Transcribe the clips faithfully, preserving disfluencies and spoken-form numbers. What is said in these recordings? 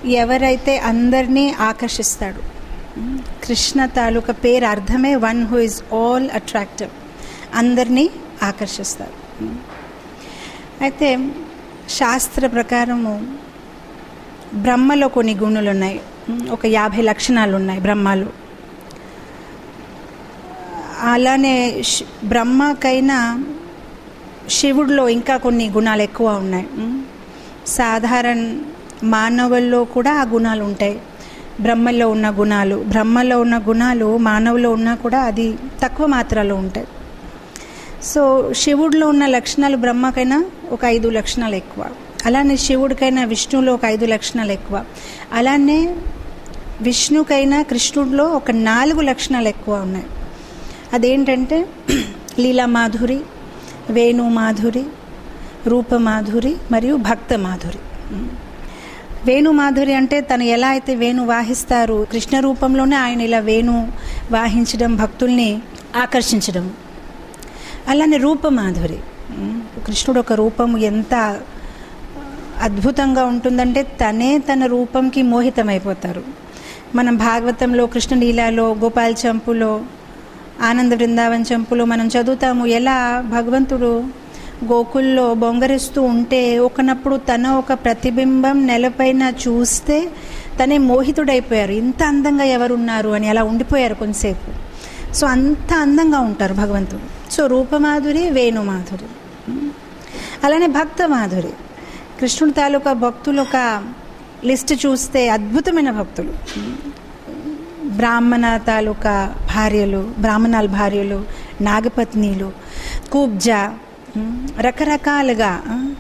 ఎవరైతే అందరినీ ఆకర్షిస్తాడు. కృష్ణ తాలూకా పేరు అర్థమే one who is all attractive, అందరినీ ఆకర్షిస్తారు. అయితే శాస్త్ర ప్రకారము బ్రహ్మలో కొన్ని గుణాలు ఉన్నాయి, ఒక యాభై లక్షణాలు ఉన్నాయి బ్రహ్మలో. అలానే బ్రహ్మకైనా శివుడిలో ఇంకా కొన్ని గుణాలు ఎక్కువ ఉన్నాయి. సాధారణ మానవుల్లో కూడా ఆ గుణాలు ఉంటాయి. బ్రహ్మలో ఉన్న గుణాలు బ్రహ్మలో ఉన్న గుణాలు మానవులో ఉన్నా కూడా అది తక్కువ మాత్రలో ఉంటాయి. సో శివుడిలో ఉన్న లక్షణాలు బ్రహ్మకైనా ఒక ఐదు లక్షణాలు ఎక్కువ, అలానే శివుడికైనా విష్ణువులో ఒక ఐదు లక్షణాలు ఎక్కువ, అలానే విష్ణుకైనా కృష్ణుడిలో ఒక నాలుగు లక్షణాలు ఎక్కువ ఉన్నాయి. అదేంటంటే లీలా మాధురి, వేణు మాధురి, రూప మాధురి మరియు భక్త మాధురి. వేణు మాధురి అంటే తను ఎలా అయితే వేణు వాహిస్తారు, కృష్ణ రూపంలోనే ఆయన ఇలా వేణు వాహించడం, భక్తుల్ని ఆకర్షించడం. అలానే రూప మాధురి, కృష్ణుడు ఒక రూపం ఎంత అద్భుతంగా ఉంటుందంటే తనే తన రూపంకి మోహితమైపోతారు. మనం భాగవతంలో, కృష్ణలీలలో, గోపాల్ చంపులో, ఆనంద బృందావన్ చంపులో మనం చదువుతాము ఎలా భగవంతుడు గోకుల్లో బొంగరిస్తూ ఉంటే ఒకనప్పుడు తన ఒక ప్రతిబింబం నెలపైన చూస్తే తనే మోహితుడైపోయారు. ఇంత అందంగా ఎవరున్నారు అని అలా ఉండిపోయారు కొంతసేపు. సో అంత అందంగా ఉంటారు భగవంతుడు. సో రూపమాధురి, వేణుమాధురి. అలానే భక్త మాధురి, కృష్ణుడి తాలూకా భక్తులు ఒక లిస్ట్ చూస్తే అద్భుతమైన భక్తులు. బ్రాహ్మణ తాలూకా భార్యలు, బ్రాహ్మణాల భార్యలు, నాగపత్నిలు, కూబ్జా, రకరకాలుగా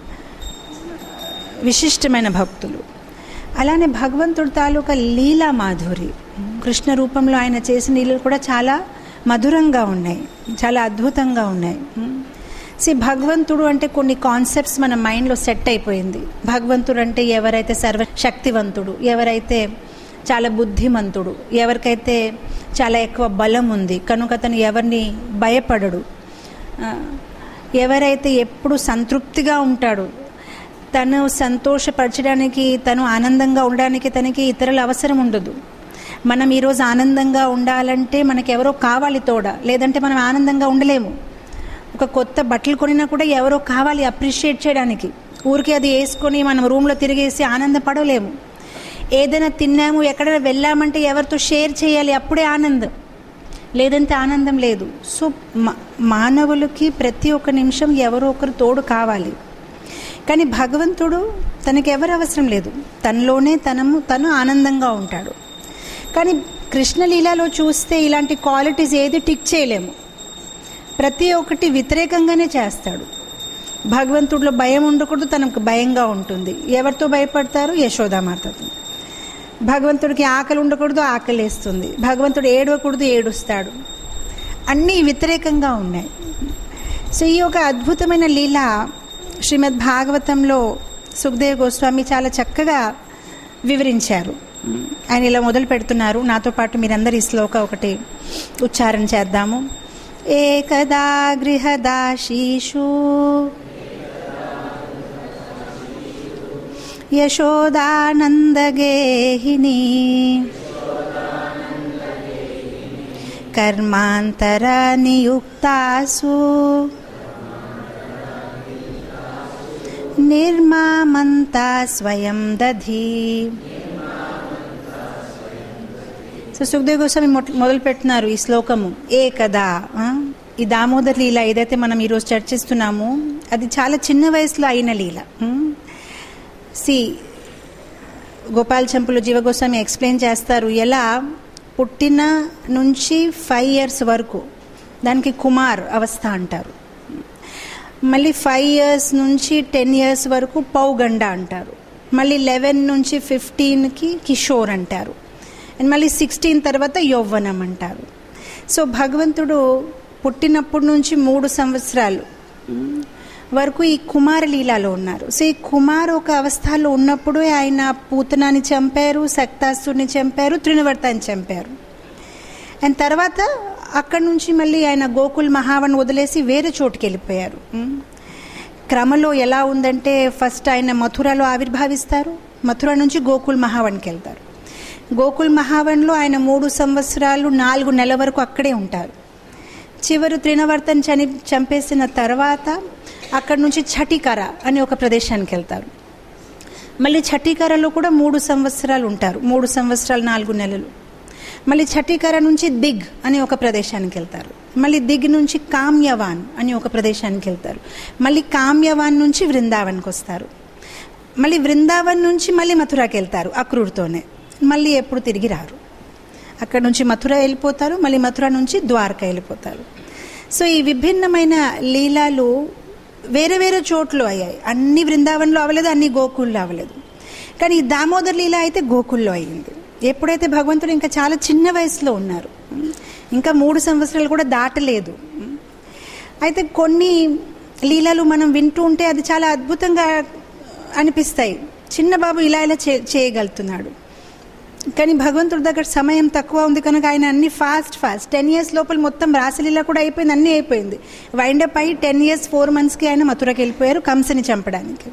విశిష్టమైన భక్తులు. అలానే భగవంతుడి తాలూకా లీలా మాధురి, కృష్ణ రూపంలో ఆయన చేసిన లీలలు కూడా చాలా మధురంగా ఉన్నాయి, చాలా అద్భుతంగా ఉన్నాయి. సి భగవంతుడు అంటే కొన్ని కాన్సెప్ట్స్ మన మైండ్లో సెట్ అయిపోయింది. భగవంతుడు అంటే ఎవరైతే సర్వశక్తివంతుడు, ఎవరైతే చాలా బుద్ధిమంతుడు, ఎవరికైతే చాలా ఎక్కువ బలం ఉంది కనుక అతను ఎవరిని భయపడడు, ఎవరైతే ఎప్పుడు సంతృప్తిగా ఉంటాడు, తను సంతోషపరచడానికి, తను ఆనందంగా ఉండడానికి తనకి ఇతరుల అవసరం ఉండదు. మనం ఈరోజు ఆనందంగా ఉండాలంటే మనకి ఎవరో కావాలి తోడ, లేదంటే మనం ఆనందంగా ఉండలేము. ఒక కొత్త బట్టలు కొనినా కూడా ఎవరో కావాలి అప్రిషియేట్ చేయడానికి. ఊరికి అది వేసుకొని మనం రూమ్లో తిరిగేసి ఆనందపడలేము. ఏదైనా తిన్నాము, ఎక్కడైనా వెళ్ళామంటే ఎవరితో షేర్ చేయాలి, అప్పుడే ఆనందం, లేదంటే ఆనందం లేదు. సో మానవులకి ప్రతి ఒక్క నిమిషం ఎవరో ఒకరు తోడు కావాలి. కానీ భగవంతుడు తనకి ఎవరు అవసరం లేదు, తనలోనే తనము తను ఆనందంగా ఉంటాడు. కానీ కృష్ణలీలలో చూస్తే ఇలాంటి క్వాలిటీస్ ఏది టిక్ చేయలేము, ప్రతి ఒక్కటి వ్యతిరేకంగానే చేస్తాడు. భగవంతుడిలో భయం ఉండకూడదు, తనకు భయంగా ఉంటుంది. ఎవరితో భయపడతారు? యశోదామాతతో. భగవంతుడికి ఆకలి ఉండకూడదు, ఆకలి వేస్తుంది. భగవంతుడు ఏడవకూడదు, ఏడుస్తాడు. అన్నీ వ్యతిరేకంగా ఉన్నాయి. సో ఈ ఒక అద్భుతమైన లీల శ్రీమద్ భాగవతంలో సుఖదేవ్ గోస్వామి చాలా చక్కగా వివరించారు. ఆయన ఇలా మొదలు పెడుతున్నారు. నాతో పాటు మీరందరూ ఈ శ్లోక ఒకటి ఉచ్చారణ చేద్దాము. ఏకదా గృహదాశీషు యశోదానందగేహిని కర్మాంతర నియుక్తాసు నిర్మామంతా స్వయం దధి. సో సుఖదేవ్ గోస్వామి మొదలు పెడుతున్నారు ఈ శ్లోకము ఏకదా. ఈ దామోదర్ లీల ఏదైతే మనం ఈరోజు చర్చిస్తున్నామో అది చాలా చిన్న వయసులో అయిన లీల. సి గోపాల్ చంపులు జీవ గోస్వామి ఎక్స్ప్లెయిన్ చేస్తారు ఎలా పుట్టిన నుంచి ఫైవ్ ఇయర్స్ వరకు దానికి కుమార్ అవస్థ అంటారు. మళ్ళీ ఫైవ్ ఇయర్స్ నుంచి టెన్ ఇయర్స్ వరకు పౌగండ అంటారు. మళ్ళీ లెవెన్ నుంచి ఫిఫ్టీన్కి కిషోర్ అంటారు. అండ్ మళ్ళీ సిక్స్టీన్ తర్వాత యౌవనం అంటారు. సో భగవంతుడు పుట్టినప్పటి నుంచి మూడు సంవత్సరాలు వరకు ఈ కుమార లీలలో ఉన్నారు. సో ఈ కుమార్ ఒక అవస్థలో ఉన్నప్పుడు ఆయన పూతనాన్ని చంపారు, సక్తాసుని చంపారు, తృణవర్తాన్ని చంపారు. అండ్ తర్వాత అక్కడి నుంచి మళ్ళీ ఆయన గోకుల్ మహావన్ వదిలేసి వేరే చోటుకి వెళ్ళిపోయారు. క్రమంలో ఎలా ఉందంటే ఫస్ట్ ఆయన మథురలో ఆవిర్భావిస్తారు, మథుర నుంచి గోకుల్ మహావన్కి వెళ్తారు. గోకుల్ మహావన్లో ఆయన మూడు సంవత్సరాలు నాలుగు నెలల వరకు అక్కడే ఉంటారు. చివరి త్రినవర్తన్ చని చంపేసిన తర్వాత అక్కడ నుంచి ఛటికర అని ఒక ప్రదేశానికి వెళ్తారు. మళ్ళీ ఛటికరలో కూడా మూడు సంవత్సరాలు ఉంటారు, మూడు సంవత్సరాలు నాలుగు నెలలు. మళ్ళీ ఛటికర నుంచి దిగ్ అని ఒక ప్రదేశానికి వెళ్తారు. మళ్ళీ దిగ్ నుంచి కామ్యవాన్ అని ఒక ప్రదేశానికి వెళ్తారు. మళ్ళీ కామ్యవాన్ నుంచి వృందావన్కి వస్తారు. మళ్ళీ వృందావన్ నుంచి మళ్ళీ మథురాకి వెళ్తారు అక్రూర్తోనే. మళ్ళీ ఎప్పుడు తిరిగి రారు. అక్కడ నుంచి మథుర వెళ్ళిపోతారు, మళ్ళీ మథుర నుంచి ద్వారకా వెళ్ళిపోతారు. సో ఈ విభిన్నమైన లీలాలు వేరే వేరే చోట్ల అయ్యాయి. అన్ని వృందావన్లో అవ్వలేదు, అన్ని గోకుల్లో అవ్వలేదు. కానీ ఈ దామోదర్ లీల అయితే గోకుల్లో అయ్యింది. ఎప్పుడైతే భగవంతుడు ఇంకా చాలా చిన్న వయసులో ఉన్నారు, ఇంకా మూడు సంవత్సరాలు కూడా దాటలేదు. అయితే కొన్ని లీలలు మనం వింటూ ఉంటే అది చాలా అద్భుతంగా అనిపిస్తాయి. చిన్న బాబు ఇలా ఇలా చే చేయగలుగుతున్నాడు కానీ భగవంతుడి దగ్గర సమయం తక్కువ ఉంది కనుక ఆయన అన్ని ఫాస్ట్ ఫాస్ట్ టెన్ ఇయర్స్ లోపల మొత్తం రాసలీల కూడా అయిపోయింది, అన్నీ అయిపోయింది. వైండప్ అయ్యి టెన్ ఇయర్స్ ఫోర్ మంత్స్కి ఆయన మథురకి వెళ్ళిపోయారు కంసని చంపడానికి.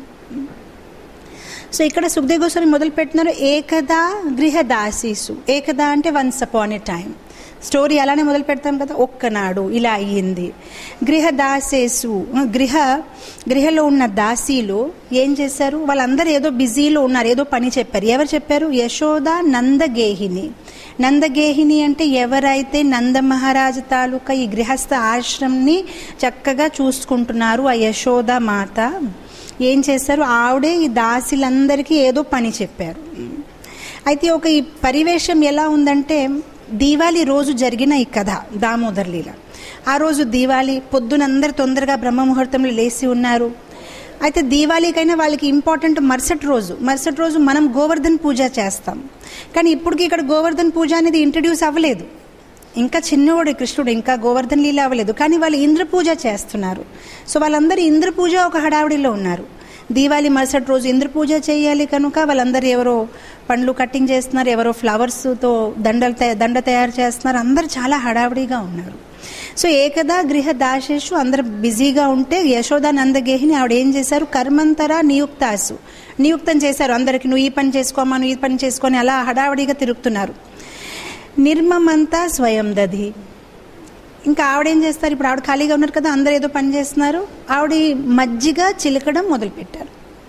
సో ఇక్కడ సుఖదేవ్ గోస్వామి మొదలు పెట్టినారు ఏకదా గృహదాసీసు. ఏకదా అంటే once upon a time. Story అలానే మొదలు పెడతాం కదా, ఒక్కనాడు ఇలా అయ్యింది. గృహదాసేసు, గృహ గృహలో ఉన్న దాసీలు ఏం చేశారు, వాళ్ళందరూ ఏదో బిజీలో ఉన్నారు, ఏదో పని చెప్పారు. ఎవరు చెప్పారు? యశోద నందగేహిని. నందగేహిని అంటే ఎవరైతే నంద మహారాజు తాలూకా ఈ గృహస్థ ఆశ్రమంని చక్కగా చూసుకుంటున్నారు ఆ యశోద మాత ఏం చేశారు, ఆవిడే ఈ దాసీలందరికీ ఏదో పని చెప్పారు. అయితే ఒక ఈ పరివేషం ఎలా ఉందంటే, దీవాలి రోజు జరిగిన ఈ కథ దామోదర్ లీల. ఆ రోజు దీవాలి పొద్దునందరూ తొందరగా బ్రహ్మముహూర్తంలో లేచి ఉన్నారు. అయితే దీవాళీకైనా వాళ్ళకి ఇంపార్టెంట్ మరుసటి రోజు. మరుసటి రోజు మనం గోవర్ధన్ పూజ చేస్తాం, కానీ ఇప్పటికి ఇక్కడ గోవర్ధన్ పూజ అనేది ఇంట్రడ్యూస్ అవ్వలేదు. ఇంకా చిన్నవాడు కృష్ణుడు, ఇంకా గోవర్ధన్ లీల అవ్వలేదు, కానీ వాళ్ళు ఇంద్ర పూజ చేస్తున్నారు. సో వాళ్ళందరూ ఇంద్ర పూజ ఒక హడావిడిలో ఉన్నారు. దీవాలి మరుసటి రోజు ఇంద్ర పూజ చేయాలి కనుక వాళ్ళందరూ ఎవరో పండ్లు కట్టింగ్ చేస్తున్నారు, ఎవరో ఫ్లవర్స్తో దండలు దండ తయారు చేస్తున్నారు. అందరు చాలా హడావిడిగా ఉన్నారు. సో ఏకదా గృహ దాసేషు అందరు బిజీగా ఉంటే యశోదా నందగేహిని ఆవిడ ఏం చేశారు, కర్మంతరా నియుక్తాసు, నియుక్తం చేశారు అందరికి. నువ్వు ఈ పని చేసుకోమా, నువ్వు ఈ పని చేసుకొని అలా హడావిడిగా తిరుగుతున్నారు. నిర్మమంతా స్వయం దధి. ఇంకా ఆవిడేం చేస్తారు, ఇప్పుడు ఆవిడ ఖాళీగా ఉన్నారు కదా, అందరు ఏదో పని చేస్తున్నారు, ఆవిడ మజ్జిగ చిలకడం మొదలుపెట్టారు.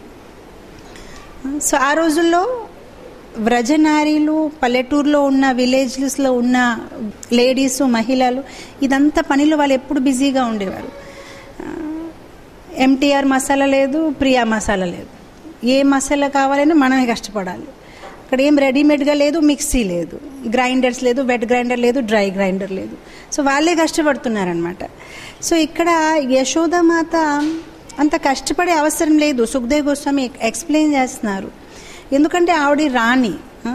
సో ఆ రోజుల్లో వ్రజనారీలు, పల్లెటూరులో ఉన్న విలేజెస్లో ఉన్న లేడీస్, మహిళలు ఇదంతా పనిలో వాళ్ళు ఎప్పుడు బిజీగా ఉండేవారు. ఎంటీఆర్ మసాలా లేదు, ప్రియా మసాలా లేదు. ఏ మసాలా కావాలని మనమే కష్టపడాలి. అక్కడ ఏం రెడీమేడ్గా లేదు, మిక్సీ లేదు, గ్రైండర్స్ లేదు, వెట్ గ్రైండర్ లేదు, డ్రై గ్రైండర్ లేదు. సో వాళ్ళే కష్టపడుతున్నారనమాట. సో ఇక్కడ యశోదామాత అంత కష్టపడే అవసరం లేదు. సుఖదేవ్ గోస్వామి ఎక్స్ప్లెయిన్ చేస్తున్నారు. ఎందుకంటే ఆవిడ రాణి.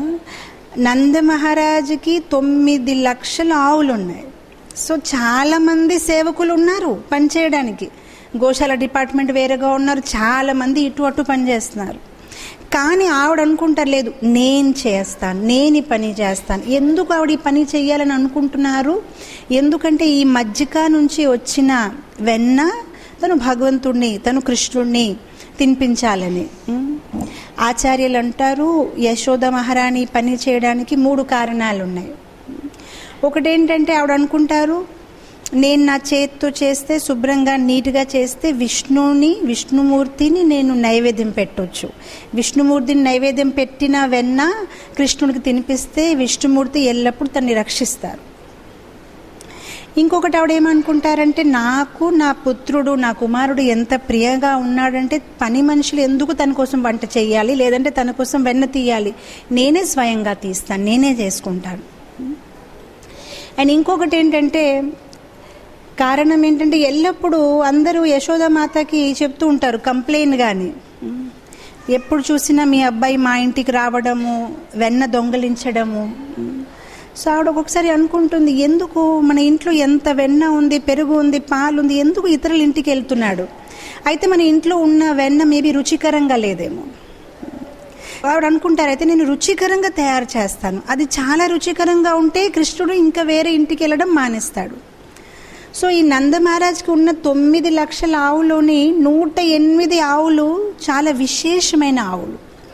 నంద మహారాజుకి తొమ్మిది లక్షల ఆవులు ఉన్నాయి. సో చాలామంది సేవకులు ఉన్నారు పనిచేయడానికి. గోశాల డిపార్ట్మెంట్ వేరేగా ఉన్నారు, చాలామంది ఇటు అటు పనిచేస్తున్నారు. కానీ ఆవిడ అనుకుంటారు, లేదు నేను చేస్తాను, నేను ఈ పని చేస్తాను. ఎందుకు ఆవిడ ఈ పని చేయాలని అనుకుంటున్నారు? ఎందుకంటే ఈ మజ్జిక నుంచి వచ్చిన వెన్న తను భగవంతుడిని, తను కృష్ణుడిని తినిపించాలని. ఆచార్యులు అంటారు, యశోద మహారాణి పని చేయడానికి మూడు కారణాలు ఉన్నాయి. ఒకటేంటంటే ఆవిడ అనుకుంటారు, నేను నా చేతితో చేస్తే, శుభ్రంగా నీట్గా చేస్తే విష్ణుని విష్ణుమూర్తిని నేను నైవేద్యం పెట్టవచ్చు. విష్ణుమూర్తిని నైవేద్యం పెట్టిన వెన్న కృష్ణుడికి తినిపిస్తే విష్ణుమూర్తి ఎల్లప్పుడూ తనని రక్షిస్తారు. ఇంకొకటి ఆవిడ ఏమనుకుంటారంటే, నాకు నా పుత్రుడు, నా కుమారుడు ఎంత ప్రియగా ఉన్నాడంటే పని మనుషులు ఎందుకు తన కోసం వంట చేయాలి, లేదంటే తన కోసం వెన్న తీయాలి, నేనే స్వయంగా తీస్తాను, నేనే చేసుకుంటాను. అండ్ ఇంకొకటి ఏంటంటే, కారణం ఏంటంటే ఎల్లప్పుడూ అందరూ యశోదామాతకి చెప్తూ ఉంటారు కంప్లైంట్ కానీ, ఎప్పుడు చూసినా మీ అబ్బాయి మా ఇంటికి రావడము, వెన్న దొంగలించడము. సో ఆవిడ ఒక్కొక్కసారి అనుకుంటుంది, ఎందుకు మన ఇంట్లో ఎంత వెన్న ఉంది, పెరుగు ఉంది, పాలు ఉంది, ఎందుకు ఇతరుల ఇంటికి వెళ్తున్నాడు? అయితే మన ఇంట్లో ఉన్న వెన్న మేబీ రుచికరంగా లేదేమో. ఆవిడ అనుకుంటారు, అయితే నేను రుచికరంగా తయారు చేస్తాను, అది చాలా రుచికరంగా ఉంటే కృష్ణుడు ఇంకా వేరే ఇంటికి వెళ్ళడం మానేస్తాడు. సో ఈ నంద మహారాజ్కి ఉన్న తొమ్మిది లక్షల ఆవులోని నూట ఎనిమిది ఆవులు చాలా విశేషమైన ఆవులు.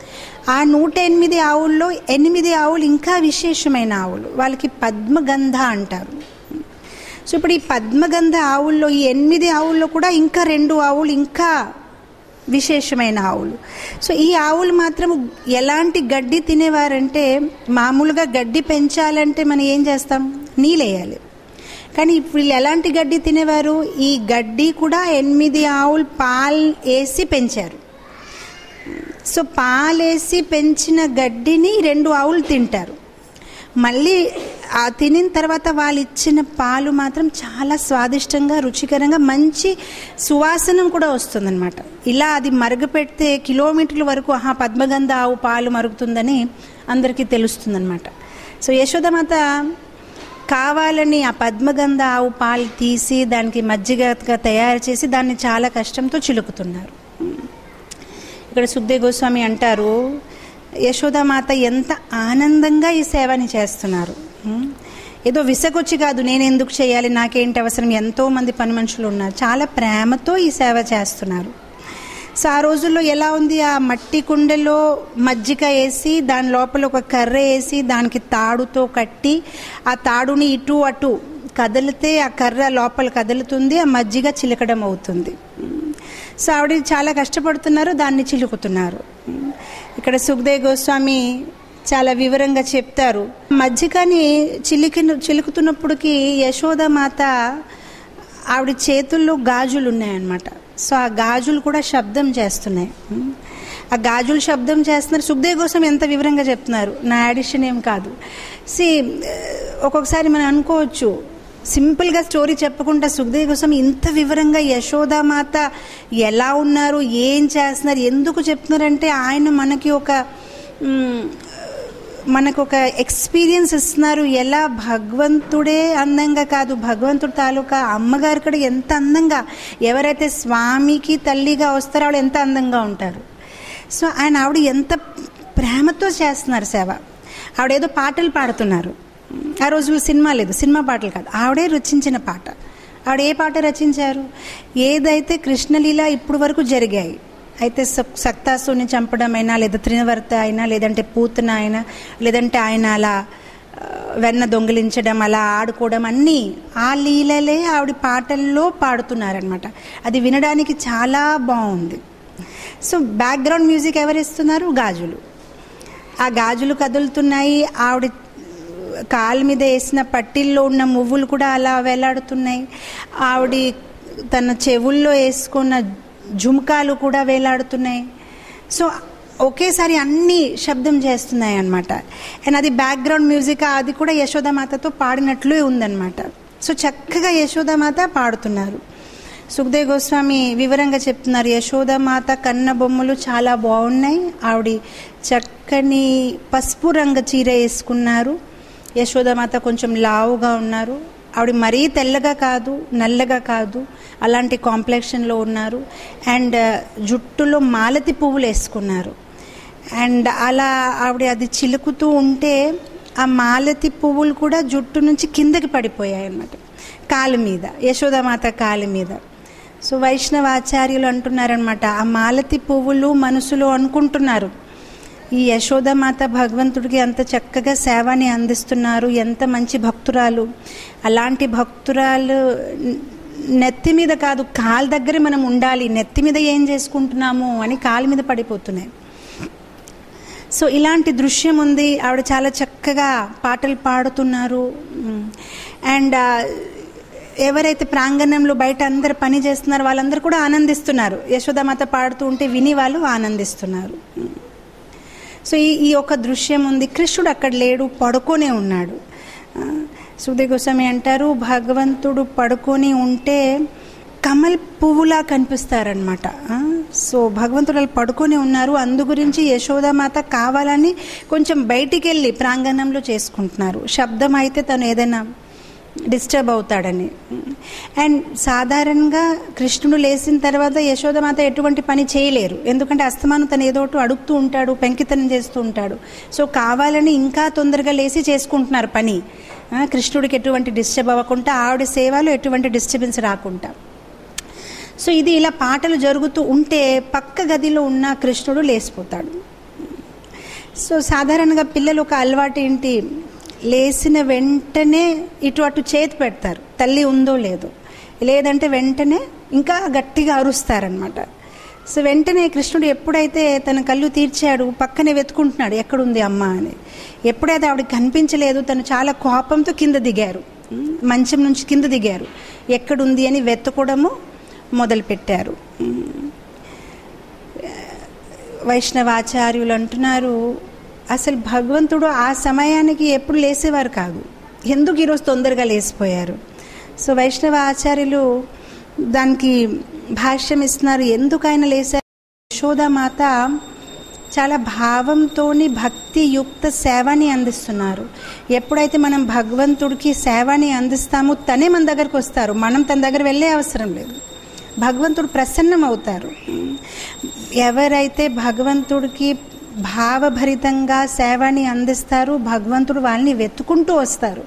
ఆ నూట ఎనిమిది ఆవుల్లో ఎనిమిది ఆవులు ఇంకా విశేషమైన ఆవులు, వాళ్ళకి పద్మగంధ అంటారు. సో ఇప్పుడు ఈ పద్మగంధ ఆవుల్లో ఈ ఎనిమిది ఆవుల్లో కూడా ఇంకా రెండు ఆవులు ఇంకా విశేషమైన ఆవులు. సో ఈ ఆవులు మాత్రం ఎలాంటి గడ్డి తినేవారంటే, మామూలుగా గడ్డి పెంచాలంటే మనం ఏం చేస్తాం, నీళ్ళేయాలి. కానీ వీళ్ళు ఎలాంటి గడ్డి తినేవారు, ఈ గడ్డి కూడా ఎనిమిది ఆవులు పాలు వేసి పెంచారు. సో పాలేసి పెంచిన గడ్డిని రెండు ఆవులు తింటారు. మళ్ళీ ఆ తినిన తర్వాత వాళ్ళు ఇచ్చిన పాలు మాత్రం చాలా స్వాదిష్టంగా, రుచికరంగా, మంచి సువాసన కూడా వస్తుందన్నమాట. ఇలా అది మరుగుపెడితే కిలోమీటర్ల వరకు ఆహా పద్మగంధ ఆవు పాలు మరుగుతుందని అందరికీ తెలుస్తుందన్నమాట. సో యశోదమాత కావాలని ఆ పద్మగంధ ఆవు పాలు తీసి దానికి మజ్జిగగా తయారు చేసి దాన్ని చాలా కష్టంతో చిలుకుతున్నారు. ఇక్కడ సుఖదేవ్ గోస్వామి అంటారు, యశోదామాత ఎంత ఆనందంగా ఈ సేవని చేస్తున్నారు. ఏదో విసకొచ్చి కాదు, నేను ఎందుకు చేయాలి, నాకేంటి అవసరం, ఎంతోమంది పని మనుషులు ఉన్నారు, చాలా ప్రేమతో ఈ సేవ చేస్తున్నారు. సో ఆ రోజుల్లో ఎలా ఉంది, ఆ మట్టి కుండలో మజ్జిగ వేసి దాని లోపల ఒక కర్ర వేసి దానికి తాడుతో కట్టి ఆ తాడుని ఇటు అటు కదిలితే ఆ కర్ర లోపల కదులుతుంది, ఆ మజ్జిగ చిలకడం అవుతుంది. సో ఆవిడ చాలా కష్టపడుతున్నారు, దాన్ని చిలుకుతున్నారు. ఇక్కడ సుఖదేవ్ గోస్వామి చాలా వివరంగా చెప్తారు. మజ్జిగని చిలికి చిలుకుతున్నప్పటికీ యశోదమాత ఆవిడ చేతుల్లో గాజులు ఉన్నాయన్నమాట. సో ఆ గాజులు కూడా శబ్దం చేస్తున్నాయి. ఆ గాజులు శబ్దం చేస్తున్నారు. సుఖదేవ్ గోస్వామి ఎంత వివరంగా చెప్తున్నారు, నా యాడిషన్ ఏం కాదు. సి ఒక్కొక్కసారి మనం అనుకోవచ్చు, సింపుల్గా స్టోరీ చెప్పకుండా సుఖదేవ్ గోస్వామి ఇంత వివరంగా యశోదామాత ఎలా ఉన్నారు, ఏం చేస్తున్నారు, ఎందుకు చెప్తున్నారంటే ఆయన మనకి ఒక మనకు ఒక ఎక్స్పీరియన్స్ ఇస్తున్నారు. ఎలా భగవంతుడే అందంగా కాదు, భగవంతుడి తాలూకా అమ్మగారు కూడా ఎంత అందంగా, ఎవరైతే స్వామికి తల్లిగా వస్తారో ఆవిడ ఎంత అందంగా ఉంటారు. సో ఆయన ఆవిడ ఎంత ప్రేమతో చేస్తున్నారు సేవ. ఆవిడేదో పాటలు పాడుతున్నారు. ఆ రోజుల్లో సినిమా లేదు, సినిమా పాటలు కాదు, ఆవిడే రచించిన పాట. ఆవిడ ఏ పాట రచించారు, ఏదైతే కృష్ణలీల ఇప్పుడు వరకు జరిగాయి, అయితే సక్తాసుని చంపడం అయినా, లేదా త్రినవర్త అయినా, లేదంటే పూతన అయినా, లేదంటే ఆయన అలా వెన్న దొంగిలించడం, అలా ఆడుకోవడం, అన్నీ ఆ లీలలే ఆవిడ పాటల్లో పాడుతున్నారనమాట. అది వినడానికి చాలా బాగుంది. సో బ్యాక్గ్రౌండ్ మ్యూజిక్ ఎవరు ఇస్తున్నారు, గాజులు. ఆ గాజులు కదులుతున్నాయి, ఆవిడ కాలు మీద వేసిన పట్టిల్లో ఉన్న మువ్వులు కూడా అలా వేలాడుతున్నాయి, ఆవిడ తన చెవుల్లో వేసుకున్న జుమ్కాలు కూడా వేలాడుతున్నాయి. సో ఒకేసారి అన్నీ శబ్దం చేస్తున్నాయి అన్నమాట. అండ్ అది బ్యాక్గ్రౌండ్ మ్యూజిక్, అది కూడా యశోదామాతతో పాడినట్లు ఉందన్నమాట. సో చక్కగా యశోదామాత పాడుతున్నారు. సుఖదేవ్ గోస్వామి వివరంగా చెప్తున్నారు, యశోదామాత కన్న బొమ్మలు చాలా బాగున్నాయి, ఆవిడ చక్కని పసుపు రంగు చీర వేసుకున్నారు, యశోదామాత కొంచెం లావుగా ఉన్నారు, ఆవిడ మరీ తెల్లగా కాదు, నల్లగా కాదు, అలాంటి కాంప్లెక్షన్లో ఉన్నారు. అండ్ జుట్టులో మాలతి పువ్వులు వేసుకున్నారు. అండ్ అలా ఆవిడ అది చిలుకుతూ ఉంటే ఆ మాలతి పువ్వులు కూడా జుట్టు నుంచి కిందకి పడిపోయాయి అన్నమాట, కాలు మీద, యశోదామాత కాలు మీద. సో వైష్ణవాచార్యులు అంటున్నారనమాట, ఆ మాలతి పువ్వులు మనసులో అనుకుంటున్నారు, ఈ యశోదామాత భగవంతుడికి అంత చక్కగా సేవని అందిస్తున్నారు, ఎంత మంచి భక్తురాలు, అలాంటి భక్తురాలు నెత్తి మీద కాదు కాలు దగ్గర మనం ఉండాలి, నెత్తి మీద ఏం చేసుకుంటున్నాము అని కాలు మీద పడిపోతున్నాయి. సో ఇలాంటి దృశ్యం ఉంది. ఆవిడ చాలా చక్కగా పాటలు పాడుతున్నారు. అండ్ ఎవరైతే ప్రాంగణంలో బయట అందరు పని చేస్తున్నారు వాళ్ళందరూ కూడా ఆనందిస్తున్నారు, యశోదామాత పాడుతూ ఉంటే విని వాళ్ళు ఆనందిస్తున్నారు. సో ఈ ఈ ఒక దృశ్యం ఉంది. కృష్ణుడు అక్కడ లేడు, పడుకొనే ఉన్నాడు. సుఖదేవ్ గోస్వామి అంటారు, భగవంతుడు పడుకొని ఉంటే కమల్ పువ్వులా కనిపిస్తారనమాట. సో భగవంతుడు వాళ్ళు పడుకొని ఉన్నారు, అందు గురించి యశోదామాత కావాలని కొంచెం బయటికి వెళ్ళి ప్రాంగణంలో చేసుకుంటున్నారు. శబ్దం అయితే తను ఏదైనా డిస్టర్బ్ అవుతాడని. అండ్ సాధారణంగా కృష్ణుడు లేచిన తర్వాత యశోదామాత ఎటువంటి పని చేయలేరు, ఎందుకంటే అస్తమానం తను ఏదో ఒకటి అడుగుతూ ఉంటాడు, పెంకితనం చేస్తూ ఉంటాడు. సో కావాలని ఇంకా తొందరగా లేచి చేసుకుంటున్నారు పని, కృష్ణుడికి ఎటువంటి డిస్టర్బ్ అవ్వకుండా, ఆవిడ సేవలో ఎటువంటి డిస్టర్బెన్స్ రాకుండా. సో ఇది ఇలా పాటలు జరుగుతూ ఉంటే పక్క గదిలో ఉన్న కృష్ణుడు లేచిపోతాడు. సో సాధారణంగా పిల్లలు ఒక అలవాటు ఏంటి, లేచిన వెంటనే ఇటు అటు చేతి పెడతారు, తల్లి ఉందో లేదో, లేదంటే వెంటనే ఇంకా గట్టిగా అరుస్తారనమాట. సో వెంటనే కృష్ణుడు ఎప్పుడైతే తన కళ్ళు తీర్చాడు పక్కనే వెతుకుంటున్నాడు ఎక్కడుంది అమ్మ అని. ఎప్పుడైతే ఆవిడకి కనిపించలేదు తను చాలా కోపంతో కింద దిగారు, మంచం నుంచి కింద దిగారు, ఎక్కడుంది అని వెతుకోవడము మొదలుపెట్టారు. వైష్ణవాచార్యులు అంటున్నారు, అసలు భగవంతుడు ఆ సమయానికి ఎప్పుడు లేసేవారు కాదు, ఎందుకు ఈరోజు తొందరగా లేసిపోయారు. సో వైష్ణవ ఆచార్యులు దానికి భాష్యం ఇస్తున్నారు, ఎందుకు ఆయన లేచారు. యశోదామాత చాలా భావంతో భక్తియుక్త సేవని అందిస్తున్నారు. ఎప్పుడైతే మనం భగవంతుడికి సేవని అందిస్తామో తనే మన దగ్గరకు వస్తారు, మనం తన దగ్గర వెళ్ళే అవసరం లేదు, భగవంతుడు ప్రసన్నం అవుతారు. ఎవరైతే భగవంతుడికి భావభరితంగా సేవని అందిస్తారు భగవంతుడు వాళ్ళని వెతుకుంటూ వస్తారు.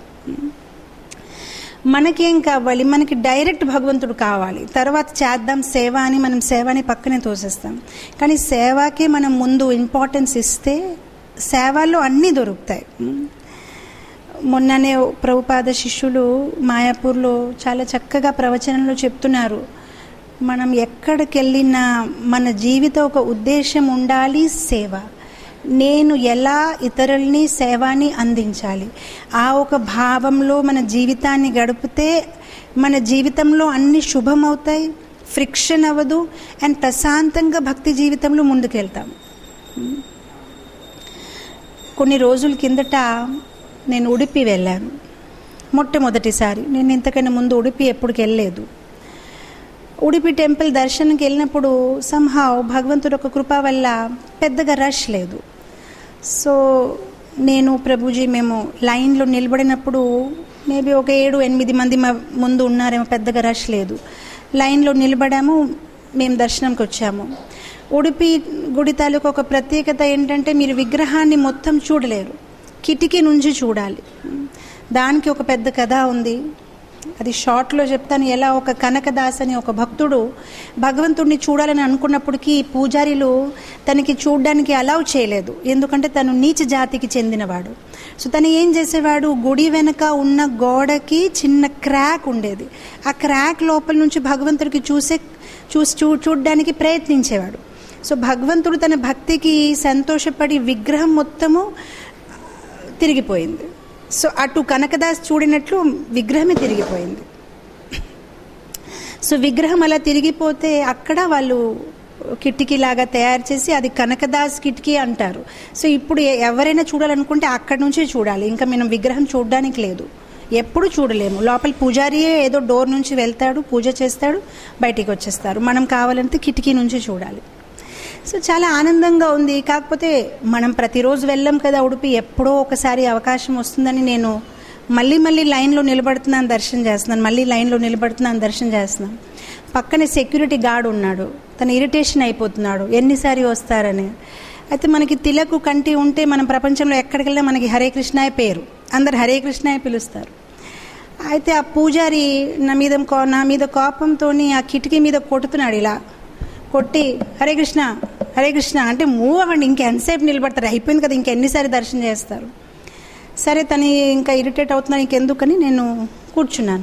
మనకేం కావాలి, మనకి డైరెక్ట్ భగవంతుడు కావాలి, తర్వాత చేద్దాం సేవ అని మనం సేవని పక్కనే తోసేస్తాం. కానీ సేవకే మనం ముందు ఇంపార్టెన్స్ ఇస్తే సేవల్లో అన్నీ దొరుకుతాయి. మొన్ననే ప్రభుపాద శిష్యులు మాయాపూర్లో చాలా చక్కగా ప్రవచనంలో చెప్తున్నారు, మనం ఎక్కడికి వెళ్ళినా మన జీవిత ఒక ఉద్దేశం ఉండాలి, సేవ. నేను ఎలా ఇతరుల్ని సేవని అందించాలి, ఆ ఒక భావంలో మన జీవితాన్ని గడిపితే మన జీవితంలో అన్ని శుభమవుతాయి, ఫ్రిక్షన్ అవ్వదు, అండ్ ప్రశాంతంగా భక్తి జీవితంలో ముందుకెళ్తాం. కొన్ని రోజుల కిందట నేను ఉడిపి వెళ్ళాను, మొట్టమొదటిసారి. నేను ఇంతకన్నా ముందు ఉడిపి ఎప్పటికి వెళ్ళలేదు. ఉడిపి టెంపుల్ దర్శనంకి వెళ్ళినప్పుడు సంహావ్ భగవంతుడు ఒక కృప వల్ల పెద్దగా రష్ లేదు. సో నేను ప్రభుజీ మేము లైన్లో నిలబడినప్పుడు మేబీ ఒక ఏడు ఎనిమిది మంది ముందు ఉన్నారేమో, పెద్దగా రష్ లేదు. లైన్లో నిలబడాము, మేము దర్శనంకి వచ్చాము. ఉడిపి గుడి తాలూకు ఒక ప్రత్యేకత ఏంటంటే మీరు విగ్రహాన్ని మొత్తం చూడలేరు, కిటికీ నుంచి చూడాలి. దానికి ఒక పెద్ద కథ ఉంది, అది షార్ట్లో చెప్తాను. ఎలా ఒక కనకదాస్ అని ఒక భక్తుడు భగవంతుడిని చూడాలని అనుకున్నప్పటికీ పూజారీలు తనకి చూడడానికి అలౌ చేయలేదు, ఎందుకంటే తను నీచ జాతికి చెందినవాడు. సో తను ఏం చేసేవాడు, గుడి వెనక ఉన్న గోడకి చిన్న క్రాక్ ఉండేది, ఆ క్రాక్ లోపల నుంచి భగవంతుడికి చూసే చూసి చూ చూడడానికి ప్రయత్నించేవాడు. సో భగవంతుడు తన భక్తికి సంతోషపడి విగ్రహం మొత్తము తిరిగిపోయింది. సో అటు కనకదాస్ చూడినట్లు విగ్రహమే తిరిగిపోయింది. సో విగ్రహం అలా తిరిగిపోతే అక్కడ వాళ్ళు కిటికీలాగా తయారు చేసి అది కనకదాస్ కిటికీ అంటారు. సో ఇప్పుడు ఎవరైనా చూడాలనుకుంటే అక్కడి నుంచే చూడాలి, ఇంకా మనం విగ్రహం చూడడానికి లేదు, ఎప్పుడు చూడలేము. లోపల పూజారియే ఏదో డోర్ నుంచి వెళ్తాడు, పూజ చేస్తాడు, బయటికి వచ్చేస్తారు. మనం కావాలంటే కిటికీ నుంచి చూడాలి. సో చాలా ఆనందంగా ఉంది. కాకపోతే మనం ప్రతిరోజు వెళ్ళాం కదా ఉడిపి, ఎప్పుడో ఒకసారి అవకాశం వస్తుందని నేను మళ్ళీ మళ్ళీ లైన్లో నిలబడుతున్నాను, దర్శనం చేస్తున్నాను, మళ్ళీ లైన్లో నిలబడుతున్నాను, దర్శనం చేస్తున్నాను. పక్కనే సెక్యూరిటీ గార్డ్ ఉన్నాడు, తను ఇరిటేషన్ అయిపోతున్నాడు ఎన్నిసారి వస్తారని. అయితే మనకి తిలకు కంటి ఉంటే మనం ప్రపంచంలో ఎక్కడికి వెళ్ళినా మనకి హరే కృష్ణాయ పేరు, అందరు హరే కృష్ణాయ పిలుస్తారు. అయితే ఆ పూజారి నా మీద నా మీద కోపంతో ఆ కిటికీ మీద కొడుతున్నాడు, ఇలా కొట్టి హరే కృష్ణ హరే కృష్ణ అంటే మూవ్ అవ్వండి, ఇంకెంతసేపు నిలబడతారు, అయిపోయింది కదా, ఇంకెన్నిసారి దర్శనం చేస్తారు. సరే తను ఇంకా ఇరిటేట్ అవుతున్నాను, ఇంకెందుకని నేను కూర్చున్నాను.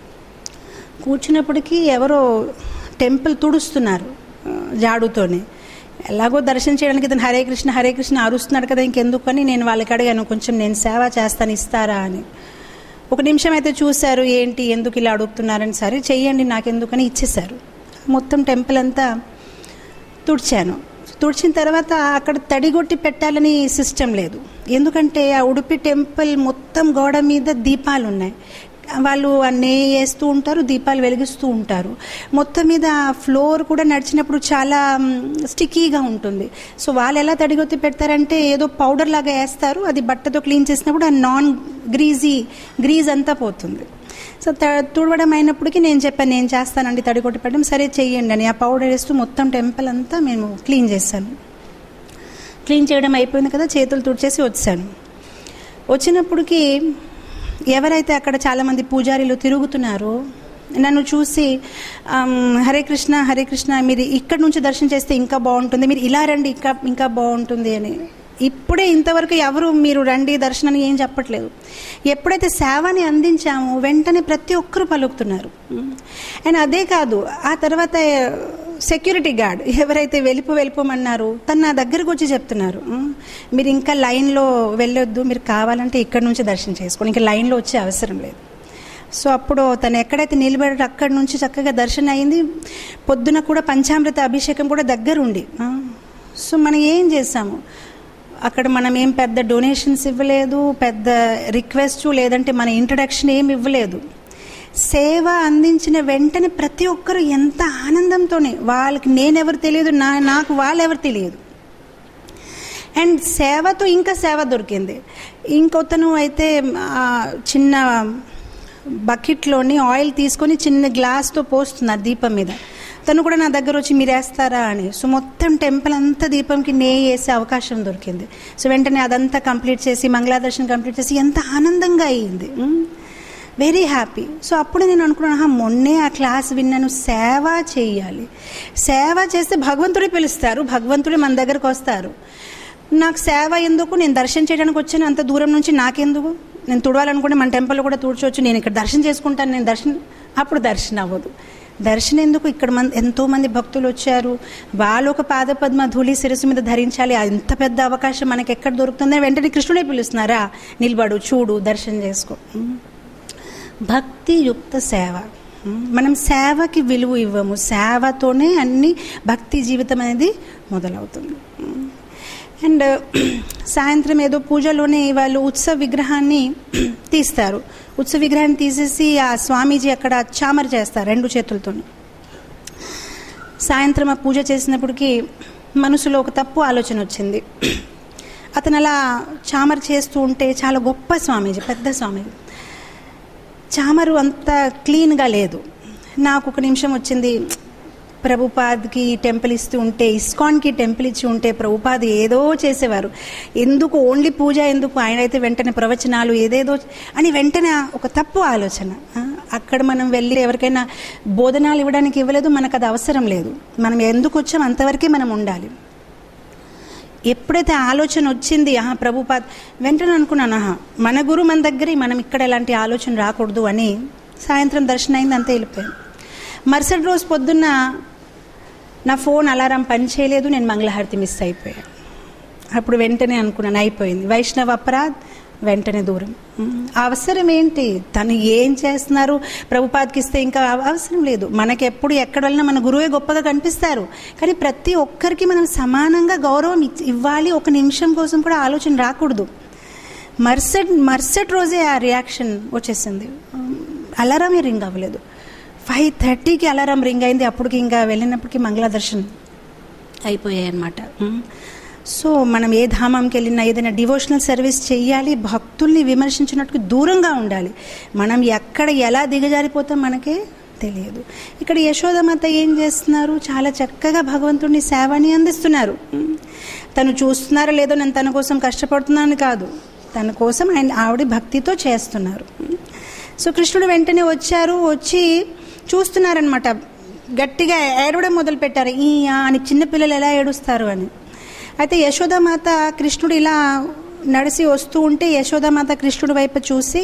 కూర్చున్నప్పటికీ ఎవరో టెంపుల్ తుడుస్తున్నారు జాడుతోనే. ఎలాగో దర్శనం చేయడానికి తను హరే కృష్ణ హరే కృష్ణ అరుస్తున్నాడు కదా, ఇంకెందుకని నేను వాళ్ళకి అడిగాను, కొంచెం నేను సేవ చేస్తాను ఇస్తారా అని. ఒక నిమిషం అయితే చూశారు, ఏంటి ఎందుకు ఇలా అడుగుతున్నారని. సరే చెయ్యండి నాకెందుకని ఇచ్చేశారు. మొత్తం టెంపుల్ అంతా తుడిచాను. తుడిచిన తర్వాత అక్కడ తడిగొట్టి పెట్టాలని సిస్టమ్ లేదు, ఎందుకంటే ఆ ఉడిపి టెంపుల్ మొత్తం గోడ మీద దీపాలు ఉన్నాయి, వాళ్ళు నెయ్యి వేస్తూ ఉంటారు, దీపాలు వెలిగిస్తూ ఉంటారు. మొత్తం మీద ఫ్లోర్ కూడా నడిచినప్పుడు చాలా స్టిక్కీగా ఉంటుంది. సో వాళ్ళు ఎలా తడిగొత్తి పెడతారంటే ఏదో పౌడర్ లాగా వేస్తారు, అది బట్టతో క్లీన్ చేసినప్పుడు ఆ నాన్ గ్రీజీ గ్రీజ్ అంతా పోతుంది. సో తుడవడం అయినప్పటికీ నేను చెప్పాను, నేను చేస్తానండి తడిగొట్టి పెట్టడం. సరే చెయ్యండి అని ఆ పౌడర్ వేస్తూ మొత్తం టెంపుల్ అంతా మేము క్లీన్ చేశాను. క్లీన్ చేయడం అయిపోయింది కదా, చేతులు తుడిచేసి వచ్చాను. వచ్చినప్పటికీ ఎవరైతే అక్కడ చాలామంది పూజారీలు తిరుగుతున్నారో నన్ను చూసి హరే కృష్ణ హరే కృష్ణ మీరు ఇక్కడ నుంచి దర్శనం చేస్తే ఇంకా బాగుంటుంది, మీరు ఇలా రండి ఇంకా ఇంకా బాగుంటుంది అని ఇప్పుడే ఇంతవరకు ఎవరు మీరు రండి దర్శనాన్ని ఏం చెప్పట్లేదు. ఎప్పుడైతే సేవని అందించామో వెంటనే ప్రతి ఒక్కరు పలుకుతున్నారు. అండ్ అదే కాదు, ఆ తర్వాత సెక్యూరిటీ గార్డ్ ఎవరైతే వెళ్ళిపో వెళ్ళిపోమన్నారు తను నా దగ్గరకు వచ్చి చెప్తున్నారు, మీరు ఇంకా లైన్లో వెళ్ళొద్దు, మీరు కావాలంటే ఇక్కడ నుంచి దర్శనం చేసుకోండి, ఇంకా లైన్లో వచ్చే అవసరం లేదు. సో అప్పుడు తను ఎక్కడైతే నిలబడి అక్కడి నుంచి చక్కగా దర్శనం అయింది. పొద్దున కూడా పంచామృత అభిషేకం కూడా దగ్గరుండి. సో మనం ఏం చేసాము అక్కడ, మనం ఏం పెద్ద డొనేషన్స్ ఇవ్వలేదు, పెద్ద రిక్వెస్ట్ లేదంటే మన ఇంట్రడక్షన్ ఏమి ఇవ్వలేదు. సేవ అందించిన వెంటనే ప్రతి ఒక్కరు ఎంత ఆనందంతోనే, వాళ్ళకి నేనెవరు తెలియదు, నా నాకు వాళ్ళెవరు తెలియదు. అండ్ సేవతో ఇంకా సేవ దొరికింది. ఇంకొతను అయితే చిన్న బకెట్లోని ఆయిల్ తీసుకొని చిన్న గ్లాస్తో పోస్తున్నారు దీపం మీద. తను కూడా నా దగ్గర వచ్చి మీరు వేస్తారా అని. సో మొత్తం టెంపుల్ అంతా దీపంకి నెయ్యి వేసే అవకాశం దొరికింది. సో వెంటనే అదంతా కంప్లీట్ చేసి మంగళాదర్శనం కంప్లీట్ చేసి ఎంత ఆనందంగా అయ్యింది, వెరీ హ్యాపీ. సో అప్పుడు నేను అనుకున్నాను, మొన్నే ఆ క్లాస్ విన్నాను, సేవ చేయాలి, సేవ చేస్తే భగవంతుడే పిలుస్తారు, భగవంతుడే మన దగ్గరకు వస్తారు. నాకు సేవ ఎందుకు, నేను దర్శనం చేయడానికి వచ్చాను అంత దూరం నుంచి, నాకెందుకు, నేను తుడవాలనుకుంటే మన టెంపుల్లో కూడా తుడచవచ్చు, నేను ఇక్కడ దర్శనం చేసుకుంటాను, నేను దర్శనం అప్పుడు దర్శనం అవ్వదు. దర్శనం ఎందుకు, ఇక్కడ మంది ఎంతోమంది భక్తులు వచ్చారు, వాళ్ళు ఒక పాదపద్మ ధూళి శిరస్సు మీద ధరించాలి, ఎంత పెద్ద అవకాశం మనకి ఎక్కడ దొరుకుతుందని వెంటనే కృష్ణుడే పిలుస్తున్నారా, నిలబడు, చూడు, దర్శనం చేసుకో. భక్తియుక్త సేవ. మనం సేవకి విలువ ఇవ్వము, సేవతోనే అన్ని భక్తి జీవితం అనేది మొదలవుతుంది. అండ్ సాయంత్రం ఏదో పూజలోనే వాళ్ళు ఉత్సవ విగ్రహాన్ని తీస్తారు. ఉత్సవ విగ్రహాన్ని తీసేసి ఆ స్వామీజీ అక్కడ చామర చేస్తారు రెండు చేతులతో. సాయంత్రం ఆ పూజ చేసినప్పటికీ మనసులో ఒక తప్పు ఆలోచన వచ్చింది. అతను అలా చామర చేస్తూ ఉంటే, చాలా గొప్ప స్వామీజీ, పెద్ద స్వామీజీ, చామరు అంత క్లీన్గా లేదు. నాకు ఒక నిమిషం వచ్చింది, ప్రభుపాద్కి టెంపుల్ ఇస్తూ ఉంటే, ఇస్కాన్కి టెంపుల్ ఇచ్చి ఉంటే ప్రభుపాద్ ఏదో చేసేవారు, ఎందుకు ఓన్లీ పూజ ఎందుకు, ఆయన అయితే వెంటనే ప్రవచనాలు ఏదేదో అని వెంటనే ఒక తప్పు ఆలోచన. అక్కడ మనం వెళ్ళి ఎవరికైనా బోధనాలు ఇవ్వడానికి ఇవ్వలేదు, మనకు అది అవసరం లేదు, మనం ఎందుకు వచ్చాం అంతవరకే మనం ఉండాలి. ఎప్పుడైతే ఆలోచన వచ్చింది, ఆహా ప్రభుపాద్, వెంటనే అనుకున్నాను, ఆహా మన గురు మన దగ్గర, మనం ఇక్కడ ఎలాంటి ఆలోచన రాకూడదు అని సాయంత్రం దర్శనం అయింది, అంతే వెళ్ళిపోయాను. మరుసటి రోజు పొద్దున్న నా ఫోన్ అలారం పని చేయలేదు, నేను మంగళహారతి మిస్ అయిపోయాను. అప్పుడు వెంటనే అనుకున్నాను, అయిపోయింది, వైష్ణవ అపరాధ్, వెంటనే దూరం. అవసరం ఏంటి, తను ఏం చేస్తున్నారు, ప్రభుపాద్కి ఇస్తే ఇంకా అవసరం లేదు. మనకి ఎప్పుడు ఎక్కడ వెళ్ళినా మన గురువే గొప్పగా కనిపిస్తారు, కానీ ప్రతి ఒక్కరికి మనం సమానంగా గౌరవం ఇవ్వాలి, ఒక నిమిషం కోసం కూడా ఆలోచన రాకూడదు. మరుసటి మరుసటి రోజే ఆ రియాక్షన్ వచ్చేసింది. అలారమే రింగ్ అవ్వలేదు, ఫైవ్ థర్టీకి అలారం రింగ్ అయింది. అప్పటికి ఇంకా వెళ్ళినప్పటికీ మంగళాదర్శనం అయిపోయాయి అన్నమాట. సో మనం ఏ ధామంకి వెళ్ళినా ఏదైనా డివోషనల్ సర్వీస్ చేయాలి, భక్తుల్ని విమర్శించినట్టుకు దూరంగా ఉండాలి. మనం ఎక్కడ ఎలా దిగజారిపోతాం మనకే తెలియదు. ఇక్కడ యశోదమాత ఏం చేస్తున్నారు, చాలా చక్కగా భగవంతుడిని సేవని అందిస్తున్నారు. తను చూస్తున్నారో లేదో నేను తన కోసం కష్టపడుతున్నాను కాదు, తన కోసం ఆయన ఆవిడ భక్తితో చేస్తున్నారు. సో కృష్ణుడు వెంటనే వచ్చారు, వచ్చి చూస్తున్నారనమాట, గట్టిగా ఏడవడం మొదలు పెట్టారు, ఈ అని చిన్నపిల్లలు ఎలా ఏడుస్తారు అని. అయితే యశోదామాత కృష్ణుడు ఇలా నడిచి వస్తూ ఉంటే యశోదామాత కృష్ణుడి వైపు చూసి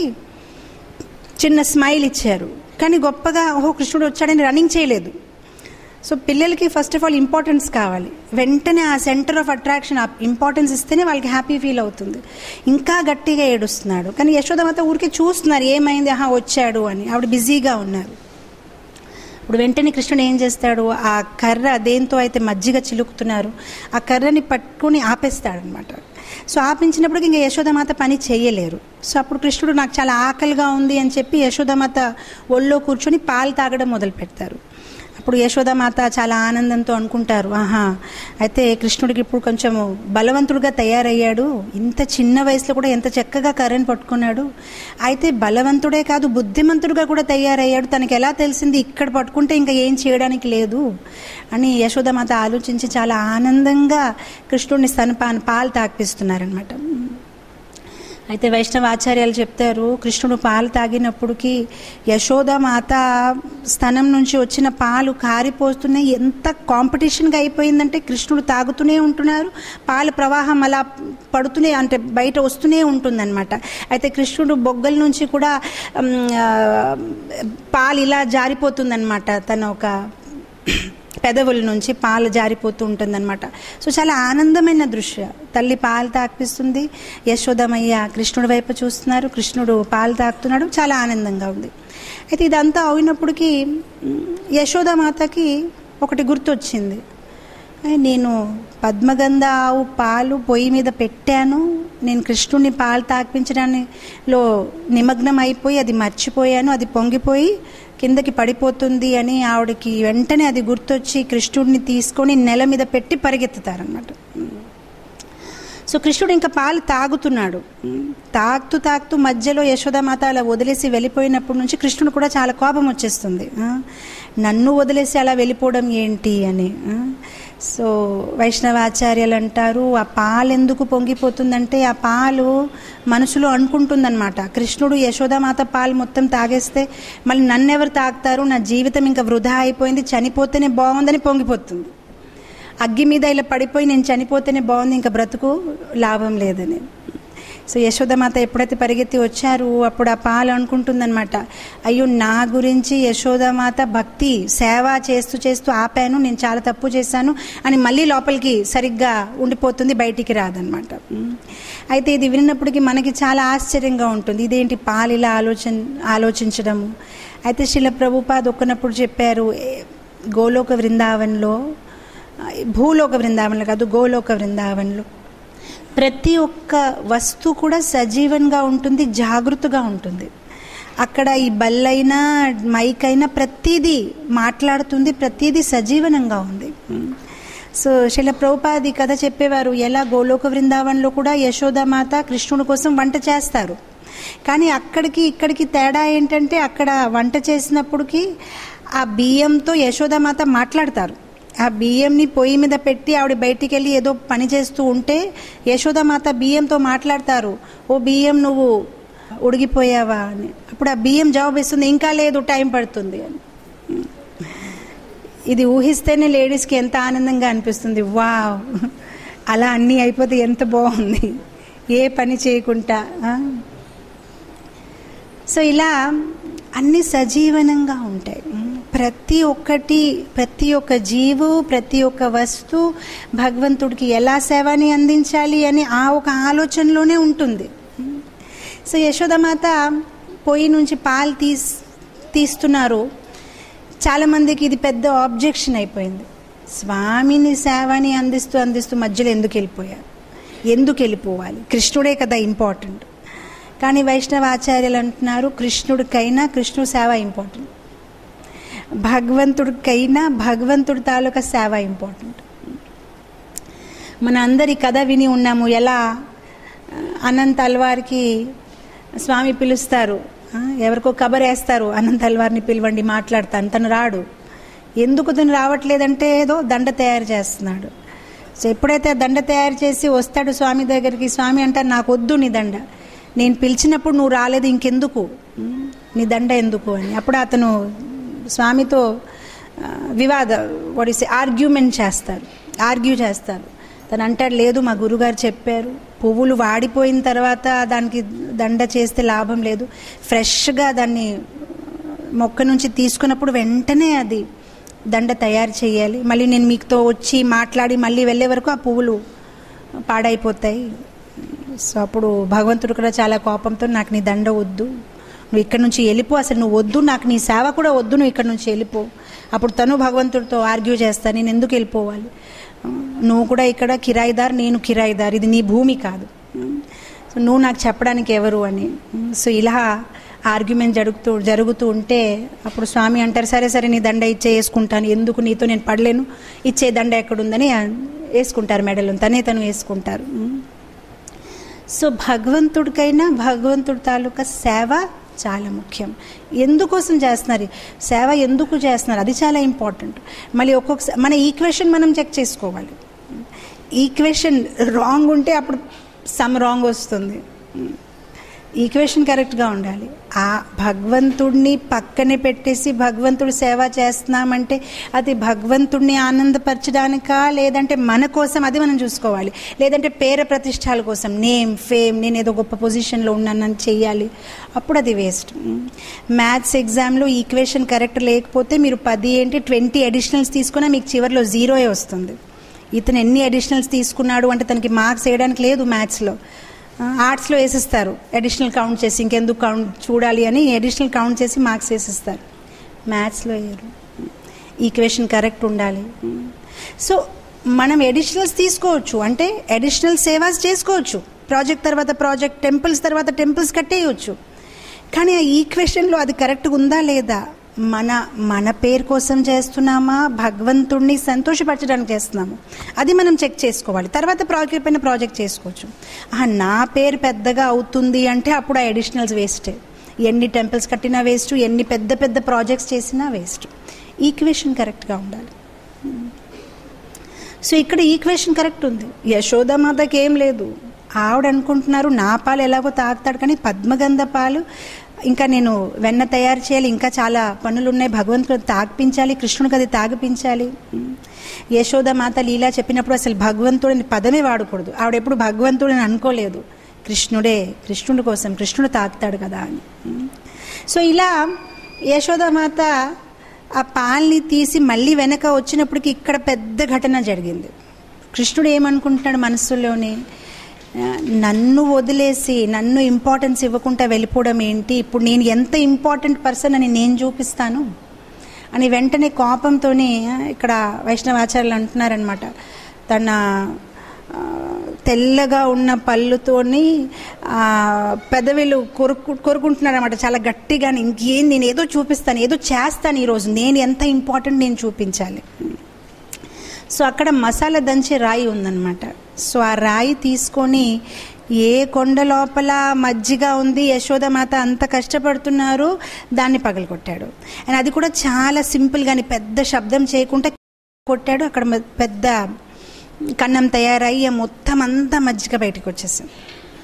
చిన్న స్మైల్ ఇచ్చారు, కానీ గొప్పగా ఓహో కృష్ణుడు వచ్చాడని రన్నింగ్ చేయలేదు. సో పిల్లలకి ఫస్ట్ ఆఫ్ ఆల్ ఇంపార్టెన్స్ కావాలి, వెంటనే ఆ సెంటర్ ఆఫ్ అట్రాక్షన్ ఆ ఇంపార్టెన్స్ ఇస్తేనే వాళ్ళకి హ్యాపీ ఫీల్ అవుతుంది. ఇంకా గట్టిగా ఏడుస్తున్నాడు, కానీ యశోదామాత ఊరికే చూస్తున్నారు, ఏమైంది, ఆహా వచ్చాడు అని, ఆవిడ బిజీగా ఉన్నారు. ఇప్పుడు వెంటనే కృష్ణుడు ఏం చేస్తాడు, ఆ కర్ర దేంతో అయితే మజ్జిగ చిలుకుతున్నారు ఆ కర్రని పట్టుకుని ఆపేస్తాడనమాట. సో ఆపించినప్పుడు ఇంకా యశోదామాత పని చేయలేరు. సో అప్పుడు కృష్ణుడు నాకు చాలా ఆకలిగా ఉంది అని చెప్పి యశోదామాత ఒళ్ళో కూర్చొని పాలు తాగడం మొదలు పెడతారు. అప్పుడు యశోదామాత చాలా ఆనందంతో అనుకుంటారు, ఆహా అయితే కృష్ణుడికి ఇప్పుడు కొంచెం బలవంతుడుగా తయారయ్యాడు, ఇంత చిన్న వయసులో కూడా ఎంత చక్కగా కర్రని పట్టుకున్నాడు, అయితే బలవంతుడే కాదు బుద్ధిమంతుడుగా కూడా తయారయ్యాడు, తనకి ఎలా తెలిసింది ఇక్కడ పట్టుకుంటే ఇంకా ఏం చేయడానికి లేదు అని యశోదామాత ఆలోచించి చాలా ఆనందంగా కృష్ణుడిని స్తనపాన పాలు తాగిపిస్తున్నారనమాట. అయితే వైష్ణవ ఆచార్యాలు చెప్తారు, కృష్ణుడు పాలు తాగినప్పటికీ యశోదామాత స్తనం నుంచి వచ్చిన పాలు కారిపోతున్నాయి. ఎంత కాంపిటీషన్గా అయిపోయిందంటే కృష్ణుడు తాగుతూనే ఉంటున్నారు, పాల ప్రవాహం అలా పడుతూనే అంటే బయట వస్తూనే ఉంటుందన్నమాట. అయితే కృష్ణుడు బొగ్గల నుంచి కూడా పాలు ఇలా జారిపోతుందన్నమాట, తన ఒక పెదవుల నుంచి పాలు జారిపోతూ ఉంటుందన్నమాట. సో చాలా ఆనందమైన దృశ్య. తల్లి పాలు తాకిపిస్తుంది, యశోదమయ్య కృష్ణుడి వైపు చూస్తున్నారు, కృష్ణుడు పాలు తాకుతున్నాడు, చాలా ఆనందంగా ఉంది. అయితే ఇదంతా అయినప్పటికీ యశోదామాతకి ఒకటి గుర్తొచ్చింది, నేను పద్మగంధ ఆవు పాలు పొయ్యి మీద పెట్టాను, నేను కృష్ణుడిని పాలు తాకిపించడానిలో నిమగ్నం అయిపోయి అది మర్చిపోయాను, అది పొంగిపోయి కిందకి పడిపోతుంది అని ఆవిడకి వెంటనే అది గుర్తొచ్చి కృష్ణుడిని తీసుకొని నెల మీద పెట్టి పరిగెత్తుతారనమాట. సో కృష్ణుడు ఇంకా పాలు తాగుతున్నాడు, తాగుతూ తాగుతూ మధ్యలో యశోదామాత అలా వదిలేసి వెళ్ళిపోయినప్పటి నుంచి కృష్ణుడు కూడా చాలా కోపం వచ్చేస్తుంది, నన్ను వదిలేసి అలా వెళ్ళిపోవడం ఏంటి అని. సో వైష్ణవాచార్యులు అంటారు, ఆ పాలు ఎందుకు పొంగిపోతుందంటే ఆ పాలు మనసులో అనుకుంటుందన్నమాట, కృష్ణుడు యశోదామాత పాలు మొత్తం తాగేస్తే మళ్ళీ నన్నెవరు తాగుతారు, నా జీవితం ఇంకా వృధా అయిపోయింది, చనిపోతేనే బాగుందని పొంగిపోతుంది. అగ్గి మీద ఇలా పడిపోయి నేను చనిపోతేనే బాగుంది, ఇంకా బ్రతుకు లాభం లేదని. సో యశోదామాత ఎప్పుడైతే పరిగెత్తి వచ్చారు అప్పుడు ఆ పాలు అనుకుంటుందన్నమాట, అయ్యో నా గురించి యశోదామాత భక్తి సేవ చేస్తూ చేస్తూ ఆపాను, నేను చాలా తప్పు చేశాను అని మళ్ళీ లోపలికి సరిగ్గా ఉండిపోతుంది, బయటికి రాదనమాట. అయితే ఇది విన్నప్పటికీ మనకి చాలా ఆశ్చర్యంగా ఉంటుంది, ఇదేంటి పాలు ఇలా ఆలోచన ఆలోచించడము. అయితే శ్రీల ప్రభుపాద్ ఒక్కనప్పుడు చెప్పారు, గోలోక వృందావన్లో, భూలోక వృందావన్లో కాదు గోలోక వృందావన్లో ప్రతి ఒక్క వస్తువు కూడా సజీవంగా ఉంటుంది, జాగృతగా ఉంటుంది. అక్కడ ఈ బల్లైనా మైక్ అయినా ప్రతిదీ మాట్లాడుతుంది, ప్రతిదీ సజీవనంగా ఉంది. సో శ్రీల ప్రభుపాద్ ఈ కథ చెప్పేవారు, ఎలా గోలోక వృందావన్లో కూడా యశోదామాత కృష్ణుడి కోసం వంట చేస్తారు, కానీ అక్కడికి ఇక్కడికి తేడా ఏంటంటే అక్కడ వంట చేసినప్పటికీ ఆ బియ్యంతో యశోదామాత మాట్లాడతారు. ఆ బియ్యంని పొయ్యి మీద పెట్టి ఆవిడ బయటికి వెళ్ళి ఏదో పని చేస్తూ ఉంటే యశోదామాత బియ్యంతో మాట్లాడతారు, ఓ బియ్యం నువ్వు ఉడిగిపోయావా అని. అప్పుడు ఆ బియ్యం జవాబు ఇస్తుంది, ఇంకా లేదు టైం పడుతుంది అని. ఇది ఊహిస్తేనే లేడీస్కి ఎంత ఆనందంగా అనిపిస్తుంది, వావ్ అలా అన్నీ అయిపోతే ఎంత బాగుంది, ఏ పని చేయకుండా. సో ఇలా అన్నీ సజీవనంగా ఉంటాయి. ప్రతి ఒక్కటి, ప్రతి ఒక్క జీవు, ప్రతి ఒక్క వస్తువు భగవంతుడికి ఎలా సేవని అందించాలి అని ఆ ఒక ఆలోచనలోనే ఉంటుంది. సో యశోదామాత పొయ్యి నుంచి పాలు తీస్ తీస్తున్నారు, చాలామందికి ఇది పెద్ద ఆబ్జెక్షన్ అయిపోయింది, స్వామిని సేవని అందిస్తూ అందిస్తూ మధ్యలో ఎందుకు వెళ్ళిపోయారు, ఎందుకు వెళ్ళిపోవాలి, కృష్ణుడే కదా ఇంపార్టెంట్. కానీ వైష్ణవ ఆచార్యులు అంటున్నారు, కృష్ణుడికైనా కృష్ణుడు సేవ ఇంపార్టెంట్, భగవంతుడికైనా భగవంతుడి తాలూకా సేవ ఇంపార్టెంట్. మన అందరి కథ విని ఉన్నాము, ఎలా అనంత్ అల్వార్కి స్వామి పిలుస్తారు, ఎవరికో కబర్ వేస్తారు, అనంత్ అల్వార్ని పిలవండి మాట్లాడతాను, తను రాడు. ఎందుకు తను రావట్లేదంటే ఏదో దండ తయారు చేస్తున్నాడు. సో ఎప్పుడైతే దండ తయారు చేసి వస్తాడు స్వామి దగ్గరికి, స్వామి అంటారు, నాకు వద్దు నీ దండ, నేను పిలిచినప్పుడు నువ్వు రాలేదు, ఇంకెందుకు నీ దండ ఎందుకు అని. అప్పుడు అతను స్వామితో వివాద వాడిసి ఆర్గ్యుమెంట్ చేస్తారు, ఆర్గ్యూ చేస్తారు. తను అంటాడు, లేదు మా గురుగారు చెప్పారు, పువ్వులు వాడిపోయిన తర్వాత దానికి దండ చేస్తే లాభం లేదు, ఫ్రెష్గా దాన్ని మొక్క నుంచి తీసుకున్నప్పుడు వెంటనే అది దండ తయారు చేయాలి, మళ్ళీ నేను మీతో వచ్చి మాట్లాడి మళ్ళీ వెళ్ళే వరకు ఆ పువ్వులు పాడైపోతాయి. సో అప్పుడు భగవంతుడు కూడా చాలా కోపంతో, నాకు నీ దండ వద్దు, నువ్వు ఇక్కడ నుంచి వెళ్ళిపో, అసలు నువ్వు వద్దు, నాకు నీ సేవ కూడా వద్దు, నువ్వు ఇక్కడ నుంచి వెళ్ళిపో. అప్పుడు తను భగవంతుడితో ఆర్గ్యూ చేస్తాను, నేను ఎందుకు వెళ్ళిపోవాలి, నువ్వు కూడా ఇక్కడ కిరాయిదార్, నేను కిరాయిదార్, ఇది నీ భూమి కాదు, సో నువ్వు నాకు చెప్పడానికి ఎవరు అని. సో ఇలా ఆర్గ్యుమెంట్ జరుగుతూ జరుగుతూ ఉంటే అప్పుడు స్వామి అంటారు, సరే సరే నీ దండ ఇచ్చే వేసుకుంటాను, ఎందుకు నీతో నేను పడలేను, ఇచ్చే దండ ఎక్కడుందని వేసుకుంటారు, మెడలు తనే తను వేసుకుంటారు. సో భగవంతుడికైనా భగవంతుడి తాలూకా సేవ చాలా ముఖ్యం. ఎందుకోసం చేస్తున్నారు సేవ, ఎందుకు చేస్తున్నారు, అది చాలా ఇంపార్టెంట్. మళ్ళీ ఒక్కొక్కసారి మన ఈక్వేషన్ మనం చెక్ చేసుకోవాలి, ఈక్వేషన్ రాంగ్ ఉంటే అప్పుడు సమ్ రాంగ్ వస్తుంది. ఈక్వేషన్ కరెక్ట్గా ఉండాలి. ఆ భగవంతుడిని పక్కనే పెట్టేసి భగవంతుడి సేవ చేస్తున్నామంటే అది భగవంతుడిని ఆనందపరచడానికా లేదంటే మన కోసం, అది మనం చూసుకోవాలి. లేదంటే పేర ప్రతిష్టాల కోసం, నేమ్ ఫేమ్, నేను ఏదో గొప్ప పొజిషన్లో ఉన్నానని చెయ్యాలి, అప్పుడు అది వేస్ట్. మ్యాథ్స్ ఎగ్జామ్లో ఈక్వేషన్ కరెక్ట్ లేకపోతే మీరు పది ఏంటి ట్వంటీ అడిషనల్స్ తీసుకున్నా మీకు చివరిలో జీరోయే వస్తుంది. ఇతను ఎన్ని అడిషనల్స్ తీసుకున్నాడు అంటే తనకి మార్క్స్ వేయడానికి లేదు మ్యాథ్స్లో. ఆర్ట్స్లో వేసిస్తారు అడిషనల్ కౌంట్ చేసి, ఇంకెందుకు కౌంట్ చూడాలి అని అడిషనల్ కౌంట్ చేసి మార్క్స్ వేసిస్తారు. మ్యాథ్స్లో వేయరు. ఈక్వేషన్ కరెక్ట్ ఉండాలి. సో మనం అడిషనల్స్ తీసుకోవచ్చు, అంటే అడిషనల్ సేవాస్ చేసుకోవచ్చు. ప్రాజెక్ట్ తర్వాత ప్రాజెక్ట్, టెంపుల్స్ తర్వాత టెంపుల్స్ కట్టేయచ్చు. కానీ ఆ ఈక్వేషన్లో అది కరెక్ట్గా ఉందా లేదా, మన మన పేరు కోసం చేస్తున్నామా, భగవంతుడిని సంతోషపరచడానికి చేస్తున్నాము, అది మనం చెక్ చేసుకోవాలి. తర్వాత ప్రాజెక్ట్ పైన ప్రాజెక్ట్ చేసుకోవచ్చు. నా పేరు పెద్దగా అవుతుంది అంటే అప్పుడు ఆ అడిషనల్స్ వేస్టే. ఎన్ని టెంపుల్స్ కట్టినా వేస్ట్, ఎన్ని పెద్ద పెద్ద ప్రాజెక్ట్స్ చేసినా వేస్ట్. ఈక్వేషన్ కరెక్ట్గా ఉండాలి. సో ఇక్కడ ఈక్వేషన్ కరెక్ట్ ఉంది. యశోదామాతకి ఏం లేదు. ఆవిడ అనుకుంటున్నారు నా పాలు ఎలాగో తాగుతాడు, కానీ పద్మగంధ పాలు ఇంకా నేను వెన్న తయారు చేయాలి, ఇంకా చాలా పనులు ఉన్నాయి, భగవంతుడు తాగిపించాలి, కృష్ణుడికి అది తాగిపించాలి. యశోదామాత లీలా చెప్పినప్పుడు అసలు భగవంతుడిని పదమే వాడకూడదు. ఆవిడెప్పుడు భగవంతుడిని అనుకోలేదు, కృష్ణుడే, కృష్ణుడి కోసం, కృష్ణుడు తాగుతాడు కదా అని. సో ఇలా యశోదామాత ఆ పాల్ని తీసి మళ్ళీ వెనక వచ్చినప్పటికీ ఇక్కడ పెద్ద ఘటన జరిగింది. కృష్ణుడు ఏమనుకుంటున్నాడు మనస్సులోని, నన్ను వదిలేసి నన్ను ఇంపార్టెన్స్ ఇవ్వకుండా వెళ్ళిపోవడం ఏంటి, ఇప్పుడు నేను ఎంత ఇంపార్టెంట్ పర్సన్ అని నేను చూపిస్తాను అని వెంటనే కోపంతో ఇక్కడ వైష్ణవాచార్యులు అంటున్నారనమాట. తన తెల్లగా ఉన్న పళ్ళుతోని పెదవిలు కొరుకు కొరుకుంటున్నారనమాట చాలా గట్టిగా. ఇంకేం నేను ఏదో చూపిస్తాను, ఏదో చేస్తాను ఈరోజు, నేను ఎంత ఇంపార్టెంట్ నేను చూపించాలి. సో అక్కడ మసాలా దంచే రాయి ఉందన్నమాట. సో ఆ రాయి తీసుకొని ఏ కొండ లోపల మజ్జిగ ఉంది, యశోదామాత అంత కష్టపడుతున్నారు, దాన్ని పగలగొట్టాడు. అండ్ అది కూడా చాలా సింపుల్గాని పెద్ద శబ్దం చేయకుండా కొట్టాడు. అక్కడ పెద్ద కన్నం తయారయ్యి మొత్తం అంతా మజ్జిగ బయటికి వచ్చేసింది.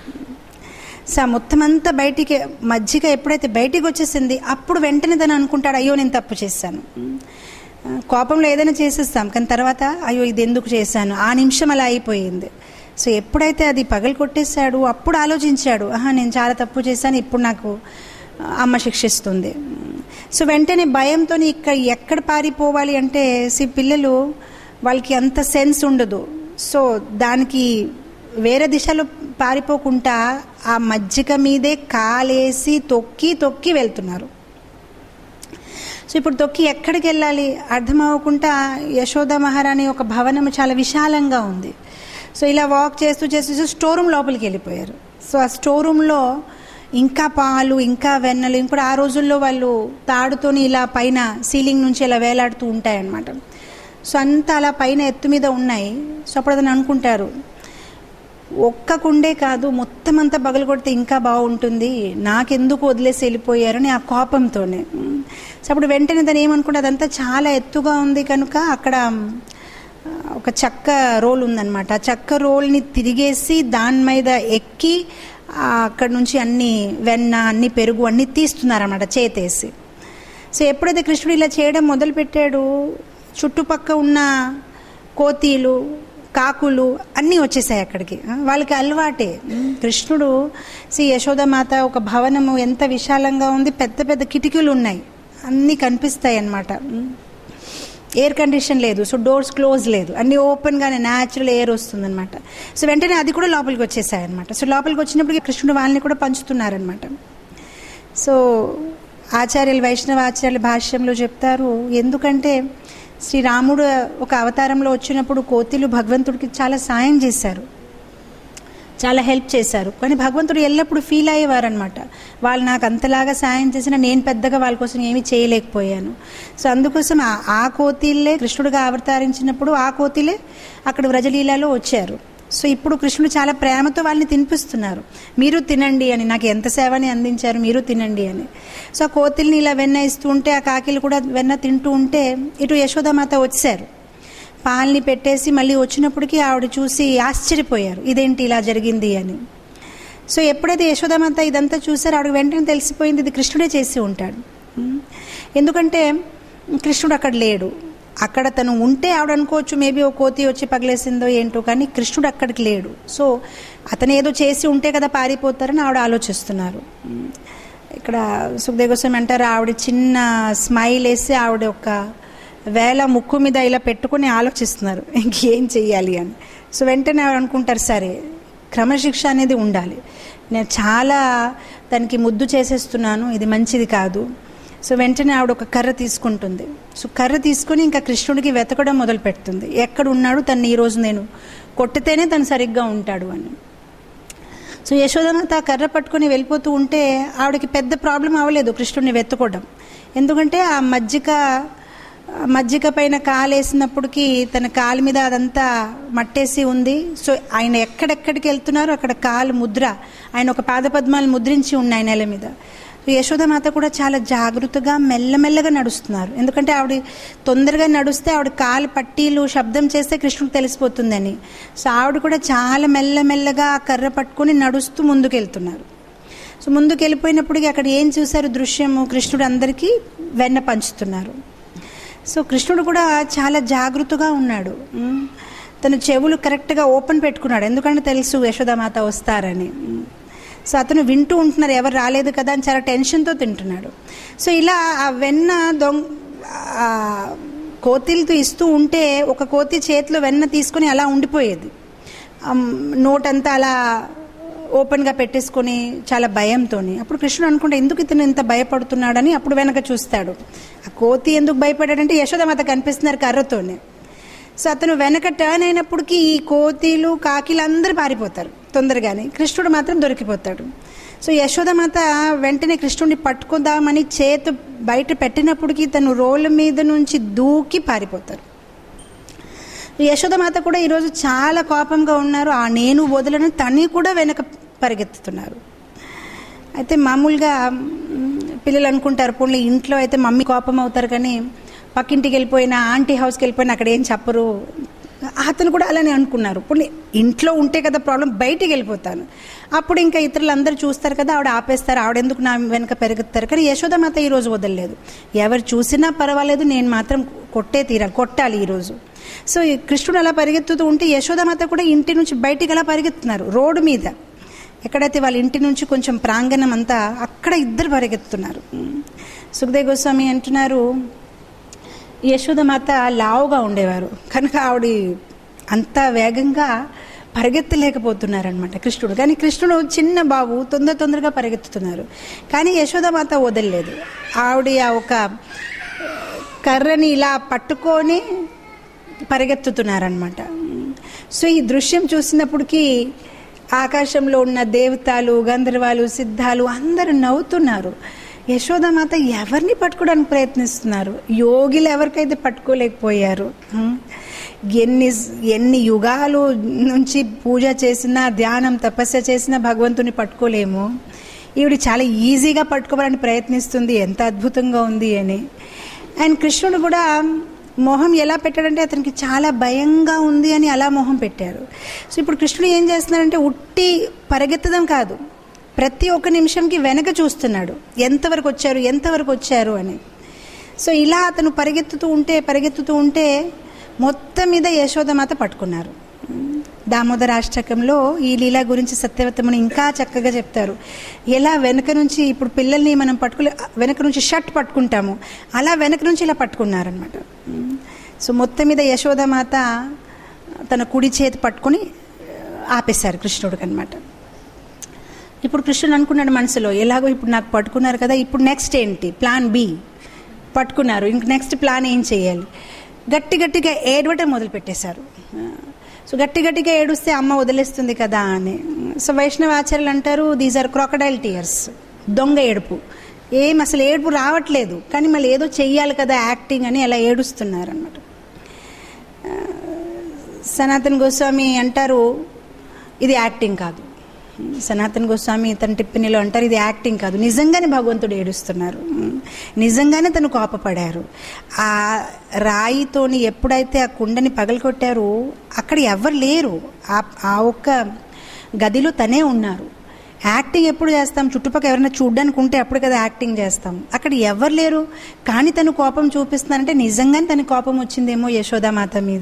సో ఆ మొత్తం అంతా బయటికి మజ్జిగ ఎప్పుడైతే బయటికి వచ్చేసింది అప్పుడు వెంటనే తను అనుకుంటాడు, అయ్యో నేను తప్పు చేశాను. కోపంలో ఏదైనా చేసేస్తాం, కానీ తర్వాత అయ్యో ఇది ఎందుకు చేశాను, ఆ నిమిషం అలా అయిపోయింది. సో ఎప్పుడైతే అది పగలు కొట్టేశాడు అప్పుడు ఆలోచించాడు, ఆహా నేను చాలా తప్పు చేశాను, ఇప్పుడు నాకు అమ్మ శిక్షిస్తుంది. సో వెంటనే భయంతో ఇక్కడ ఎక్కడ పారిపోవాలి అంటే, సి పిల్లలు వాళ్ళకి అంత సెన్స్ ఉండదు. సో దానికి వేరే దిశలో పారిపోకుండా ఆ మజ్జిగ మీదే కాలేసి తొక్కి తొక్కి వెళ్తున్నారు. సో ఇప్పుడు తొక్కి ఎక్కడికి వెళ్ళాలి అర్థం అవ్వకుండా యశోదా మహారాణి ఒక భవనం చాలా విశాలంగా ఉంది. సో ఇలా వాక్ చేస్తూ చేస్తూ స్టోర్ రూమ్ లోపలికి వెళ్ళిపోయారు. సో ఆ స్టోర్ రూమ్లో ఇంకా పాలు ఇంకా వెన్నలు, ఇంకా ఆ రోజుల్లో వాళ్ళు తాడుతోని ఇలా పైన సీలింగ్ నుంచి ఇలా వేలాడుతూ ఉంటాయన్నమాట. సో అంతా అలా పైన ఎత్తు మీద ఉన్నాయి. సో అప్పుడు అతను అనుకుంటారు, ఒక్క కుండే కాదు మొత్తం అంతా పగలు కొడితే ఇంకా బాగుంటుంది, నాకెందుకు వదిలేసి వెళ్ళిపోయారని ఆ కోపంతోనే. సో అప్పుడు వెంటనే తను ఏమనుకుంటే, అదంతా చాలా ఎత్తుగా ఉంది కనుక అక్కడ ఒక చెక్క రోల్ ఉందన్నమాట. ఆ చెక్క రోల్ని తిరిగేసి దాని మీద ఎక్కి అక్కడ నుంచి అన్ని వెన్న అన్ని పెరుగు అన్నీ తీస్తున్నారన్నమాట చేతేసి. సో ఎప్పుడైతే కృష్ణుడు ఇలా చేయడం మొదలుపెట్టాడు, చుట్టుపక్క ఉన్న కోతీలు కాకులు అన్నీ వచ్చేసాయి అక్కడికి. వాళ్ళకి అలవాటే. కృష్ణుడు శ్రీ యశోదామాత ఒక భవనము ఎంత విశాలంగా ఉంది, పెద్ద పెద్ద కిటికీలు ఉన్నాయి, అన్నీ కనిపిస్తాయి అన్నమాట. ఎయిర్ కండిషన్ లేదు, సో డోర్స్ క్లోజ్ లేదు, అన్నీ ఓపెన్గానే న్యాచురల్ ఎయిర్ వస్తుందన్నమాట. సో వెంటనే అది కూడా లోపలికి వచ్చేసాయి అనమాట. సో లోపలికి వచ్చినప్పటికీ కృష్ణుడు వాళ్ళని కూడా పంచుతున్నారనమాట. సో ఆచార్యులు వైష్ణవ ఆచార్యుల భాష్యంలో చెప్తారు, ఎందుకంటే శ్రీరాముడు ఒక అవతారంలో వచ్చినప్పుడు కోతిలు భగవంతుడికి చాలా సాయం చేశారు, చాలా హెల్ప్ చేశారు. కానీ భగవంతుడు ఎల్లప్పుడూ ఫీల్ అయ్యేవారనమాట, వాళ్ళు నాకు అంతలాగా సాయం చేసినా నేను పెద్దగా వాళ్ళ కోసం ఏమీ చేయలేకపోయాను. సో అందుకోసం ఆ కోతిలే కృష్ణుడిగా అవతరించినప్పుడు ఆ కోతిలే అక్కడ వ్రజలీలలో వచ్చారు. సో ఇప్పుడు కృష్ణుడు చాలా ప్రేమతో వాళ్ళని తినిపిస్తున్నారు, మీరు తినండి అని, నాకు ఎంత సేవని అందించారు, మీరు తినండి అని. సో ఆ కోతిల్ని ఇలా వెన్న ఇస్తూ ఉంటే ఆ కాకిలు కూడా వెన్న తింటూ ఉంటే ఇటు యశోదామాత వచ్చారు. పాల్ని పెట్టేసి మళ్ళీ వచ్చినప్పటికీ ఆవిడ చూసి ఆశ్చర్యపోయారు, ఇదేంటి ఇలా జరిగింది అని. సో ఎప్పుడైతే యశోదామాత ఇదంతా చూసారో ఆవిడకి వెంటనే తెలిసిపోయింది ఇది కృష్ణుడే చేసి ఉంటాడు. ఎందుకంటే కృష్ణుడు అక్కడ లేడు. అక్కడ తను ఉంటే ఆవిడ అనుకోవచ్చు మేబీ ఓ కోతి వచ్చి పగిలేసిందో ఏంటో, కానీ కృష్ణుడు అక్కడికి లేడు. సో అతను ఏదో చేసి ఉంటే కదా పారిపోతారని ఆవిడ ఆలోచిస్తున్నారు. ఇక్కడ సుఖదేవ్ గోస్వామి అంటారు ఆవిడ చిన్న స్మైల్ వేసి ఆవిడ ఒక వేళ ముక్కు మీద ఇలా పెట్టుకుని ఆలోచిస్తున్నారు ఇంకేం చెయ్యాలి అని. సో వెంటనే ఆవిడ అనుకుంటారు సరే క్రమశిక్ష అనేది ఉండాలి, నేను చాలా తనకి ముద్దు చేసేస్తున్నాను, ఇది మంచిది కాదు. సో వెంటనే ఆవిడ ఒక కర్ర తీసుకుంటుంది. సో కర్ర తీసుకుని ఇంకా కృష్ణుడికి వెతకడం మొదలు పెడుతుంది, ఎక్కడ ఉన్నాడు తను ఈరోజు నేను కొట్టితేనే తను సరిగ్గా ఉంటాడు అని. సో యశోదామాత ఆ కర్ర పట్టుకొని వెళ్ళిపోతూ ఉంటే ఆవిడకి పెద్ద ప్రాబ్లం అవ్వలేదు కృష్ణుడిని వెతుకోవడం. ఎందుకంటే ఆ మజ్జిగ మజ్జిగ పైన కాలు వేసినప్పటికీ తన కాలు మీద అదంతా మట్టేసి ఉంది. సో ఆయన ఎక్కడెక్కడికి వెళ్తున్నారో అక్కడ కాలు ముద్ర, ఆయన ఒక పాదపద్మాలు ముద్రించి ఉన్నాయి నేల మీద. యశోదామాత కూడా చాలా జాగ్రత్తగా మెల్లమెల్లగా నడుస్తున్నారు, ఎందుకంటే ఆవిడ తొందరగా నడుస్తే ఆవిడ కాలు పట్టీలు శబ్దం చేస్తే కృష్ణుడికి తెలిసిపోతుందని. సో ఆవిడ కూడా చాలా మెల్లమెల్లగా ఆ కర్ర పట్టుకొని నడుస్తూ ముందుకు వెళ్తున్నారు. సో ముందుకు వెళ్ళిపోయినప్పటికీ అక్కడ ఏం చూశారు దృశ్యము, కృష్ణుడు అందరికీ వెన్న పంచుతున్నారు. సో కృష్ణుడు కూడా చాలా జాగ్రత్తగా ఉన్నాడు. తన చెవులు కరెక్ట్గా ఓపెన్ పెట్టుకున్నాడు, ఎందుకంటే తెలుసు యశోదామాత వస్తారని. సో అతను వింటూ ఉంటున్నారు, ఎవరు రాలేదు కదా అని చాలా టెన్షన్తో తింటున్నాడు. సో ఇలా ఆ వెన్న దొంగ కోతిలతో ఇస్తూ ఉంటే ఒక కోతి చేతిలో వెన్న తీసుకొని అలా ఉండిపోయేది, నోటంతా అలా ఓపెన్గా పెట్టేసుకొని చాలా భయంతో. అప్పుడు కృష్ణుడు అనుకుంటే ఎందుకు ఇతను ఇంత భయపడుతున్నాడని అప్పుడు వెనక చూస్తాడు. ఆ కోతి ఎందుకు భయపడాడంటే యశోదామాత కనిపిస్తున్నారు కర్రతోనే. సో అతను వెనక టర్న్ అయినప్పటికీ ఈ కోతిలు కాకిలు అందరూ పారిపోతారు తొందరగానే, కృష్ణుడు మాత్రం దొరికిపోతాడు. సో యశోదామాత వెంటనే కృష్ణుడిని పట్టుకుందామని చేతు బయట పెట్టినప్పటికీ తను రోడ్ల మీద నుంచి దూకి పారిపోతారు. యశోదామాత కూడా ఈరోజు చాలా కోపంగా ఉన్నారు, ఆ నేను వదలని తని కూడా వెనక పరిగెత్తుతున్నారు. అయితే మామూలుగా పిల్లలు అనుకుంటారు పోనీ ఇంట్లో అయితే మమ్మీ కోపం అవుతారు, కానీ పక్కింటికి వెళ్ళిపోయినా ఆంటీ హౌస్కి వెళ్ళిపోయినా అక్కడ ఏం చెప్పరు. అతను కూడా అలానే అనుకున్నారు, ఇప్పుడు ఇంట్లో ఉంటే కదా ప్రాబ్లం, బయటికి వెళ్ళిపోతాను అప్పుడు ఇంకా ఇతరులు అందరూ చూస్తారు కదా ఆవిడ ఆపేస్తారు, ఆవిడ ఎందుకు నా వెనక పెరుగుతారు. కానీ యశోదామాత ఈరోజు వదలలేదు, ఎవరు చూసినా పర్వాలేదు నేను మాత్రం కొట్టే తీరాలి, కొట్టాలి ఈరోజు. సో కృష్ణుడు అలా పరిగెత్తుతూ ఉంటే యశోదామాత కూడా ఇంటి నుంచి బయటికి అలా పరిగెత్తున్నారు రోడ్డు మీద, ఎక్కడైతే వాళ్ళ ఇంటి నుంచి కొంచెం ప్రాంగణం అంతా అక్కడ ఇద్దరు పరిగెత్తున్నారు. సుఖదేవ్ గోస్వామి అంటున్నారు యశోదామాత లావుగా ఉండేవారు కనుక ఆవిడ అంత వేగంగా పరిగెత్తలేకపోతున్నారనమాట కృష్ణుడు. కానీ కృష్ణుడు చిన్న బాబు తొందర తొందరగా పరిగెత్తుతున్నారు, కానీ యశోదామాత వదలలేదు. ఆవిడ ఆ ఒక కర్రని ఇలా పట్టుకొని పరిగెత్తుతున్నారనమాట. సో ఈ దృశ్యం చూసినప్పటికీ ఆకాశంలో ఉన్న దేవతలు గంధర్వాలు సిద్ధాలు అందరూ నవ్వుతున్నారు. యశోదామాత ఎవరిని పట్టుకోవడానికి ప్రయత్నిస్తున్నారు, యోగిలు ఎవరికైతే పట్టుకోలేకపోయారు. ఎన్ని ఎన్ని యుగాలు నుంచి పూజ చేసినా ధ్యానం తపస్య చేసినా భగవంతుని పట్టుకోలేము, ఈవిడ చాలా ఈజీగా పట్టుకోవాలని ప్రయత్నిస్తుంది, ఎంత అద్భుతంగా ఉంది అని. అండ్ కృష్ణుడు కూడా మొహం ఎలా పెట్టాడంటే అతనికి చాలా భయంగా ఉంది అని అలా మొహం పెట్టారు. సో ఇప్పుడు కృష్ణుడు ఏం చేస్తున్నాడంటే ఉట్టి పరిగెత్తడం కాదు, ప్రతి ఒక్క నిమిషంకి వెనక చూస్తున్నాడు ఎంతవరకు వచ్చారు ఎంతవరకు వచ్చారు అని. సో ఇలా అతను పరిగెత్తుతూ ఉంటే పరిగెత్తుతూ ఉంటే మొత్తం మీద యశోదామాత పట్టుకున్నారు. దామోదరాష్టకంలో ఈ లీలా గురించి సత్యవతముని ఇంకా చక్కగా చెప్తారు. ఎలా వెనక నుంచి ఇప్పుడు పిల్లల్ని మనం పట్టుకుని వెనక నుంచి షర్ట్ పట్టుకుంటాము, అలా వెనక నుంచి ఇలా పట్టుకున్నారనమాట. సో మొత్తం మీద యశోదామాత తన కుడి చేతి పట్టుకొని ఆపేశారు కృష్ణుడికి అనమాట. ఇప్పుడు కృష్ణుడు అనుకున్నాడు మనసులో, ఎలాగో ఇప్పుడు నాకు పట్టుకున్నారు కదా, ఇప్పుడు నెక్స్ట్ ఏంటి ప్లాన్ బి, పట్టుకున్నారు ఇంక నెక్స్ట్ ప్లాన్ ఏం చేయాలి. గట్టి గట్టిగా ఏడవటం మొదలు పెట్టేశారు. సో గట్టి గట్టిగా ఏడుస్తే అమ్మ వదిలేస్తుంది కదా అని. సో వైష్ణవ ఆచార్యులు అంటారు దీస్ ఆర్ క్రొకడైల్ టీయర్స్, దొంగ ఏడుపు. ఏం అసలు ఏడుపు రావట్లేదు కానీ మళ్ళీ ఏదో చెయ్యాలి కదా యాక్టింగ్ అని అలా ఏడుస్తున్నారు అన్నమాట. సనాతన్ గోస్వామి అంటారు ఇది యాక్టింగ్ కాదు. సనాతన్ గోస్వామి తన టిప్పణిలో అంటారు ఇది యాక్టింగ్ కాదు, నిజంగానే భగవంతుడు ఏడుస్తున్నారు, నిజంగానే తను కోపపడారు. ఆ రాయితోని ఎప్పుడైతే ఆ కుండని పగలగొట్టారో అక్కడ ఎవరు లేరు, ఆ ఒక్క గదిలో తనే ఉన్నారు. యాక్టింగ్ ఎప్పుడు చేస్తాం? చుట్టుపక్కల ఎవరైనా చూడ్డానికి ఉంటే అప్పుడు కదా యాక్టింగ్ చేస్తాం. అక్కడ ఎవరు లేరు కానీ తను కోపం చూపిస్తున్నానంటే నిజంగానే తన కోపం వచ్చిందేమో యశోదామాత మీద.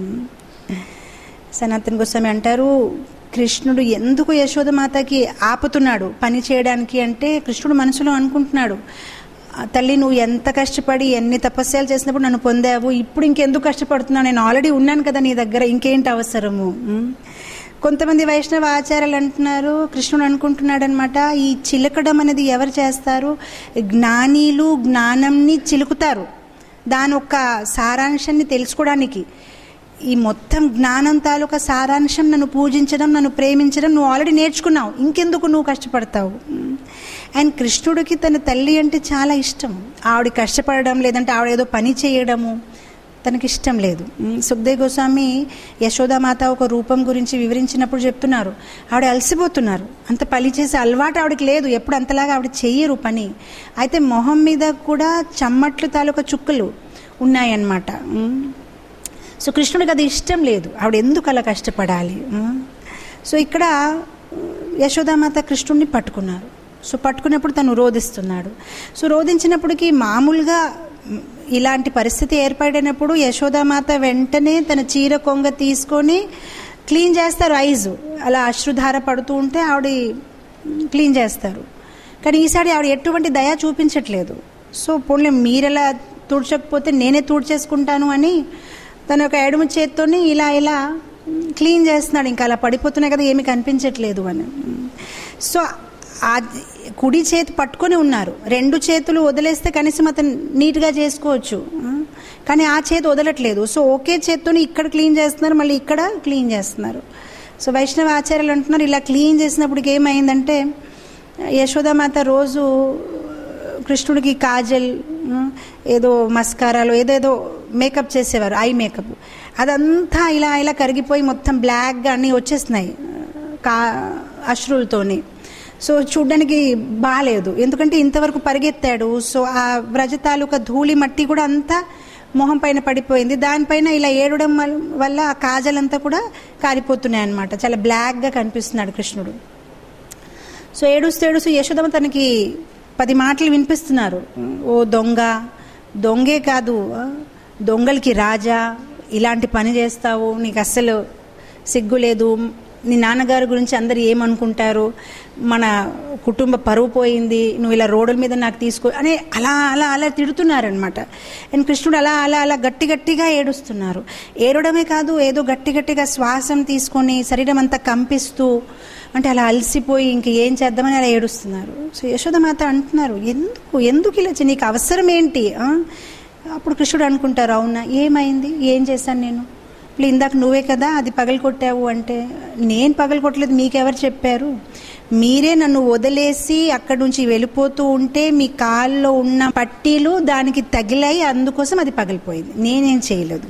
సనాతన గోస్వామి అంటారు, కృష్ణుడు ఎందుకు యశోదామాతకి ఆపుతున్నాడు పని చేయడానికి అంటే, కృష్ణుడు మనసులో అనుకుంటున్నాడు, తల్లి నువ్వు ఎంత కష్టపడి ఎన్ని తపస్యాలు చేసినప్పుడు నన్ను పొందావు, ఇప్పుడు ఇంకెందుకు కష్టపడుతున్నావు, నేను ఆల్రెడీ ఉన్నాను కదా నీ దగ్గర, ఇంకేంటి అవసరము. కొంతమంది వైష్ణవ ఆచార్యులు అంటున్నారు, కృష్ణుడు అనుకుంటున్నాడు అనమాట, ఈ చిలకడం అనేది ఎవరు చేస్తారు? జ్ఞానీలు జ్ఞానంని చిలుకుతారు దాని యొక్క సారాంశాన్ని తెలుసుకోవడానికి. ఈ మొత్తం జ్ఞానం తాలూకా సారాంశం నన్ను పూజించడం, నన్ను ప్రేమించడం నువ్వు ఆల్రెడీ నేర్చుకున్నావు, ఇంకెందుకు నువ్వు కష్టపడతావు. అండ్ కృష్ణుడికి తన తల్లి అంటే చాలా ఇష్టం. ఆవిడ కష్టపడడం లేదంటే ఆవిడ ఏదో పని చేయడము తనకి ఇష్టం లేదు. సుఖదేవ్ గోస్వామి యశోదామాత ఒక రూపం గురించి వివరించినప్పుడు చెప్తున్నారు, ఆవిడ అలసిపోతున్నారు, అంత పని చేసే అలవాటు ఆవిడకి లేదు, ఎప్పుడు అంతలాగా ఆవిడ చెయ్యరు పని. అయితే మొహం మీద కూడా చమ్మట్లు తాలూకా చుక్కలు ఉన్నాయన్నమాట. సో కృష్ణుడికి అది ఇష్టం లేదు, ఆవిడ ఎందుకు అలా కష్టపడాలి. సో ఇక్కడ యశోదామాత కృష్ణుడిని పట్టుకున్నారు. సో పట్టుకున్నప్పుడు తను రోధిస్తున్నాడు. సో రోధించినప్పటికీ మామూలుగా ఇలాంటి పరిస్థితి ఏర్పడినప్పుడు యశోదామాత వెంటనే తన చీర కొంగ తీసుకొని క్లీన్ చేస్తారు ఐజ్, అలా అశ్రుధార పడుతూ ఉంటే ఆవిడ క్లీన్ చేస్తారు. కానీ ఈసారి ఆవిడ ఎటువంటి దయ చూపించట్లేదు. సో పోన్లే మీరెలా తుడ్చకపోతే నేనే తుడ్చేసుకుంటాను అని తన యొక్క ఎడమ చేత్తోని ఇలా ఇలా క్లీన్ చేస్తున్నాడు. ఇంకా అలా పడిపోతున్నాయి కదా, ఏమీ కనిపించట్లేదు అని. సో ఆ కుడి చేతి పట్టుకొని ఉన్నారు, రెండు చేతులు వదిలేస్తే కనీసం అతను నీట్గా చేసుకోవచ్చు, కానీ ఆ చేతి వదలట్లేదు. సో ఒకే చేత్తోని ఇక్కడ క్లీన్ చేస్తున్నారు, మళ్ళీ ఇక్కడ క్లీన్ చేస్తున్నారు. సో వైష్ణవ ఆచార్యులు అంటున్నారు, ఇలా క్లీన్ చేసినప్పటికి ఏమైందంటే యశోదామాత రోజు కృష్ణుడికి కాజల్, ఏదో మస్కారాలు, ఏదేదో మేకప్ చేసేవారు, ఐ మేకప్, అదంతా ఇలా ఇలా కరిగిపోయి మొత్తం బ్లాక్గా అన్నీ వచ్చేస్తున్నాయి కా అశ్రులతోని. సో చూడ్డానికి బాగాలేదు, ఎందుకంటే ఇంతవరకు పరిగెత్తాడు. సో ఆ వ్రజ తాలూకా ధూళి మట్టి కూడా అంతా మొహం పైన పడిపోయింది. దానిపైన ఇలా ఏడడం వల్ల ఆ కాజలంతా కూడా కారిపోతున్నాయి అన్నమాట. చాలా బ్లాక్గా కనిపిస్తున్నాడు కృష్ణుడు. సో ఏడుస్తూ ఏడుస్తూ యశోదమ్మ తనకి పది మాటలు వినిపిస్తున్నారు. ఓ దొంగ, దొంగే కాదు దొంగలకి రాజా, ఇలాంటి పని చేస్తావు, నీకు అస్సలు సిగ్గు లేదు, నీ నాన్నగారి గురించి అందరు ఏమనుకుంటారు, మన కుటుంబ పరువు పోయింది, నువ్వు ఇలా రోడ్ల మీద నాకు తీసుకో అని అలా అలా అలా తిడుతున్నారనమాట. అండ్ కృష్ణుడు అలా అలా అలా గట్టి గట్టిగా ఏడుస్తున్నారు. ఏడవడమే కాదు, ఏదో గట్టి గట్టిగా శ్వాసం తీసుకొని శరీరం అంతా కంపిస్తూ, అంటే అలా అలసిపోయి ఇంక ఏం చేద్దామని అలా ఏడుస్తున్నారు. సో యశోదమాత అంటున్నారు, ఎందుకు ఎందుకు ఇలా నీకు అవసరం ఏంటి? అప్పుడు కృష్ణుడు అనుకుంటారు, అవునా ఏమైంది, ఏం చేశాను నేను, ఇప్పుడు ఇందాక నువ్వే కదా అది పగలగొట్టావు అంటే, నేను పగలగొట్టలేదు, మీకెవరు చెప్పారు, మీరే నన్ను వదిలేసి అక్కడి నుంచి వెళ్ళిపోతూ ఉంటే మీ కాల్లో ఉన్న పట్టీలు దానికి తగిలాయి, అందుకోసం అది పగిలిపోయింది, నేనేం చేయలేదు.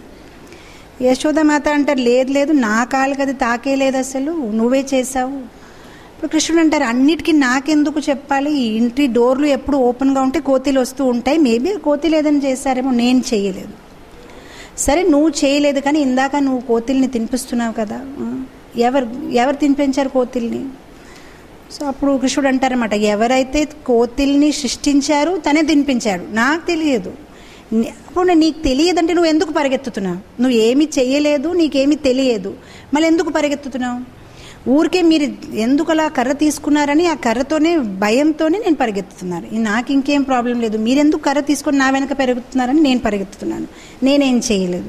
యశోదమాత అంటారు, లేదు లేదు నా కాళ్ళకి అది తాకే లేదు, అసలు నువ్వే చేసావు. ఇప్పుడు కృష్ణుడు అంటారు, అన్నిటికీ నాకెందుకు చెప్పాలి, ఈ ఇంటి డోర్లు ఎప్పుడు ఓపెన్గా ఉంటే కోతిలు వస్తూ ఉంటాయి, మేబీ కోతిలు ఏదైనా చేశారేమో, నేను చేయలేదు. సరే నువ్వు చేయలేదు, కానీ ఇందాక నువ్వు కోతిల్ని తినిపిస్తున్నావు కదా, ఎవరు ఎవరు తినిపించారు కోతిల్ని? సో అప్పుడు కృష్ణుడు అంటారన్నమాట, ఎవరైతే కోతిల్ని సృష్టించారో తనే తినిపించాడు, నాకు తెలియదు. అప్పుడు నీకు తెలియదంటే నువ్వు ఎందుకు పరిగెత్తుతున్నావు? నువ్వు ఏమీ చెయ్యలేదు, నీకేమీ తెలియదు, మళ్ళీ ఎందుకు పరిగెత్తుతున్నావు? ఊరికే మీరు ఎందుకు అలా కర్ర తీసుకున్నారని ఆ కర్రతోనే భయంతోనే నేను పరిగెత్తుతున్నాను, నాకు ఇంకేం ప్రాబ్లం లేదు, మీరెందుకు కర్ర తీసుకొని నా వెనక పెరుగుతున్నారని నేను పరిగెత్తుతున్నాను, నేనేం చేయలేదు.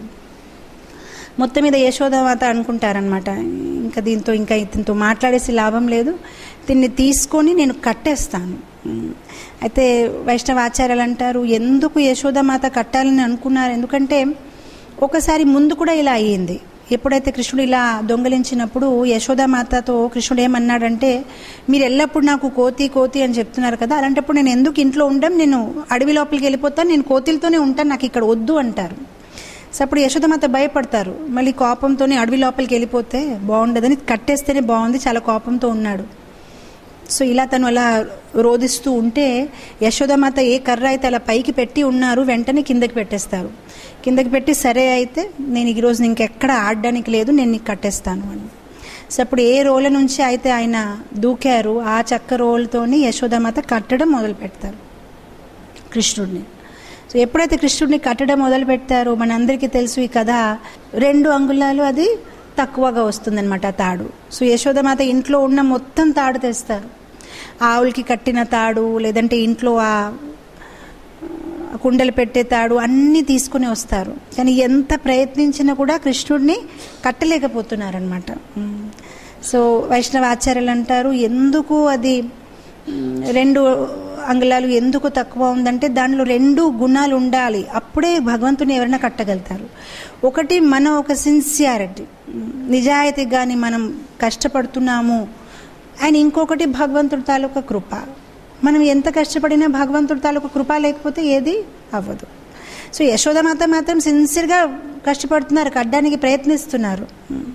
మొత్తం మీద యశోదామాత అనుకుంటారనమాట, ఇంకా దీంతో ఇంకా దీంతో మాట్లాడేసి లాభం లేదు, దీన్ని తీసుకొని నేను కట్టేస్తాను. అయితే వైష్ణవ ఆచార్యులు అంటారు, ఎందుకు యశోదామాత కట్టాలని అనుకున్నారు, ఎందుకంటే ఒకసారి ముందు కూడా ఇలా అయ్యింది. ఎప్పుడైతే కృష్ణుడు ఇలా దొంగలించినప్పుడు యశోదామాతతో కృష్ణుడు ఏమన్నాడంటే, మీరు ఎల్లప్పుడు నాకు కోతి కోతి అని చెప్తున్నారు కదా, అలాంటప్పుడు నేను ఎందుకు ఇంట్లో ఉండడం, నేను అడవి లోపలికి వెళ్ళిపోతాను, నేను కోతిలతోనే ఉంటాను, నాకు ఇక్కడ వద్దు అంటారు. సో అప్పుడు యశోదామాత భయపడతారు, మళ్ళీ కోపంతోనే అడవి లోపలికి వెళ్ళిపోతే బాగుండదని కట్టేస్తేనే బాగుంది, చాలా కోపంతో ఉన్నాడు. సో ఇలా తను అలా రోధిస్తూ ఉంటే యశోదామాత ఏ కర్ర అయితే అలా పైకి పెట్టి ఉన్నారు వెంటనే కిందకి పెట్టేస్తారు. కిందకి పెట్టి, సరే అయితే నేను ఈరోజు ఇంకెక్కడ ఆడడానికి లేదు, నేను నీకు కట్టేస్తాను అని. సో అప్పుడు ఏ రోల నుంచి అయితే ఆయన దూకారు ఆ చక్క రోలతోని యశోదామాత కట్టడం మొదలు పెడతారు కృష్ణుడిని. సో ఎప్పుడైతే కృష్ణుడిని కట్టడం మొదలు పెట్టారో మనందరికీ తెలుసు ఈ కథ, రెండు అంగుళాలు అది తక్కువగా వస్తుందన్నమాట ఆ తాడు. సో యశోదామాత ఇంట్లో ఉన్న మొత్తం తాడు తెస్తారు, ఆవులకి కట్టిన తాడు, లేదంటే ఇంట్లో ఆ కుండలు పెట్టే తాడు అన్నీ తీసుకుని వస్తారు. కానీ ఎంత ప్రయత్నించినా కూడా కృష్ణుడిని కట్టలేకపోతున్నారనమాట. సో వైష్ణవ ఆచార్యులు అంటారు, ఎందుకు అది రెండు అంగుళాలు ఎందుకు తక్కువ ఉందంటే దానిలో రెండు గుణాలు ఉండాలి, అప్పుడే భగవంతుని ఎవరైనా కట్టగలుగుతారు. ఒకటి మన ఒక సిన్సియారిటీ, నిజాయితీ కానీ మనం కష్టపడుతున్నాము, అండ్ ఇంకొకటి భగవంతుడి తాలూకా కృప. మనం ఎంత కష్టపడినా భగవంతుడి తాలూకా కృప లేకపోతే ఏది అవ్వదు. సో యశోదామాత మాత్రం సిన్సియర్గా కష్టపడుతున్నారు, కట్టడానికి ప్రయత్నిస్తున్నారు.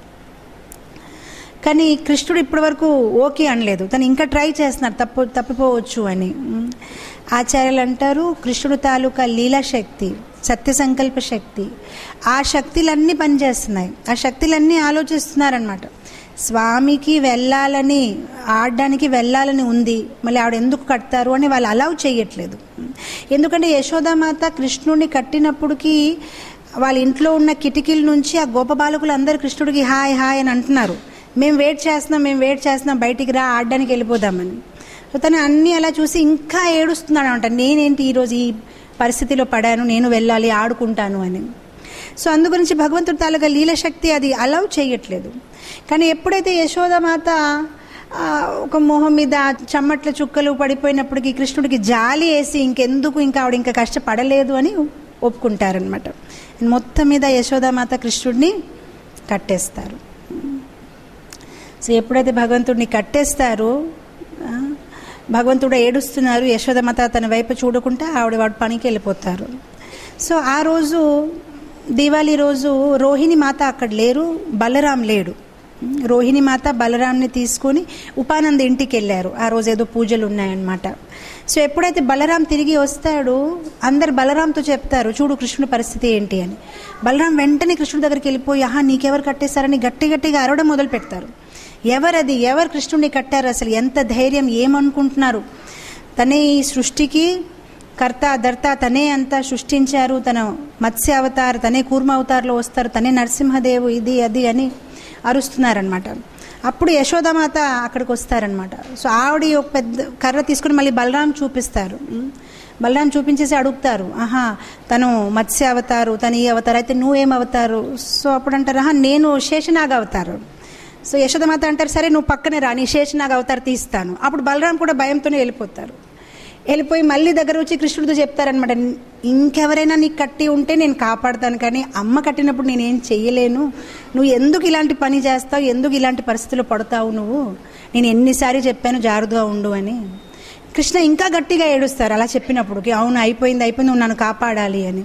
కానీ కృష్ణుడు ఇప్పటి వరకు ఓకే అనలేదు, తను ఇంకా ట్రై చేస్తున్నారు, తప్పు తప్పిపోవచ్చు అని. ఆచార్యులు అంటారు, కృష్ణుడు తాలూకా లీలాశక్తి, సత్య సంకల్ప శక్తి, ఆ శక్తులన్నీ పనిచేస్తున్నాయి, ఆ శక్తులన్నీ ఆలోచిస్తున్నారనమాట. స్వామికి వెళ్ళాలని, ఆడడానికి వెళ్ళాలని ఉంది, మళ్ళీ ఆవిడ ఎందుకు కడతారు అని వాళ్ళు అలౌ చేయట్లేదు. ఎందుకంటే యశోదామాత కృష్ణుడిని కట్టినప్పటికీ వాళ్ళ ఇంట్లో ఉన్న కిటికీల నుంచి ఆ గోప బాలకులు అందరూ కృష్ణుడికి హాయ్ హాయ్ అని అంటున్నారు, మేము వెయిట్ చేస్తున్నాం మేము వెయిట్ చేస్తున్నాం బయటికి రా, ఆడడానికి వెళ్ళిపోదామని. సో తను అన్నీ అలా చూసి ఇంకా ఏడుస్తున్నాడు అనమాట, నేనేంటి ఈరోజు ఈ పరిస్థితిలో పడాను, నేను వెళ్ళాలి ఆడుకుంటాను అని. సో అందు గురించి భగవంతుడి తాలూకా లీలశక్తి అది అలౌ చేయట్లేదు. కానీ ఎప్పుడైతే యశోదామాత ఒక మొహం మీద చెమ్మట్ల చుక్కలు పడిపోయినప్పటికీ కృష్ణుడికి జాలి వేసి ఇంకెందుకు ఇంకా ఆవిడ ఇంకా కష్టపడలేదు అని ఒప్పుకుంటారనమాట. మొత్తం మీద యశోదామాత కృష్ణుడిని కట్టేస్తారు. సో ఎప్పుడైతే భగవంతుడిని కట్టేస్తారో భగవంతుడు ఏడుస్తున్నారు, యశోదామాత తన వైపు చూడకుండా ఆవిడ వాడి పనికి వెళ్ళిపోతారు. సో ఆ రోజు దీవాళీ రోజు రోహిణి మాత అక్కడ లేరు, బలరాం లేడు. రోహిణి మాత బలరాంని తీసుకొని ఉపానంద ఇంటికి వెళ్ళారు, ఆ రోజు ఏదో పూజలు ఉన్నాయన్నమాట. సో ఎప్పుడైతే బలరాం తిరిగి వస్తాడో అందరు బలరాంతో చెప్తారు, చూడు కృష్ణుడి పరిస్థితి ఏంటి అని. బలరాం వెంటనే కృష్ణుడి దగ్గరికి వెళ్ళిపోయి, ఆహా నీకెవరు కట్టేశారని గట్టి గట్టిగా అరవడం మొదలు పెడతారు. ఎవరది, ఎవరు కృష్ణుడిని కట్టారు, అసలు ఎంత ధైర్యం, ఏమనుకుంటున్నారు, తనే ఈ సృష్టికి కర్త ధర్త, తనే అంతా సృష్టించారు, తన మత్స్య అవతార్, తనే కూర్మ అవతార్లో వస్తారు, తనే నరసింహదేవు, ఇది అది అని అరుస్తున్నారనమాట. అప్పుడు యశోదామాత అక్కడికి వస్తారనమాట. సో ఆవిడ ఒక పెద్ద కర్ర తీసుకుని మళ్ళీ బలరాం చూపిస్తారు. బలరాం చూపించేసి అడుగుతారు, ఆహా తను మత్స్య అవతారు, తను ఈ అవతారు, అయితే నువ్వేం అవతారు? సో అప్పుడు అంటారు, ఆహా నేను శేషనాగ అవతారు. సో యశోదామాత అంటారు, సరే నువ్వు పక్కనే రా, నీ శేషనాగ అవతారు తీస్తాను. అప్పుడు బలరాం కూడా భయంతోనే వెళ్ళిపోతారు. వెళ్ళిపోయి మళ్ళీ దగ్గర వచ్చి కృష్ణుడితో చెప్తారనమాట, ఇంకెవరైనా నీకు కట్టి ఉంటే నేను కాపాడుతాను, కానీ అమ్మ కట్టినప్పుడు నేనేం చెయ్యలేను, నువ్వు ఎందుకు ఇలాంటి పని చేస్తావు, ఎందుకు ఇలాంటి పరిస్థితుల్లో పడతావు, నువ్వు నేను ఎన్నిసార్లు చెప్పాను జాగ్రత్తగా ఉండు అని. కృష్ణ ఇంకా గట్టిగా ఏడుస్తారు అలా చెప్పినప్పుడు, అవును అయిపోయింది అయిపోయింది నువ్వు నన్ను కాపాడాలి అని.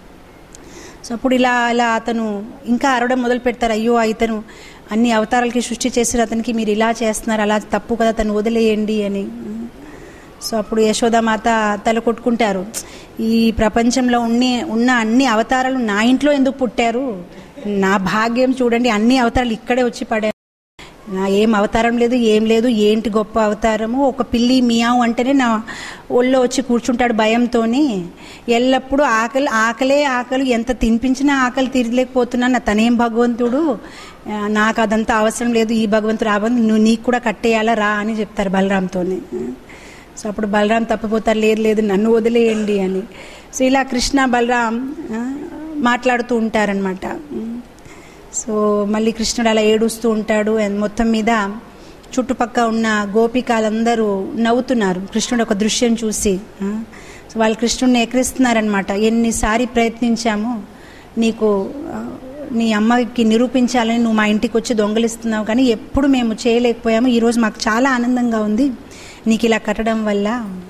సో అప్పుడు ఇలా అలా అతను ఇంకా అరవడం మొదలు పెడతారు, అయ్యో ఇతను అన్ని అవతారాలకి సృష్టి చేసిన అతనికి మీరు ఇలా చేస్తున్నారు, అలా తప్పు కదా, తను వదిలేయండి అని. సో అప్పుడు యశోదామాత తల కొట్టుకుంటారు, ఈ ప్రపంచంలో ఉన్ని ఉన్న అన్ని అవతారాలు నా ఇంట్లో ఎందుకు పుట్టారు, నా భాగ్యం చూడండి, అన్ని అవతారాలు ఇక్కడే వచ్చి పడారు, నా ఏం అవతారం లేదు ఏం లేదు, ఏంటి గొప్ప అవతారము, ఒక పిల్లి మియావు అంటేనే నా ఒళ్ళో వచ్చి కూర్చుంటాడు భయంతో, ఎల్లప్పుడూ ఆకలి ఆకలే ఆకలి, ఎంత తినిపించినా ఆకలి తీరలేకపోతున్నా, నా తనేం భగవంతుడు, నాకు అదంతా అవసరం లేదు, ఈ భగవంతుడు ఆ నువ్వు నీకు కూడా కట్టేయాలా రా అని చెప్తారు బలరాంతోనే. సో అప్పుడు బలరాం తప్పిపోతారు, లేదు లేదు నన్ను వదిలేయండి అని. సో ఇలా కృష్ణ బలరాం మాట్లాడుతూ ఉంటారనమాట. సో మళ్ళీ కృష్ణుడు అలా ఏడుస్తూ ఉంటాడు. మొత్తం మీద చుట్టుపక్కల ఉన్న గోపికలందరూ నవ్వుతున్నారు కృష్ణుడు ఒక దృశ్యం చూసి. సో వాళ్ళు కృష్ణుడిని ఎక్కిరిస్తున్నారనమాట, ఎన్నిసారి ప్రయత్నించాము నీకు నీ అమ్మకి నిరూపించాలని నువ్వు మా ఇంటికి వచ్చి దొంగలిస్తున్నావు, కానీ ఎప్పుడు మేము చేయలేకపోయాము, ఈరోజు మాకు చాలా ఆనందంగా ఉంది నీకు ఇలా కట్టడం వల్ల.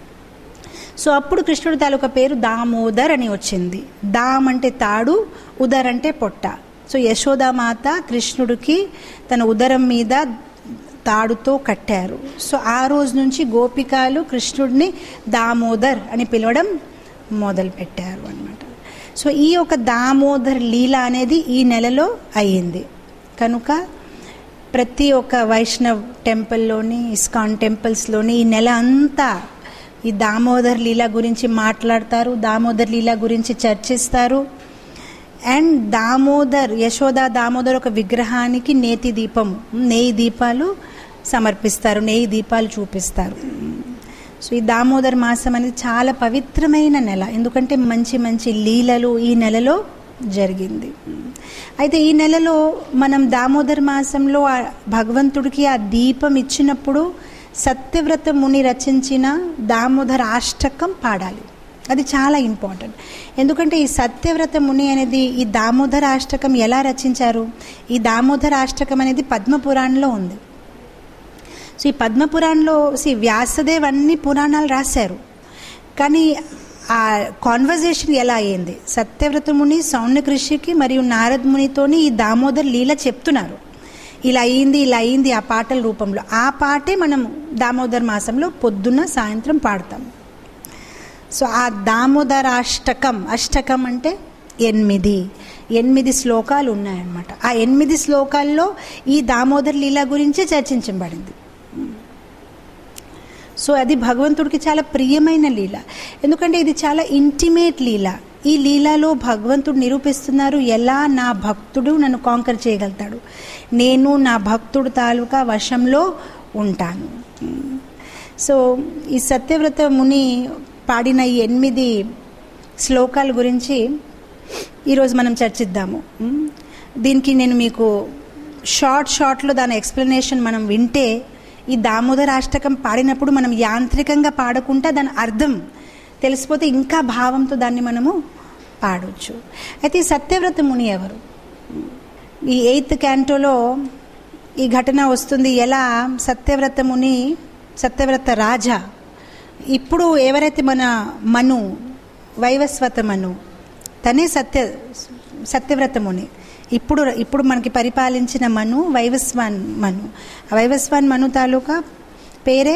సో అప్పుడు కృష్ణుడి తాలూకా పేరు దామోదర్ అని వచ్చింది. దామ్ అంటే తాడు, ఉదర్ అంటే పొట్ట. సో యశోదామాత కృష్ణుడికి తన ఉదరం మీద తాడుతో కట్టారు. సో ఆ రోజు నుంచి గోపికలు కృష్ణుడిని దామోదర్ అని పిలవడం మొదలుపెట్టారు అన్నమాట. సో ఈ యొక్క దామోదర్ లీల అనేది ఈ నెలలో అయ్యింది. కనుక ప్రతి ఒక్క వైష్ణవ్ టెంపుల్లోని, ఇస్కాన్ టెంపుల్స్లోని ఈ నెల అంతా ఈ దామోదర్ లీల గురించి మాట్లాడతారు, దామోదర్ లీల గురించి చర్చిస్తారు. అండ్ దామోదర్, యశోద దామోదర్ ఒక విగ్రహానికి నేతి దీపం, నెయ్యి దీపాలు సమర్పిస్తారు, నెయ్యి దీపాలు చూపిస్తారు. సో ఈ దామోదర్ మాసం అనేది చాలా పవిత్రమైన నెల, ఎందుకంటే మంచి మంచి లీలలు ఈ నెలలో జరిగింది. అయితే ఈ నెలలో మనం దామోదర్ మాసంలో ఆ భగవంతుడికి ఆ దీపం ఇచ్చినప్పుడు సత్యవ్రత ముని రచించిన దామోదర అష్టకం పాడాలి. అది చాలా ఇంపార్టెంట్. ఎందుకంటే ఈ సత్యవ్రత ముని అనేది ఈ దామోదర అష్టకం ఎలా రచించారు? ఈ దామోదర అష్టకం అనేది పద్మపురాణంలో ఉంది. సో ఈ పద్మపురాణంలో సి వ్యాసదేవ్ అన్ని పురాణాలు రాశారు, కానీ ఆ కాన్వర్జేషన్ ఎలా అయ్యింది? సత్యవ్రత ముని సౌనక ఋషికి మరియు నారద మునితోని ఈ దామోదర్ లీల చెప్తున్నారు, ఇలా అయ్యింది ఇలా అయ్యింది ఆ పాటల రూపంలో. ఆ పాటే మనం దామోదర్ మాసంలో పొద్దున్న సాయంత్రం పాడతాం. సో ఆ దామోదర అష్టకం, అష్టకం అంటే ఎనిమిది ఎనిమిది శ్లోకాలు ఉన్నాయన్నమాట. ఆ ఎనిమిది శ్లోకాల్లో ఈ దామోదర్ లీల గురించే చర్చించబడింది. సో అది భగవంతుడికి చాలా ప్రియమైన లీల, ఎందుకంటే ఇది చాలా ఇంటిమేట్ లీల. ఈ లీలలో భగవంతుడు నిరూపిస్తున్నారు ఎలా నా భక్తుడు నన్ను కాంకర్ చేయగలుగుతాడు, నేను నా భక్తుడు తాలూకా వశంలో ఉంటాను. సో ఈ సత్యవ్రత ముని పాడిన ఈ ఎనిమిది శ్లోకాల గురించి ఈరోజు మనం చర్చిద్దాము. దీనికి నేను మీకు షార్ట్ షార్ట్లో దాని ఎక్స్ప్లెనేషన్ మనం వింటే, ఈ దామోదర అష్టకం పాడినప్పుడు మనం యాంత్రికంగా పాడకుండా దాని అర్థం తెలిసిపోతే ఇంకా భావంతో దాన్ని మనము పాడవచ్చు. అయితే ఈ సత్యవ్రత ముని ఎవరు? ఈ ఎయిత్ క్యాంటోలో ఈ ఘటన వస్తుంది, ఎలా సత్యవ్రత ముని, సత్యవ్రత రాజా, ఇప్పుడు ఎవరైతే మన మను, వైవస్వత మను, తనే సత్య సత్యవ్రత ముని. ఇప్పుడు ఇప్పుడు మనకి పరిపాలించిన మను వైవస్వాన్ మను. వైవస్వాన్ మను తాలూకా పేరే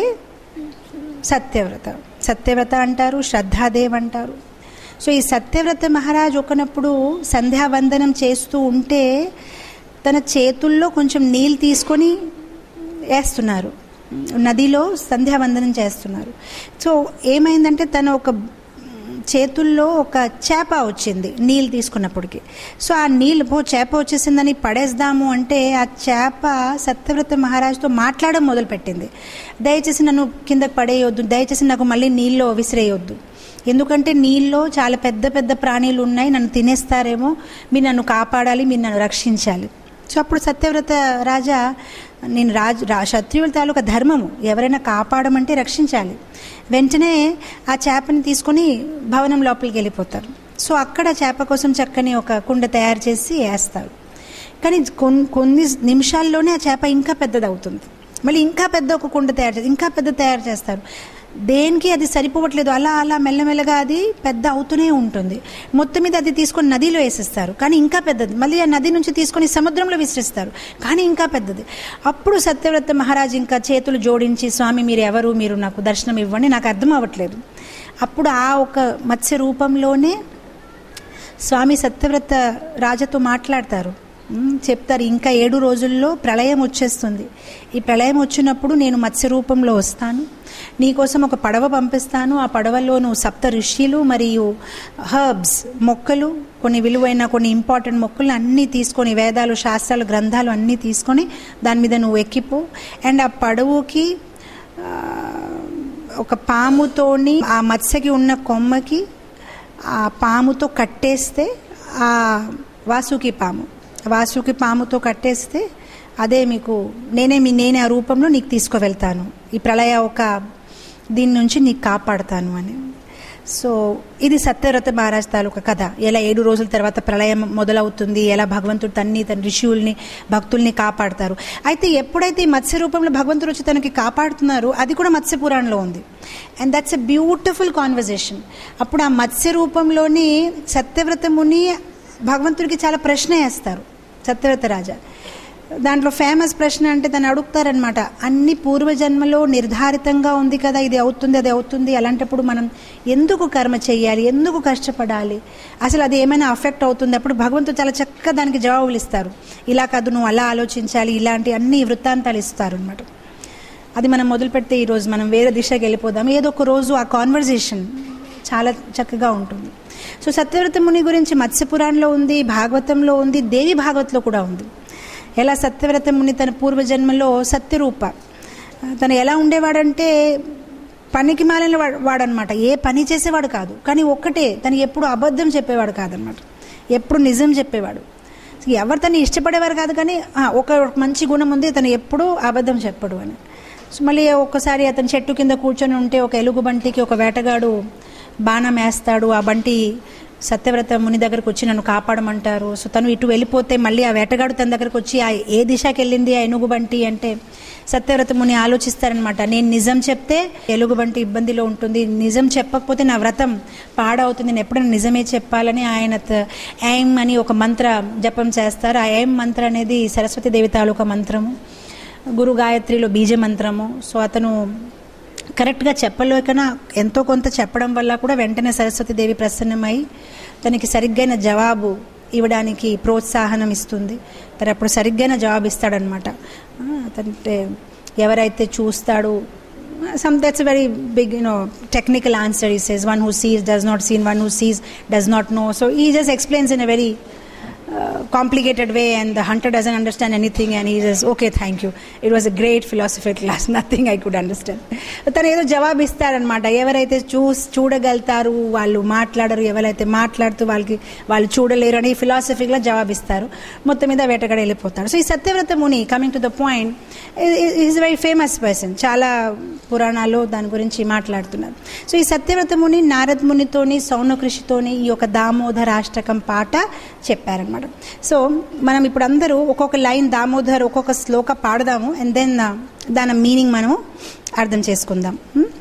సత్యవ్రత. సత్యవ్రత అంటారు, శ్రద్ధాదేవ్ అంటారు. సో ఈ సత్యవ్రత మహారాజ్ ఒకనప్పుడు సంధ్యావందనం చేస్తూ ఉంటే తన చేతుల్లో కొంచెం నీళ్ళు తీసుకొని వేస్తున్నారు, నదిలో సంధ్యావందనం చేస్తున్నారు. సో ఏమైందంటే తన ఒక చేతుల్లో ఒక చేప వచ్చింది నీళ్ళు తీసుకున్నప్పటికి. సో ఆ నీళ్ళు పో చేప వచ్చేసిందని పడేద్దాము అంటే ఆ చేప సత్యవ్రత మహారాజుతో మాట్లాడడం మొదలుపెట్టింది. దయచేసి నన్ను కిందకు పడేయొద్దు, దయచేసి నాకు మళ్ళీ నీళ్ళలో విసిరేయొద్దు, ఎందుకంటే నీళ్ళలో చాలా పెద్ద పెద్ద ప్రాణులు ఉన్నాయి, నన్ను తినేస్తారేమో, మీరు నన్ను కాపాడాలి, మీరు నన్ను రక్షించాలి. సో అప్పుడు సత్యవ్రత రాజా, నేను రాజు రా క్షత్రియుల తాలూకా ధర్మము, ఎవరైనా కాపాడమంటే రక్షించాలి. వెంటనే ఆ చేపని తీసుకొని భవనం లోపలికి వెళ్ళిపోతారు. సో అక్కడ చేప కోసం చక్కని ఒక కుండ తయారు చేసి వేస్తారు. కానీ కొన్ని కొన్ని నిమిషాల్లోనే ఆ చేప ఇంకా పెద్దది అవుతుంది. మళ్ళీ ఇంకా పెద్ద ఒక కుండ తయారు చేసి ఇంకా పెద్ద తయారు చేస్తారు. దేనికి అది సరిపోవట్లేదు, అలా అలా మెల్లమెల్లగా అది పెద్ద అవుతూనే ఉంటుంది. మొత్తం మీద అది తీసుకొని నదిలో వేసేస్తారు, కానీ ఇంకా పెద్దది. మళ్ళీ ఆ నది నుంచి తీసుకొని సముద్రంలో విసిరిస్తారు, కానీ ఇంకా పెద్దది. అప్పుడు సత్యవ్రత మహారాజ్ ఇంకా చేతులు జోడించి, స్వామి మీరు ఎవరు, మీరు నాకు దర్శనం ఇవ్వండి, నాకు అర్థం అవ్వట్లేదు. అప్పుడు ఆ ఒక మత్స్య రూపంలోనే స్వామి సత్యవ్రత రాజతో మాట్లాడతారు, చెప్తారు ఇంకా ఏడు రోజుల్లో ప్రళయం వచ్చేస్తుంది. ఈ ప్రళయం వచ్చినప్పుడు నేను మత్స్య రూపంలో వస్తాను, నీకోసం ఒక పడవ పంపిస్తాను. ఆ పడవలో నువ్వు సప్త ఋషులు మరియు హర్బ్స్, మొక్కలు, కొన్ని విలువైన కొన్ని ఇంపార్టెంట్ మొక్కలు అన్నీ తీసుకొని, వేదాలు, శాస్త్రాలు, గ్రంథాలు అన్నీ తీసుకొని దాని మీద నువ్వు ఎక్కిపో. అండ్ ఆ పడవకి ఒక పాముతోని ఆ మత్స్యకి ఉన్న కొమ్మకి ఆ పాముతో కట్టేస్తే, ఆ వాసుకి పాము వాసుకి పాముతో కట్టేస్తే అదే మీకు నేనే మీ నేనే ఆ రూపంలో నీకు తీసుకువెళ్తాను, ఈ ప్రళయ ఒక దీని నుంచి నీకు కాపాడుతాను అని. సో ఇది సత్యవ్రత మహారాజ్ తాలూకా కథ, ఎలా ఏడు రోజుల తర్వాత ప్రళయం మొదలవుతుంది, ఎలా భగవంతుడు తన్ని తన ఋషుల్ని భక్తుల్ని కాపాడుతారు. అయితే ఎప్పుడైతే ఈ మత్స్య రూపంలో భగవంతుడు వచ్చి తనకి కాపాడుతున్నారు, అది కూడా మత్స్య పురాణంలో ఉంది. And that's a beautiful conversation. అప్పుడు ఆ మత్స్య రూపంలోని సత్యవ్రత ముని భగవంతుడికి చాలా ప్రశ్న వేస్తారు. సత్యవ్రత రాజా, దాంట్లో ఫేమస్ ప్రశ్న అంటే తను అడుగుతారనమాట, అన్ని పూర్వజన్మలో నిర్ధారితంగా ఉంది కదా, ఇది అవుతుంది అది అవుతుంది, అలాంటప్పుడు మనం ఎందుకు కర్మ చేయాలి, ఎందుకు కష్టపడాలి, అసలు అది ఏమైనా అఫెక్ట్ అవుతుంది? అప్పుడు భగవంతుడు చాలా చక్కగా దానికి జవాబులు ఇస్తారు. ఇలా కాదు, నువ్వు అలా ఆలోచించాలి, ఇలాంటి అన్ని వృత్తాంతాలు ఇస్తారు అనమాట. అది మనం మొదలు పెడితే ఈరోజు మనం వేరే దిశకి వెళ్ళిపోదాం. ఏదో ఒక రోజు ఆ కాన్వర్జేషన్ చాలా చక్కగా ఉంటుంది. సో సత్యవ్రత ముని గురించి మత్స్యపురాణంలో ఉంది, భాగవతంలో ఉంది, దేవి భాగవత్లో కూడా ఉంది. ఎలా సత్యవ్రత ముని తన పూర్వజన్మలో సత్యరూప, తను ఎలా ఉండేవాడంటే పనికి మాలిన వాడనమాట, ఏ పని చేసేవాడు కాదు. కానీ ఒక్కటే, తను ఎప్పుడు అబద్ధం చెప్పేవాడు కాదనమాట, ఎప్పుడు నిజం చెప్పేవాడు. ఎవరు తను ఇష్టపడేవారు కాదు, కానీ ఒక మంచి గుణం ఉంది, తను ఎప్పుడూ అబద్ధం చెప్పడు అని. సో మళ్ళీ ఒక్కసారి అతను చెట్టు కింద కూర్చొని ఉంటే ఒక ఎలుగు బంటికి ఒక వేటగాడు బాణం వేస్తాడు. ఆ బంటి సత్యవ్రత ముని దగ్గరకు వచ్చి నన్ను కాపాడమంటారు. సో తను ఇటు వెళ్ళిపోతే మళ్ళీ ఆ వేటగాడు తన దగ్గరకు వచ్చి ఆ ఏ దిశకి వెళ్ళింది ఆ ఎలుగు బంటి అంటే సత్యవ్రత ముని ఆలోచిస్తారనమాట, నేను నిజం చెప్తే ఎలుగు బంటి ఇబ్బందిలో ఉంటుంది, నిజం చెప్పకపోతే నా వ్రతం పాడవుతుంది, నేను ఎప్పుడైనా నిజమే చెప్పాలని ఆయన ఏం అని ఒక మంత్ర జపం చేస్తారు. ఆ ఏం మంత్ర అనేది సరస్వతీదేవి తాలూకా మంత్రము, గురు గాయత్రిలో బీజ మంత్రము. సో అతను కరెక్ట్గా చెప్పలేకనా ఎంతో కొంత చెప్పడం వల్ల కూడా వెంటనే సరస్వతీదేవి ప్రసన్నమై తనకి సరిగ్గైన జవాబు ఇవ్వడానికి ప్రోత్సాహనం ఇస్తుంది. తను అప్పుడు సరిగ్గైన జవాబు ఇస్తాడనమాట. అంటే ఎవరైతే చూస్తాడు, some that's a very big, you know, technical answer. He says one who sees does not see, one who sees does not know. So he just explains in a very Uh, complicated way, and the hunter doesn't understand anything, and he says, okay, thank you, it was a great philosophy class, nothing I could understand. తను ఏదో జవాబు ఇస్తారనమాట. ఎవరైతే చూ చూడగలుగుతారు వాళ్ళు మాట్లాడరు, ఎవరైతే మాట్లాడుతూ వాళ్ళకి వాళ్ళు చూడలేరు అని ఫిలాసఫీగా జవాబు ఇస్తారు. మొత్తం మీద వేటగాడు వెళ్ళిపోతాడు. సో ఈ సత్యవ్రత ముని, coming to the point, is very famous person. చాలా పురాణాల్లో దాని గురించి మాట్లాడుతున్నారు. సో ఈ సత్యవ్రత ముని నారద మునితోని సౌనకృషితోని ఈ యొక్క దామోదరాష్టకం పాట చెప్పారనమాట. సో మనం ఇప్పుడు అందరూ ఒక్కొక్క లైన్ దామోదర్ ఒక్కొక్క శ్లోక పాడదాము, అండ్ దెన్ దాని మీనింగ్ మనము అర్థం చేసుకుందాం.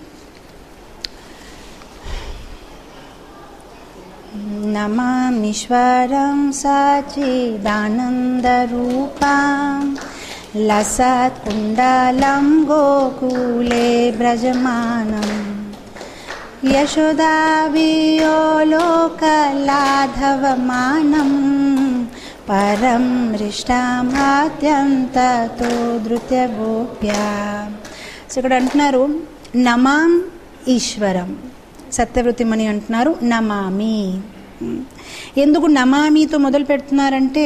నమామీశ్వరం సచ్చిదానంద రూపం లసత్ కుండలం గోకులే బ్రజమానం యశోదా వియోలోకలాధవమానం పరం హృష్టామాత్యంతతో ధృత్య గోప్య. సో ఇక్కడ అంటున్నారు నమాం ఈశ్వరం. సత్యవ్రత ముని అంటున్నారు నమామి. ఎందుకు నమామితో మొదలు పెడుతున్నారంటే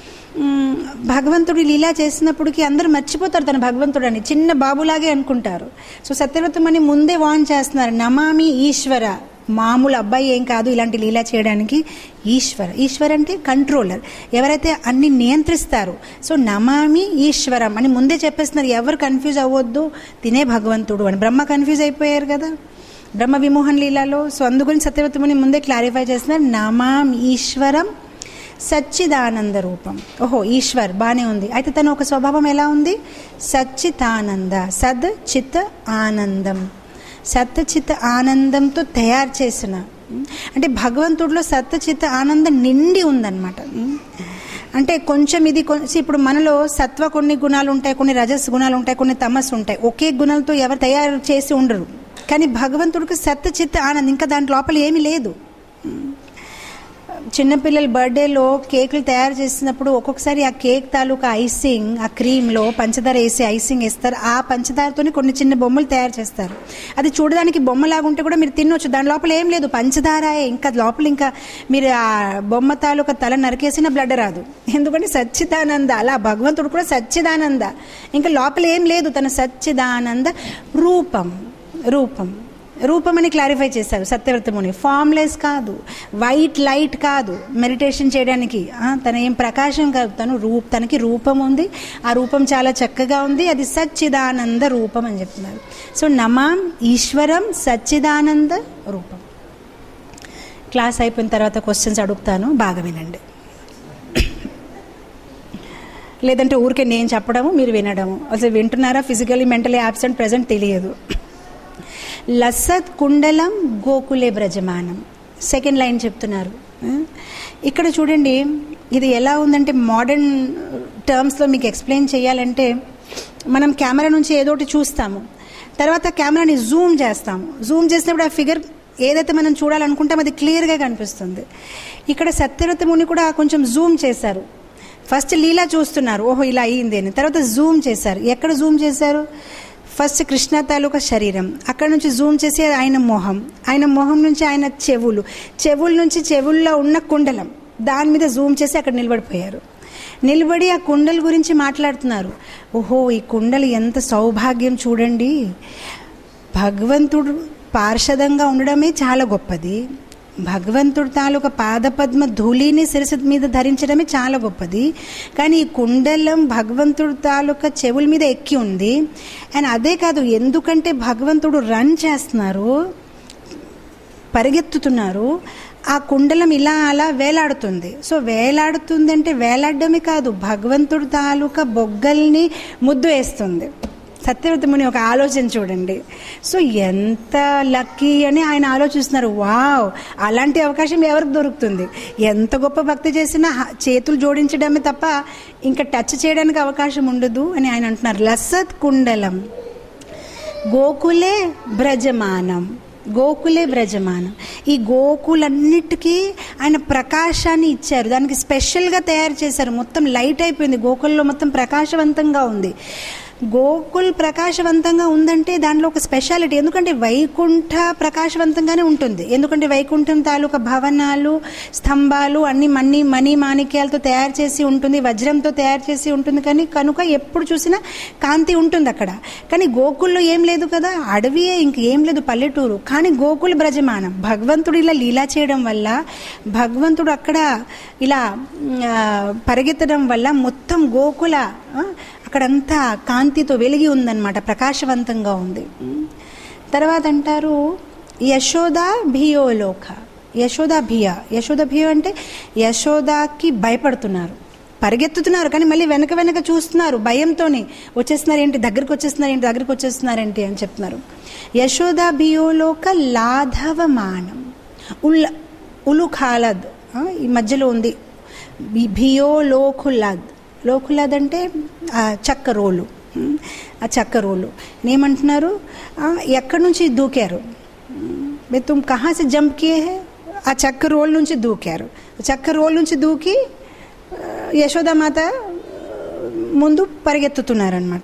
భగవంతుడు లీలా చేసినప్పటికీ అందరూ మర్చిపోతారు తన భగవంతుడు అని, చిన్న బాబులాగే అనుకుంటారు. సో సత్యవ్రత ముని ముందే వార్న్ చేస్తున్నారు, నమామి ఈశ్వర, మామూలు అబ్బాయి ఏం కాదు ఇలాంటి లీలా చేయడానికి. ఈశ్వర, ఈశ్వర అంటే కంట్రోలర్, ఎవరైతే అన్ని నియంత్రిస్తారు. సో నమామి ఈశ్వరం అని ముందే చెప్పేస్తున్నారు. ఎవరు కన్ఫ్యూజ్ అవ్వద్దు, తినే భగవంతుడు అని. బ్రహ్మ కన్ఫ్యూజ్ అయిపోయారు కదా బ్రహ్మ విమోహన్ లీలాలో. సో అందుగురించి సత్యవ్రత ముని ముందే క్లారిఫై చేస్తున్నారు, నమాం ఈశ్వరం సచ్చిదానంద రూపం. ఓహో ఈశ్వర్ బాగానే ఉంది, అయితే తను ఒక స్వభావం ఎలా ఉంది? సచ్చితానంద, సద్ చిత్ ఆనందం, సత్ చిత్ ఆనందంతో తయారు చేసిన, అంటే భగవంతుడిలో సత్ చిత్ ఆనందం నిండి ఉందన్నమాట. అంటే కొంచెం ఇది ఇప్పుడు మనలో సత్వ కొన్ని గుణాలు ఉంటాయి, కొన్ని రజస్ గుణాలు ఉంటాయి, కొన్ని తమస్సు ఉంటాయి. ఒకే గుణాలతో ఎవరు తయారు చేసి ఉండరు. కానీ భగవంతుడికి సత్ చిత్ ఆనందం, ఇంకా దాంట్ లోపల ఏమీ లేదు. చిన్నపిల్లల బర్త్డేలో కేకులు తయారు చేసినప్పుడు ఒక్కొక్కసారి ఆ కేక్ తాలూకా ఐసింగ్, ఆ క్రీమ్లో పంచదార వేసి ఐసింగ్ వేస్తారు. ఆ పంచదారతో కొన్ని చిన్న బొమ్మలు తయారు చేస్తారు. అది చూడడానికి బొమ్మలాగుంటే కూడా మీరు తినొచ్చు, దాని లోపల ఏం లేదు, పంచదారే. ఇంకా లోపల ఇంకా మీరు ఆ బొమ్మ తాలూకా తల నరికేసిన బ్లడ్ రాదు, ఎందుకంటే సచ్చిదానంద. అలా భగవంతుడు కూడా సచ్చిదానంద, ఇంకా లోపల ఏం లేదు, తన సచ్చిదానంద రూపం. రూపం రూపం అని క్లారిఫై చేశారు సత్యవ్రత ముని. ఫామ్లెస్ కాదు, వైట్ లైట్ కాదు మెడిటేషన్ చేయడానికి, తన ఏం ప్రకాశం కాదు, తను రూప్ తనకి రూపం ఉంది. ఆ రూపం చాలా చక్కగా ఉంది, అది సచ్చిదానంద రూపం అని చెప్తున్నారు. సో నమాం ఈశ్వరం సచ్చిదానంద రూపం. క్లాస్ అయిపోయిన తర్వాత క్వశ్చన్స్ అడుగుతాను, బాగా వినండి. లేదంటే ఊరికే నేను చెప్పడము మీరు వినడము. అసలు వింటున్నారా, ఫిజికలీ మెంటలీ యాబ్సెంట్ ప్రెజెంట్ తెలియదు. లసత్ కుండలం గోకులే బ్రజమానం, సెకండ్ లైన్ చెప్తున్నారు. ఇక్కడ చూడండి, ఇది ఎలా ఉందంటే మోడర్న్ టర్మ్స్లో మీకు ఎక్స్ప్లెయిన్ చేయాలంటే, మనం కెమెరా నుంచి ఏదో ఒకటి చూస్తాము, తర్వాత కెమెరాని జూమ్ చేస్తాము. జూమ్ చేసినప్పుడు ఆ ఫిగర్ ఏదైతే మనం చూడాలనుకుంటామో అది క్లియర్గా కనిపిస్తుంది. ఇక్కడ సత్యవ్రత ముని కూడా కొంచెం జూమ్ చేశారు. ఫస్ట్ లీలా చూస్తున్నారు, ఓహో ఇలా అయ్యింది అని. తర్వాత జూమ్ చేశారు. ఎక్కడ జూమ్ చేశారు? ఫస్ట్ కృష్ణ తాలూకా శరీరం, అక్కడ నుంచి జూమ్ చేసి ఆయన మొహం, ఆయన మొహం నుంచి ఆయన చెవులు, చెవుల నుంచి చెవుల్లో ఉన్న కుండలం, దాని మీద జూమ్ చేసి అక్కడ నిలబడిపోయారు. నిలబడి ఆ కుండల గురించి మాట్లాడుతున్నారు. ఓహో ఈ కుండలు ఎంత సౌభాగ్యం చూడండి, భగవంతుడు పార్షదంగా ఉండడమే చాలా గొప్పది, భగవంతుడు తాలూకా పాదపద్మ ధూళిని శిరస్సు మీద ధరించడమే చాలా గొప్పది, కానీ ఈ కుండలం భగవంతుడు తాలూకా చెవుల మీద ఎక్కి ఉంది. అండ్ అదే కాదు, ఎందుకంటే భగవంతుడు రన్ చేస్తున్నారు, పరిగెత్తుతున్నారు, ఆ కుండలం ఇలా అలా వేలాడుతుంది. సో వేలాడుతుంది అంటే వేలాడడమే కాదు, భగవంతుడు తాలూకా బొగ్గల్ని ముద్దు వేస్తుంది. సత్యవ్రత ముని ఒక ఆలోచన చూడండి. సో ఎంత లక్కీ అని ఆయన ఆలోచిస్తున్నారు. వావ్, అలాంటి అవకాశం ఎవరికి దొరుకుతుంది? ఎంత గొప్ప భక్తి చేసినా చేతులు జోడించడమే తప్ప ఇంకా టచ్ చేయడానికి అవకాశం ఉండదు అని ఆయన అంటున్నారు. లసత్ కుండలం గోకులే బ్రజమానం, గోకులే బ్రజమానం. ఈ గోకులన్నిటికీ ఆయన ప్రకాశాన్ని ఇచ్చారు, దానికి స్పెషల్గా తయారు చేశారు. మొత్తం లైట్ అయిపోయింది, గోకుల్లో మొత్తం ప్రకాశవంతంగా ఉంది. గోకుల్ ప్రకాశవంతంగా ఉందంటే దాంట్లో ఒక స్పెషాలిటీ, ఎందుకంటే వైకుంఠ ప్రకాశవంతంగానే ఉంటుంది. ఎందుకంటే వైకుంఠం తాలూకా భవనాలు, స్తంభాలు అన్ని మణి మణి మాణిక్యాలతో తయారు చేసి ఉంటుంది, వజ్రంతో తయారు చేసి ఉంటుంది, కానీ కనుక ఎప్పుడు చూసినా కాంతి ఉంటుంది అక్కడ. కానీ గోకుల్లో ఏం లేదు కదా, అడవియే, ఇంకేం లేదు, పల్లెటూరు. కానీ గోకుల బ్రజమానం, భగవంతుడు ఇలా లీలా చేయడం వల్ల, భగవంతుడు అక్కడ ఇలా పరిగెత్తడం వల్ల మొత్తం గోకుల అక్కడంతా కాంతితో వెలిగి ఉందన్నమాట, ప్రకాశవంతంగా ఉంది. తర్వాత అంటారు యశోద భియోలోక, యశోద భియ, యశోద భియో అంటే యశోదాకి భయపడుతున్నారు, పరిగెత్తుతున్నారు, కానీ మళ్ళీ వెనక వెనక చూస్తున్నారు, భయంతోనే వచ్చేస్తున్నారు ఏంటి, దగ్గరికి వచ్చేస్తున్నారు ఏంటి, దగ్గరికి వచ్చేస్తున్నారేంటి అని చెప్తున్నారు. యశోద భియోలోక లాఘవమానం, ఉల్ ఉలుఖాలద్ ఈ మధ్యలో ఉంది, భియోలోకులద్, లోకులద్ అంటే చక్క రోలు, ఆ చక్క రోలు ఏమంటున్నారు, ఎక్కడి నుంచి దూకారు, మే తుమ్ కహా సే జంప్ కియే హై, ఆ చక్క రోల్ నుంచి దూకారు. చక్క రోల్ నుంచి దూకి యశోదామాత ముందు పరిగెత్తుతున్నారనమాట.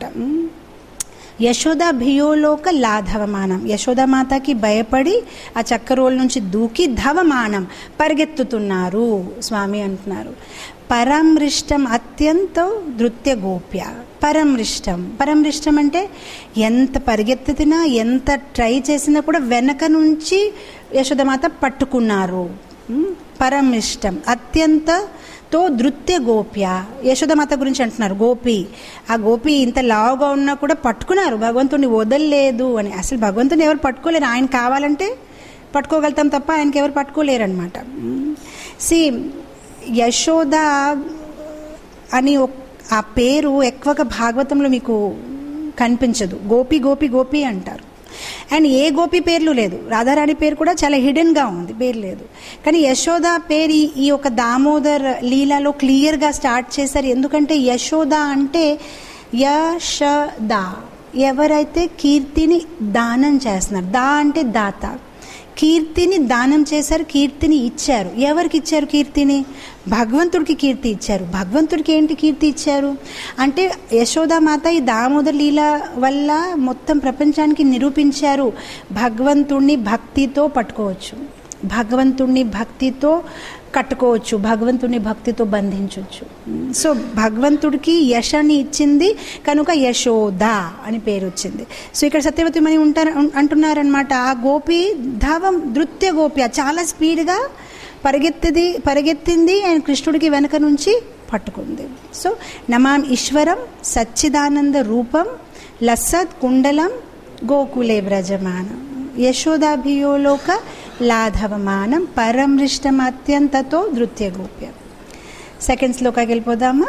యశోద భియోలోక లాధవమానం, యశోదామాతకి భయపడి ఆ చక్క రోల్ నుంచి దూకి ధవమానం పరిగెత్తుతున్నారు స్వామి అంటున్నారు. పరమృష్టం అత్యంత నృత్య గోప్య, పరమృష్టం, పరమృష్టం అంటే ఎంత పరిగెత్తుతున్నా ఎంత ట్రై చేసినా కూడా వెనక నుంచి యశోదమాత పట్టుకున్నారు. పరమిష్టం అత్యంతతో నృత్య గోప్య, యశోదమాత గురించి అంటున్నారు. గోపి, ఆ గోపి ఇంత లావుగా ఉన్నా కూడా పట్టుకున్నారు, భగవంతుడిని వదలలేదు అని. అసలు భగవంతుని ఎవరు పట్టుకోలేరు, ఆయన కావాలంటే పట్టుకోగలుగుతాం తప్ప ఆయనకి ఎవరు పట్టుకోలేరు అనమాట. సి యశోద అని ఆ పేరు ఎక్కువగా భాగవతంలో మీకు కనిపించదు, గోపి గోపి గోపి అంటారు. అండ్ ఏ గోపి పేర్లు లేదు, రాధారాణి పేరు కూడా చాలా హిడెన్గా ఉంది, పేరు లేదు. కానీ యశోద పేరు ఈ ఒక దామోదర్ లీలాలో క్లియర్గా స్టార్ట్ చేశారు. ఎందుకంటే యశోద అంటే యశద, ఎవరైతే కీర్తిని దానం చేస్తున్నారు, దా అంటే దాత, కీర్తిని దానం చేశారు, కీర్తిని ఇచ్చారు. ఎవరికి ఇచ్చారు కీర్తిని? భగవంతుడికి కీర్తి ఇచ్చారు. భగవంతుడికి ఏంటి కీర్తి ఇచ్చారు అంటే యశోదామాత ఈ దామోదర్ లీల వల్ల మొత్తం ప్రపంచానికి నిరూపించారు, భగవంతుడిని భక్తితో పట్టుకోవచ్చు, భగవంతుడిని భక్తితో కట్టుకోవచ్చు, భగవంతుడిని భక్తితో బంధించవచ్చు. సో భగవంతుడికి యశాన్ని ఇచ్చింది కనుక యశోద అని పేరు వచ్చింది. సో ఇక్కడ సత్యవతి మని ఉంటారు అంటున్నారనమాట. ఆ గోపి ధావం నృత్య గోప్య, చాలా స్పీడ్గా పరిగెత్తిది పరిగెత్తింది అండ్ కృష్ణుడికి వెనక నుంచి పట్టుకుంది. సో నమాం ఈశ్వరం సచ్చిదానంద రూపం లసత్ కుండలం గోకులే వ్రజమానం యశోదాభియోలోక లాధవమానం పరమృష్టం అత్యంతతో నృత్య గోప్య. సెకండ్ శ్లోకాకి వెళ్ళిపోదామా.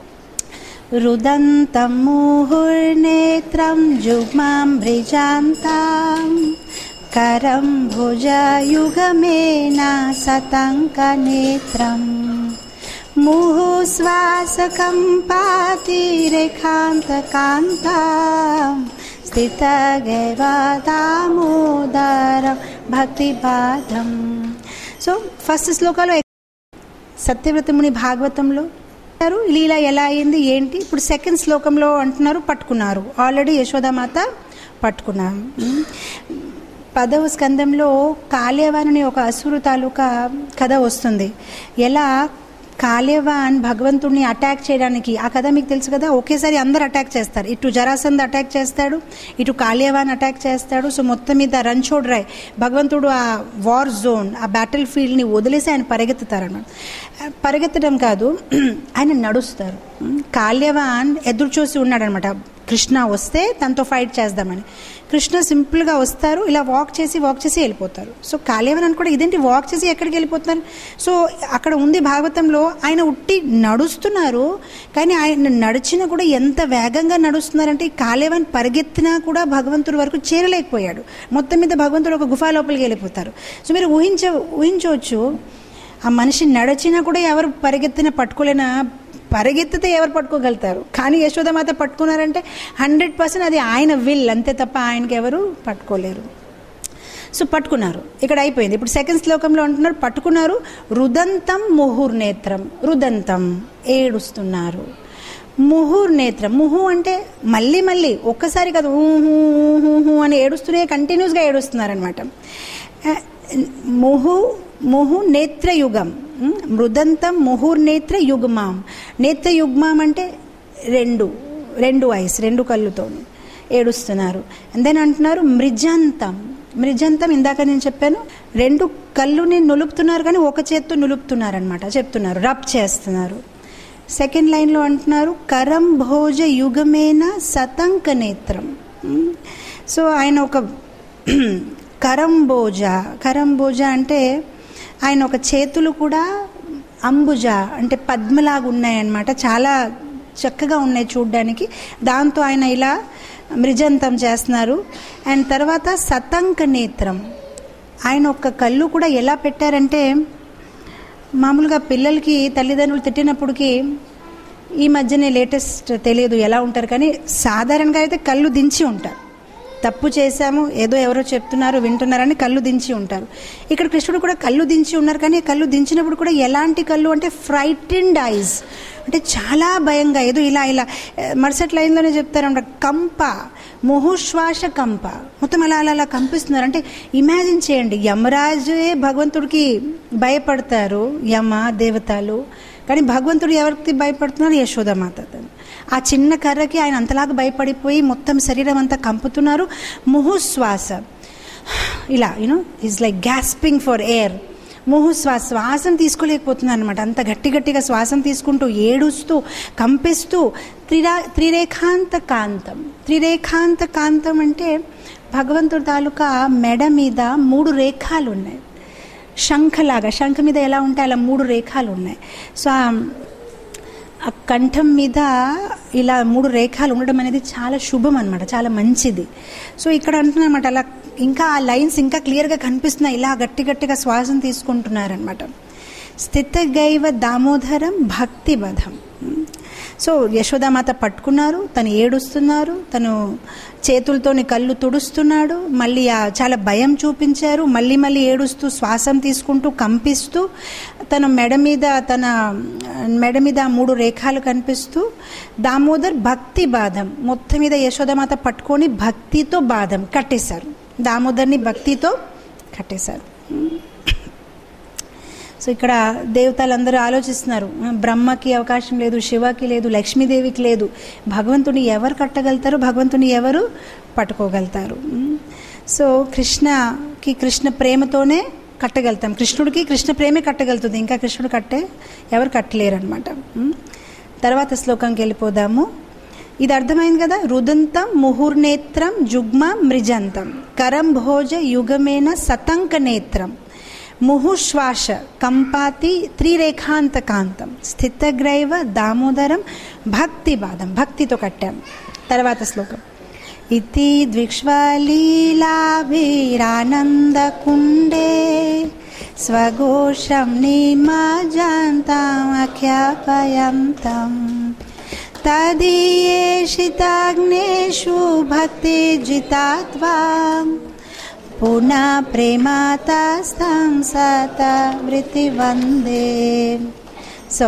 రుదంతం ముహుర్నేత్రం జుగ్మాం భ్రిజాంతాం కరం భుజయుగమేన సతంక నేత్రం ముహు శ్వాస కంపాతి రేఖాంత కాంత స్థిత గైవ దామోదరం భక్తి బాధం. సో ఫస్ట్ శ్లోకాలో సత్యవ్రతముని భాగవతంలో లీల ఎలా అయింది ఏంటి. ఇప్పుడు సెకండ్ శ్లోకంలో అంటున్నారు పట్టుకున్నారు, ఆల్రెడీ యశోదామాత పట్టుకున్నాం. పదవ స్కందంలో కాళేవాన్ ఒక అసురు తాలూకా కథ వస్తుంది. ఎలా కాళేవాన్ భగవంతుడిని అటాక్ చేయడానికి, ఆ కథ మీకు తెలుసు కదా, ఒకేసారి అందరు అటాక్ చేస్తారు. ఇటు జరాసంధ్ అటాక్ చేస్తాడు, ఇటు కాళేవాన్ అటాక్ చేస్తాడు. సో మొత్తం మీద రణ్ఛోడ్ రాయ్ భగవంతుడు ఆ వార్ జోన్, ఆ బ్యాటిల్ ఫీల్డ్ని వదిలేసి ఆయన పరిగెత్తుతారన్నమాట. పరిగెత్తడం కాదు, ఆయన నడుస్తారు. కాళేవాన్ ఎదురు చూసి ఉన్నాడనమాట, కృష్ణ వస్తే తనతో ఫైట్ చేద్దామని. కృష్ణ సింపుల్గా వస్తారు, ఇలా వాక్ చేసి వాక్ చేసి వెళ్ళిపోతారు. సో కాళేవాన్ అని కూడా ఇదేంటి వాక్ చేసి ఎక్కడికి వెళ్ళిపోతున్నారు. సో అక్కడ ఉంది భాగవతంలో, ఆయన ఉట్టి నడుస్తున్నారు, కానీ ఆయన నడిచినా కూడా ఎంత వేగంగా నడుస్తున్నారంటే కాళేవాన్ పరిగెత్తినా కూడా భగవంతుడి వరకు చేరలేకపోయాడు. మొత్తం మీద భగవంతుడు ఒక గుఫా లోపలికి వెళ్ళిపోతారు. సో మీరు ఊహించ ఊహించవచ్చు ఆ మనిషి నడిచినా కూడా ఎవరు పరిగెత్తినా పట్టుకోలేనా, పరిగెత్తితే ఎవరు పట్టుకోగలుగుతారు. కానీ యశోదామాత పట్టుకున్నారంటే హండ్రెడ్ పర్సెంట్ అది ఆయన విల్ అంతే తప్ప ఆయనకి ఎవరు పట్టుకోలేరు. సో పట్టుకున్నారు, ఇక్కడ అయిపోయింది. ఇప్పుడు సెకండ్ శ్లోకంలో అంటున్నారు పట్టుకున్నారు. రుదంతం ముహుర్నేత్రం, రుదంతం ఏడుస్తున్నారు. ముహుర్నేత్రం, ముహు అంటే మళ్ళీ మళ్ళీ ఒక్కసారి కాదు, ఊహు ఊహు అని ఏడుస్తూనే కంటిన్యూస్గా ఏడుస్తున్నారనమాట. ముహు ముహు నేత్రయుగం, మృదంతం ముహుర్నేత్ర యుగ్మాం. నేత్రయుగ్మాం అంటే రెండు రెండు ఐస్, రెండు కళ్ళుతో ఏడుస్తున్నారు. అండ్ దెన్ అంటున్నారు మృజంతం. మృజంతం ఇందాక నేను చెప్పాను, రెండు కళ్ళుని నులుపుతున్నారు కానీ ఒక చేత్తో నులుపుతున్నారు అనమాట, చెప్తున్నారు, రబ్ చేస్తున్నారు. సెకండ్ లైన్లో అంటున్నారు కరం భోజ యుగమేన సతంక నేత్రం. సో ఆయన ఒక కరంబోజ, కరంబోజ అంటే ఆయన ఒక చేతులు కూడా అంబుజ అంటే పద్మలాగా ఉన్నాయన్నమాట, చాలా చక్కగా ఉన్నాయి చూడ్డానికి. దాంతో ఆయన ఇలా మృజంతం చేస్తున్నారు. అండ్ తర్వాత సతంక నేత్రం, ఆయన ఒక కళ్ళు కూడా ఎలా పెట్టారంటే, మామూలుగా పిల్లలకి తల్లిదండ్రులు తిట్టినప్పటికి ఈ మధ్యనే లేటెస్ట్ తెలియదు ఎలా ఉంటారు, కానీ సాధారణంగా అయితే కళ్ళు దించి ఉంటారు. తప్పు చేశాము, ఏదో ఎవరో చెప్తున్నారు వింటున్నారని కళ్ళు దించి ఉంటారు. ఇక్కడ కృష్ణుడు కూడా కళ్ళు దించి ఉన్నారు, కానీ కళ్ళు దించినప్పుడు కూడా ఎలాంటి కళ్ళు అంటే ఫ్రైటెండ్ ఐస్, అంటే చాలా భయంగా, ఏదో ఇలా ఇలా మరుసటి లైన్లోనే చెప్తారంట కంప, ముహుశ్వాస కంప, మొత్తం అలా అలా అలా కంపిస్తున్నారు. అంటే ఇమాజిన్ చేయండి, యమరాజే భగవంతుడికి భయపడతారు, యమ దేవతలు, కానీ భగవంతుడు ఎవరికి భయపడుతున్నారు, యశోదామాత. ఆ చిన్న కర్రకి ఆయన అంతలాగా భయపడిపోయి మొత్తం శరీరం అంతా కంపుతున్నారు. ముహుశ్వాస ఇలా you know is like gasping for air. ముహుశ్వాస, శ్వాసం తీసుకోలేకపోతున్నారు అనమాట, అంత గట్టి గట్టిగా శ్వాసం తీసుకుంటూ ఏడుస్తూ కంపిస్తూ. త్రిరా త్రిరేఖాంత కాంతం. త్రిరేఖాంత కాంతం అంటే భగవంతుడి తాలూకా మెడ మీద మూడు రేఖాలు ఉన్నాయి, శంఖలాగా. శంఖ మీద ఎలా ఉంటాయి అలా మూడు రేఖాలు ఉన్నాయి. సో ఆ కంఠం మీద ఇలా మూడు రేఖాలు ఉండడం అనేది చాలా శుభం అనమాట, చాలా మంచిది. సో ఇక్కడ అంటున్నారన్నమాట, అలా ఇంకా ఆ లైన్స్ ఇంకా క్లియర్గా కనిపిస్తున్నాయి, ఇలా గట్టి గట్టిగా శ్వాసం తీసుకుంటున్నారనమాట. స్థితగైవ దామోదరం భక్తిబధం. సో యశోదామాత పట్టుకున్నారు, తను ఏడుస్తున్నారు, తను చేతులతోని కళ్ళు తుడుస్తున్నాడు, మళ్ళీ చాలా భయం చూపించారు, మళ్ళీ మళ్ళీ ఏడుస్తూ శ్వాసం తీసుకుంటూ కంపిస్తూ తన మెడ మీద తన మెడ మీద మూడు రేఖాలు కనిపిస్తూ దామోదర్ భక్తి బాధం. మొత్తం మీద యశోదామాత పట్టుకొని భక్తితో బాధం కట్టేశారు, దామోదర్ని భక్తితో కట్టేశారు. సో ఇక్కడ దేవతలందరూ ఆలోచిస్తున్నారు, బ్రహ్మకి అవకాశం లేదు, శివకి లేదు, లక్ష్మీదేవికి లేదు, భగవంతుని ఎవరు కట్టగలుగుతారు, భగవంతుని ఎవరు పట్టుకోగలుగుతారు. సో కృష్ణకి కృష్ణ ప్రేమతోనే కట్టగలుగుతాం, కృష్ణుడికి కృష్ణ ప్రేమే కట్టగలుగుతుంది, ఇంకా కృష్ణుడు కట్టే ఎవరు కట్టలేరు అనమాట. తర్వాత శ్లోకంకి వెళ్ళిపోదాము. ఇది అర్థమైంది కదా, రుదంతం ముహుర్నేత్రం జుగ్మ మృజంతం కరం భోజ యుగమేన సతంక నేత్రం ముహుశ్వాస కంపాతి త్రిరేఖాంత కాంతం స్థితగ్రైవ దామోదరం భక్తి బాధం. భక్తితో కట్టాం. తర్వాత శ్లోకం. ఇతి ద్విక్ష్వలీలాభిరానందకుండే స్వఘోషం నిమజంతం అఖిల ఆఖ్యాపయంతం తదీయేషితాగ్నేషు భక్తి జితాత్వా పునః ప్రేమాతాస్తం సత వృత్తి వందే. సో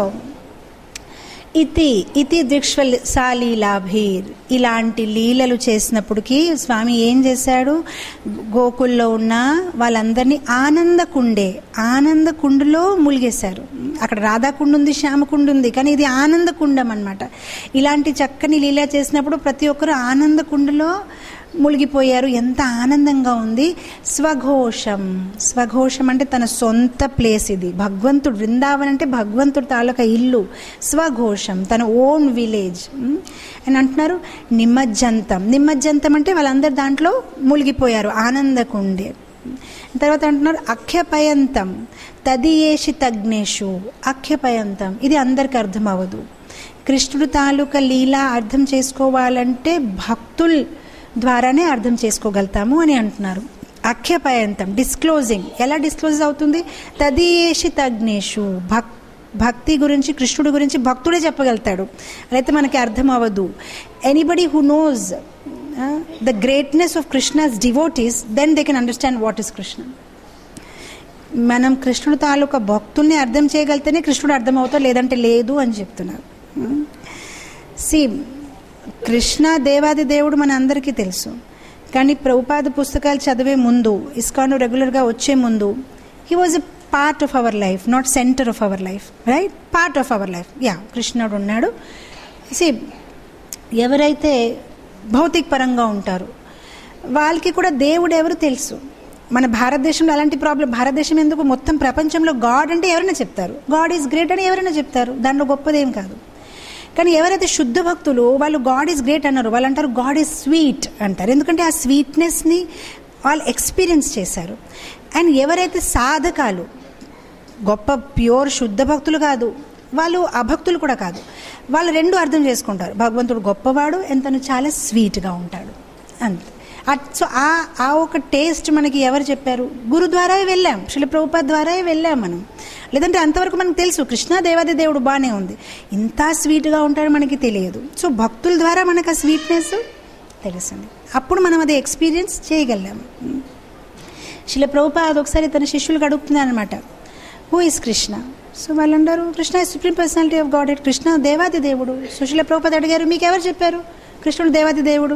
ఇతి ఇతి దృక్ష్వసాలీలాభీర్, ఇలాంటి లీలలు చేసినప్పటికీ స్వామి ఏం చేశాడు, గోకుల్లో ఉన్న వాళ్ళందరినీ ఆనందకుండే ఆనందకుండులో ములిగేశారు. అక్కడ రాధాకుండు ఉంది, శ్యామకుండు ఉంది, కానీ ఇది ఆనందకుండం అన్నమాట. ఇలాంటి చక్కని లీల చేసినప్పుడు ప్రతి ఒక్కరు ఆనందకుండులో మునిగిపోయారు. ఎంత ఆనందంగా ఉంది. స్వఘోషం, స్వఘోషం అంటే తన సొంత ప్లేస్. ఇది భగవంతుడు, బృందావన్ అంటే భగవంతుడు తాలూకా ఇల్లు. స్వఘోషం తన ఓన్ విలేజ్ అని అంటున్నారు. నిమజ్జంతం, నిమజ్జంతం అంటే వాళ్ళందరూ దాంట్లో మునిగిపోయారు, ఆనందకుండే. తర్వాత అంటున్నారు అఖ్యపయంతం తదియేషి తగ్నేషు. అఖ్యపయంతం ఇది అందరికి అర్థం అవ్వదు. కృష్ణుడు తాలూకా లీల అర్థం చేసుకోవాలంటే భక్తుల్ ద్వారానే అర్థం చేసుకోగలుగుతాము అని అంటున్నారు. అఖ్యపయంతం డిస్క్లోజింగ్. ఎలా డిస్క్లోజ్ అవుతుంది? తదీయేషి తగ్నేషు. భక్ భక్తి గురించి, కృష్ణుడి గురించి భక్తుడే చెప్పగలుగుతాడు, అయితే మనకి అర్థం అవ్వదు. Anybody who knows the greatness of Krishna's devotees, then they can understand what is Krishna. మనం కృష్ణుడు తాలూకా భక్తుల్ని అర్థం చేయగలిగితేనే కృష్ణుడు అర్థం అవుతాడు, లేదంటే లేదు అని చెప్తున్నారు. సి కృష్ణ దేవాది దేవుడు మన అందరికీ తెలుసు, కానీ ప్రభుపాద పుస్తకాలు చదివే ముందు, ఇస్కాన్ రెగ్యులర్గా వచ్చే ముందు, he was a part of our life, not centre of our life, right? Part of our life. Yeah, కృష్ణుడు ఉన్నాడు. సి ఎవరైతే భౌతిక పరంగా ఉంటారు వాళ్ళకి కూడా దేవుడు ఎవరు తెలుసు. మన భారతదేశంలో అలాంటి ప్రాబ్లం. భారతదేశం ఎందుకు, మొత్తం ప్రపంచంలో గాడ్ అంటే ఎవరైనా చెప్తారు, గాడ్ ఈజ్ గ్రేట్ అని ఎవరైనా చెప్తారు, దాంట్లో గొప్పదేం కాదు. కానీ ఎవరైతే శుద్ధ భక్తులు వాళ్ళు గాడ్ ఈజ్ గ్రేట్ అన్నారు, వాళ్ళు అంటారు గాడ్ ఈజ్ స్వీట్ అంటారు, ఎందుకంటే ఆ స్వీట్నెస్ని వాళ్ళు ఎక్స్పీరియన్స్ చేశారు. అండ్ ఎవరైతే సాధకాలు, గొప్ప ప్యూర్ శుద్ధ భక్తులు కాదు, వాళ్ళు అభక్తులు కూడా కాదు, వాళ్ళు రెండు అర్థం చేసుకుంటారు, భగవంతుడు గొప్పవాడు అండ్ తను చాలా స్వీట్గా ఉంటాడు అంతే. సో ఆ ఆ ఒక టేస్ట్ మనకి ఎవరు చెప్పారు? గురు ద్వారా వెళ్ళాం, శ్రీల ప్రభుపాద ద్వారా వెళ్ళాం మనం, లేదంటే అంతవరకు మనకు తెలుసు కృష్ణ దేవాది దేవుడు బాగానే ఉంది, ఇంత స్వీట్గా ఉంటాడు మనకి తెలియదు. సో భక్తుల ద్వారా మనకు ఆ స్వీట్నెస్ తెలుస్తుంది, అప్పుడు మనం అది ఎక్స్పీరియన్స్ చేయగలిగాము. శ్రీల ప్రభుపాద ఒకసారి తన శిష్యులకు అడుగుతున్నారు అనమాట, హూ ఇస్ కృష్ణ? సో వాళ్ళు అంటారు Krishna is supreme personality of God, Krishna దేవాది దేవుడు. సో శ్రీల ప్రభుపాద అడిగారు, మీకు ఎవరు చెప్పారు కృష్ణుడు దేవాది దేవుడు?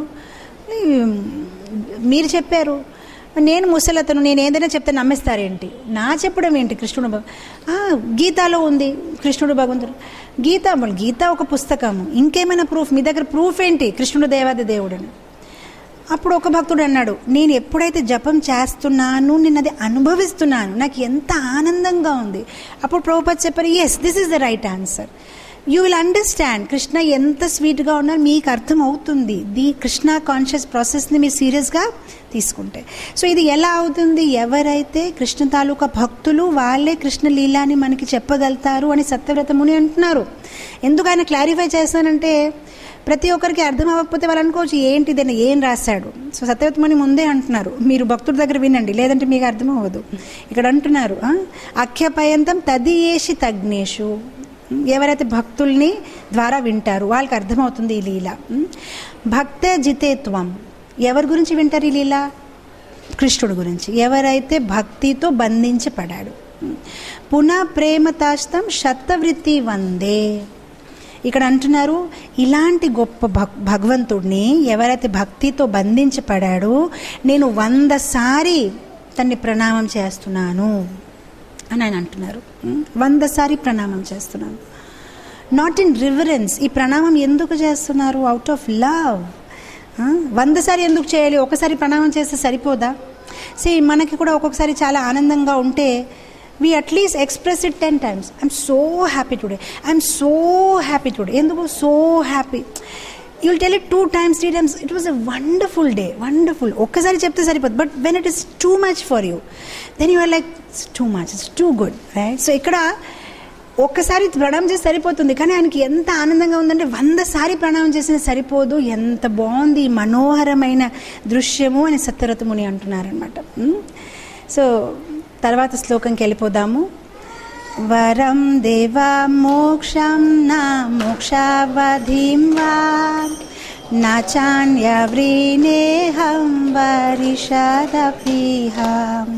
మీరు చెప్పారు. నేను ముసలతను, నేను ఏదైనా చెప్తే నమ్మేస్తారేంటి? నా చెప్పడం ఏంటి? కృష్ణుడు గీతాలో ఉంది కృష్ణుడు భగవంతుడు. గీత గీత ఒక పుస్తకము, ఇంకేమైనా ప్రూఫ్? మీ దగ్గర ప్రూఫ్ ఏంటి కృష్ణుడు దేవాది దేవుడని? అప్పుడు ఒక భక్తుడు అన్నాడు, నేను ఎప్పుడైతే జపం చేస్తున్నాను నేను అది అనుభవిస్తున్నాను, నాకు ఎంత ఆనందంగా ఉంది. అప్పుడు ప్రభుపాద చెప్పారు, yes this is the right answer, you will understand Krishna ఎంత స్వీట్గా ఉన్నారు, మీకు అర్థం అవుతుంది ది కృష్ణ కాన్షియస్ ప్రాసెస్ని మీరు సీరియస్గా తీసుకుంటే. సో ఇది ఎలా అవుతుంది? ఎవరైతే కృష్ణ తాలూకా భక్తులు వాళ్ళే కృష్ణ లీలాని మనకి చెప్పగలుగుతారు అని సత్యవ్రత ముని అంటున్నారు. ఎందుకు ఆయన క్లారిఫై చేస్తానంటే ప్రతి ఒక్కరికి అర్థం అవ్వకపోతే వాళ్ళు అనుకోవచ్చు ఏంటి ఇదని ఏం రాశాడు. సో సత్యవ్రత ముని ముందే అంటున్నారు, మీరు భక్తుడి దగ్గర వినండి, లేదంటే మీకు అర్థం అవ్వదు. ఇక్కడ అంటున్నారు అఖ్యపయంతం తదియేషి తగ్నేషు, ఎవరైతే భక్తుల్ని ద్వారా వింటారు వాళ్ళకి అర్థమవుతుంది ఈ లీల. భక్తే జితేత్వం, ఎవరి గురించి వింటారు ఈ లీల? కృష్ణుడు గురించి. ఎవరైతే భక్తితో బంధించబడాడు. పునః ప్రేమతాస్తం శతవృత్తి వందే. ఇక్కడ అంటున్నారు ఇలాంటి గొప్ప భక్ భగవంతుడిని ఎవరైతే భక్తితో బంధించబడాడో నేను వంద సారి తన్ని ప్రణామం చేస్తున్నాను అని ఆయన అంటున్నారు. వంద సారి ప్రణామం చేస్తున్నాను, నాట్ ఇన్ రివరెన్స్. ఈ ప్రణామం ఎందుకు చేస్తున్నారు? Out of love. వంద సారి ఎందుకు చేయాలి? ఒకసారి ప్రణామం చేస్తే సరిపోదా? సే మనకి కూడా ఒక్కొక్కసారి చాలా ఆనందంగా ఉంటే we at least express it ten times. I'm so happy today, I'm so happy today. ఎందుకు so happy? You'll tell it two times, three times, it was a wonderful day, wonderful. ఒక్కసారి చెప్తే సరిపోదు. But when it is too much for you, then you are like it's too much, it's too good, right? So ఇక్కడ ఒక్కసారి ప్రణామం చేసి సరిపోతుంది, కానీ ఆయనకి ఎంత ఆనందంగా ఉందంటే వంద సారి ప్రణామం చేసినా సరిపోదు, ఎంత బాగుంది మనోహరమైన దృశ్యము అని సత్యవ్రత ముని అంటున్నారనమాట. సో తర్వాత శ్లోకంకి వెళ్ళిపోదాము. వరం దేవ మోక్షం నా మోక్షవధిం వా నాచాన్యవ్రీనేహం వరిషదపీహం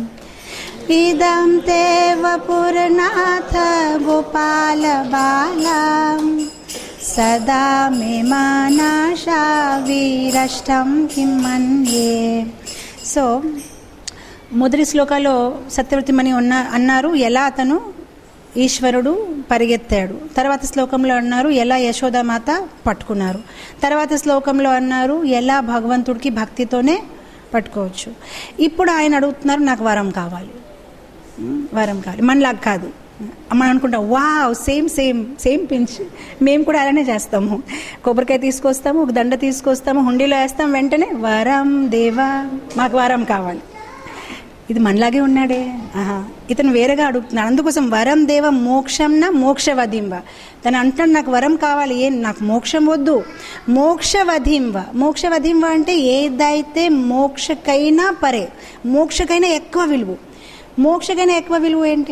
ఇదం తే వపురనాథ గోపాల బాలం సదా మే మానసా వీరష్టం కిం మన్యే. సో మొదటి శ్లోకాలో సత్యవతిమణి ఉన్న అన్నారు ఎలా అతను ఈశ్వరుడు పరిగెత్తాడు. తర్వాత శ్లోకంలో అన్నారు ఎలా యశోదామాత పట్టుకున్నారు. తర్వాత శ్లోకంలో అన్నారు ఎలా భగవంతుడికి భక్తితోనే పట్టుకోవచ్చు. ఇప్పుడు ఆయన అడుగుతున్నారు నాకు వరం కావాలి, వరం కావాలి. మనలాగా కాదు, మనం అనుకుంటాం wow same same same pinch. మేము కూడా అలానే చేస్తాము. కొబ్బరికాయ తీసుకొస్తాము, ఒక దండ తీసుకొస్తాము, హుండీలో వేస్తాం, వెంటనే వరం దేవా మాకు వరం కావాలి. ఇది మనలాగే ఉన్నాడే, ఆహా ఇతను వేరేగా అడుగుతున్నాడు. అందుకోసం వరం దేవ మోక్షంన మోక్షవధింవ. తను అంటాడు నాకు వరం కావాలి, ఏం నాకు మోక్షం వద్దు, మోక్షవధింవ. మోక్షవధింవ అంటే ఏదైతే మోక్షకైనా పరే, మోక్షకైనా ఎక్కువ విలువ. మోక్షకైనా ఎక్కువ విలువ ఏంటి?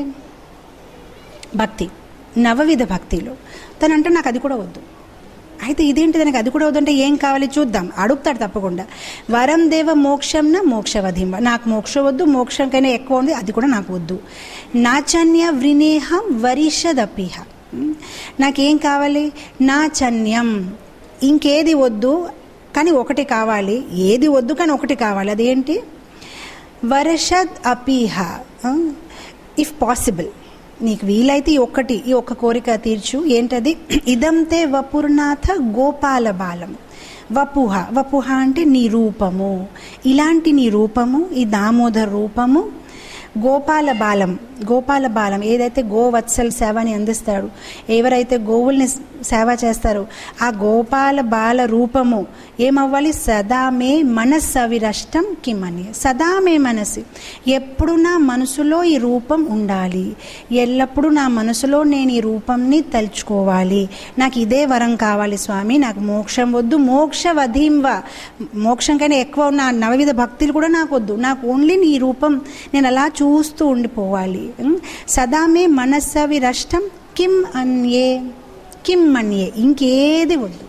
భక్తి, నవవిధ భక్తిలో. తను అంటే నాకు అది కూడా వద్దు. అయితే ఇదేంటి తనకు అది కూడా వద్దంటే ఏం కావాలి చూద్దాం, అడుగుతాడు తప్పకుండా. వరం దేవ మోక్షంన మోక్షవధింవ. నాకు మోక్షం వద్దు, మోక్షం కైనా ఎక్కువ ఉంది, అది కూడా నాకు వద్దు. నాచన్య వ్రినేహం వరిషదపిహ. నాకేం కావాలి? నాచన్యం, ఇంకేది వద్దు కానీ ఒకటి కావాలి. ఏది వద్దు కానీ ఒకటి కావాలి. అదేంటి? వరషద్ అపిహ. ఇఫ్ పాసిబుల్ నీకు వీలైతే ఈ ఒక్కటి, ఈ ఒక్క కోరిక తీర్చు. ఏంటది? ఇదంతే వపుర్నాథ గోపాల బాలం. వపుహ, వపుహ అంటే నీ రూపము, ఇలాంటి నీ రూపము, ఈ దామోదర్ రూపము. గోపాల బాలం, గోపాల బాలం ఏదైతే గోవత్సల్ సేవని అందిస్తాడు, ఎవరైతే గోవుల్ని సేవ చేస్తారో ఆ గోపాల బాల రూపము ఏమవ్వాలి? సదా మే మనస్సవిరష్టం కిమని. సదా మే మనసు, ఎప్పుడు నా మనసులో ఈ రూపం ఉండాలి, ఎల్లప్పుడూ నా మనసులో నేను ఈ రూపంని తలుచుకోవాలి. నాకు ఇదే వరం కావాలి స్వామి, నాకు మోక్షం వద్దు, మోక్ష వధింవ. మోక్షం కన్నా ఎక్కువ ఉన్న నవవిధ భక్తులు కూడా నాకు వద్దు, నాకు ఓన్లీ నీ రూపం నేను అలా చూస్తూ ఉండిపోవాలి. సదా మే మనస్సవిరష్టం కిం అన్యే, కిం అన్యే ఇంకేది వద్దు.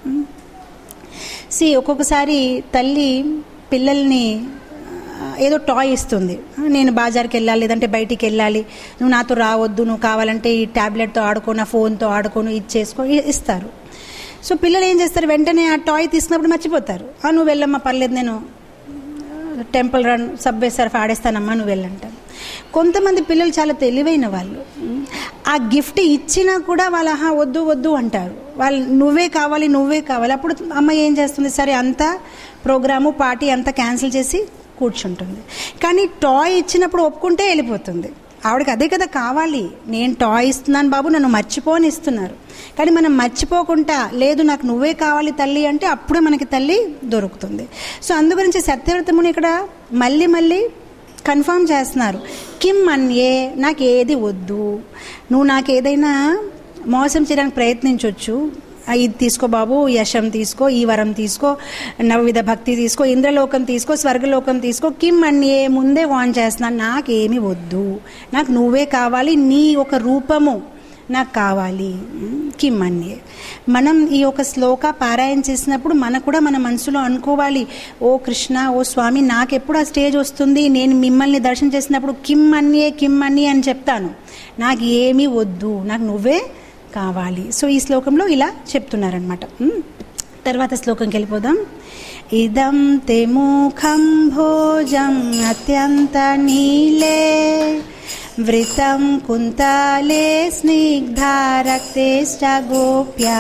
సి ఒక్కొక్కసారి తల్లి పిల్లల్ని ఏదో టాయ్ ఇస్తుంది, నేను బాజార్కి వెళ్ళాలి లేదంటే బయటికి వెళ్ళాలి, నువ్వు నాతో రావద్దు, నువ్వు కావాలంటే ఈ ట్యాబ్లెట్తో ఆడుకోను, ఫోన్తో ఆడుకోను, ఇది చేసుకో ఇస్తారు. సో పిల్లలు ఏం చేస్తారు? వెంటనే ఆ టాయ్ తీసినప్పుడు మర్చిపోతారు. నువ్వు వెళ్ళమ్మా పర్లేదు, నేను టెంపుల్ రన్ సబ్వే సర్ఫ్ ఆడేస్తానమ్మా, నువ్వు వెళ్ళంటారు. కొంతమంది పిల్లలు చాలా తెలివైన వాళ్ళు, ఆ గిఫ్ట్ ఇచ్చినా కూడా వాళ్ళు ఆహా వద్దు వద్దు అంటారు. వాళ్ళు నువ్వే కావాలి నువ్వే కావాలి. అప్పుడు అమ్మ ఏం చేస్తుంది? సరే అంతా ప్రోగ్రాము పార్టీ అంతా క్యాన్సిల్ చేసి కూర్చుంటుంది. కానీ టాయ్ ఇచ్చినప్పుడు ఒప్పుకుంటే వెళ్ళిపోతుంది. ఆవిడకి అదే కదా కావాలి, నేను టాయ్ ఇస్తున్నాను బాబు నన్ను మర్చిపోని ఇస్తున్నారు. కానీ మనం మర్చిపోకుండా లేదు నాకు నువ్వే కావాలి తల్లి అంటే అప్పుడే మనకి తల్లి దొరుకుతుంది. సో అందు గురించి సత్యవ్రతముని ఇక్కడ మళ్ళీ మళ్ళీ కన్ఫర్మ్ చేస్తున్నారు. కిం అన్యే, నాకు ఏది వద్దు, నువ్వు నాకు ఏదైనా మోసం చేయడానికి ప్రయత్నించవచ్చు, ఇది తీసుకో బాబు, యశం తీసుకో, ఈ వరం తీసుకో, నవవిధ భక్తి తీసుకో, ఇంద్రలోకం తీసుకో, స్వర్గలోకం తీసుకో, కిం అన్యే ముందే వాన్ చేస్తున్నాను, నాకేమి వద్దు, నాకు నువ్వే కావాలి, నీ ఒక రూపము నాకు కావాలి. కిం అన్యే. మనం ఈ యొక్క శ్లోక పారాయణ చేసినప్పుడు మనకు కూడా మన మనసులో అనుకోవాలి, ఓ కృష్ణ, ఓ స్వామి, నాకెప్పుడు ఆ స్టేజ్ వస్తుంది, నేను మిమ్మల్ని దర్శనం చేసినప్పుడు కిం అన్యే కిం అన్యే అని చెప్తాను, నాకు ఏమీ వద్దు, నాకు నువ్వే కావాలి. సో ఈ శ్లోకంలో ఇలా చెప్తున్నారనమాట. తర్వాత శ్లోకంకి వెళ్ళిపోదాం. ఇదం తే ముఖం భోజం అత్యంత నీలే వృతం కుంతాలే స్నిగ్ధారక్తేష్ట గోప్యా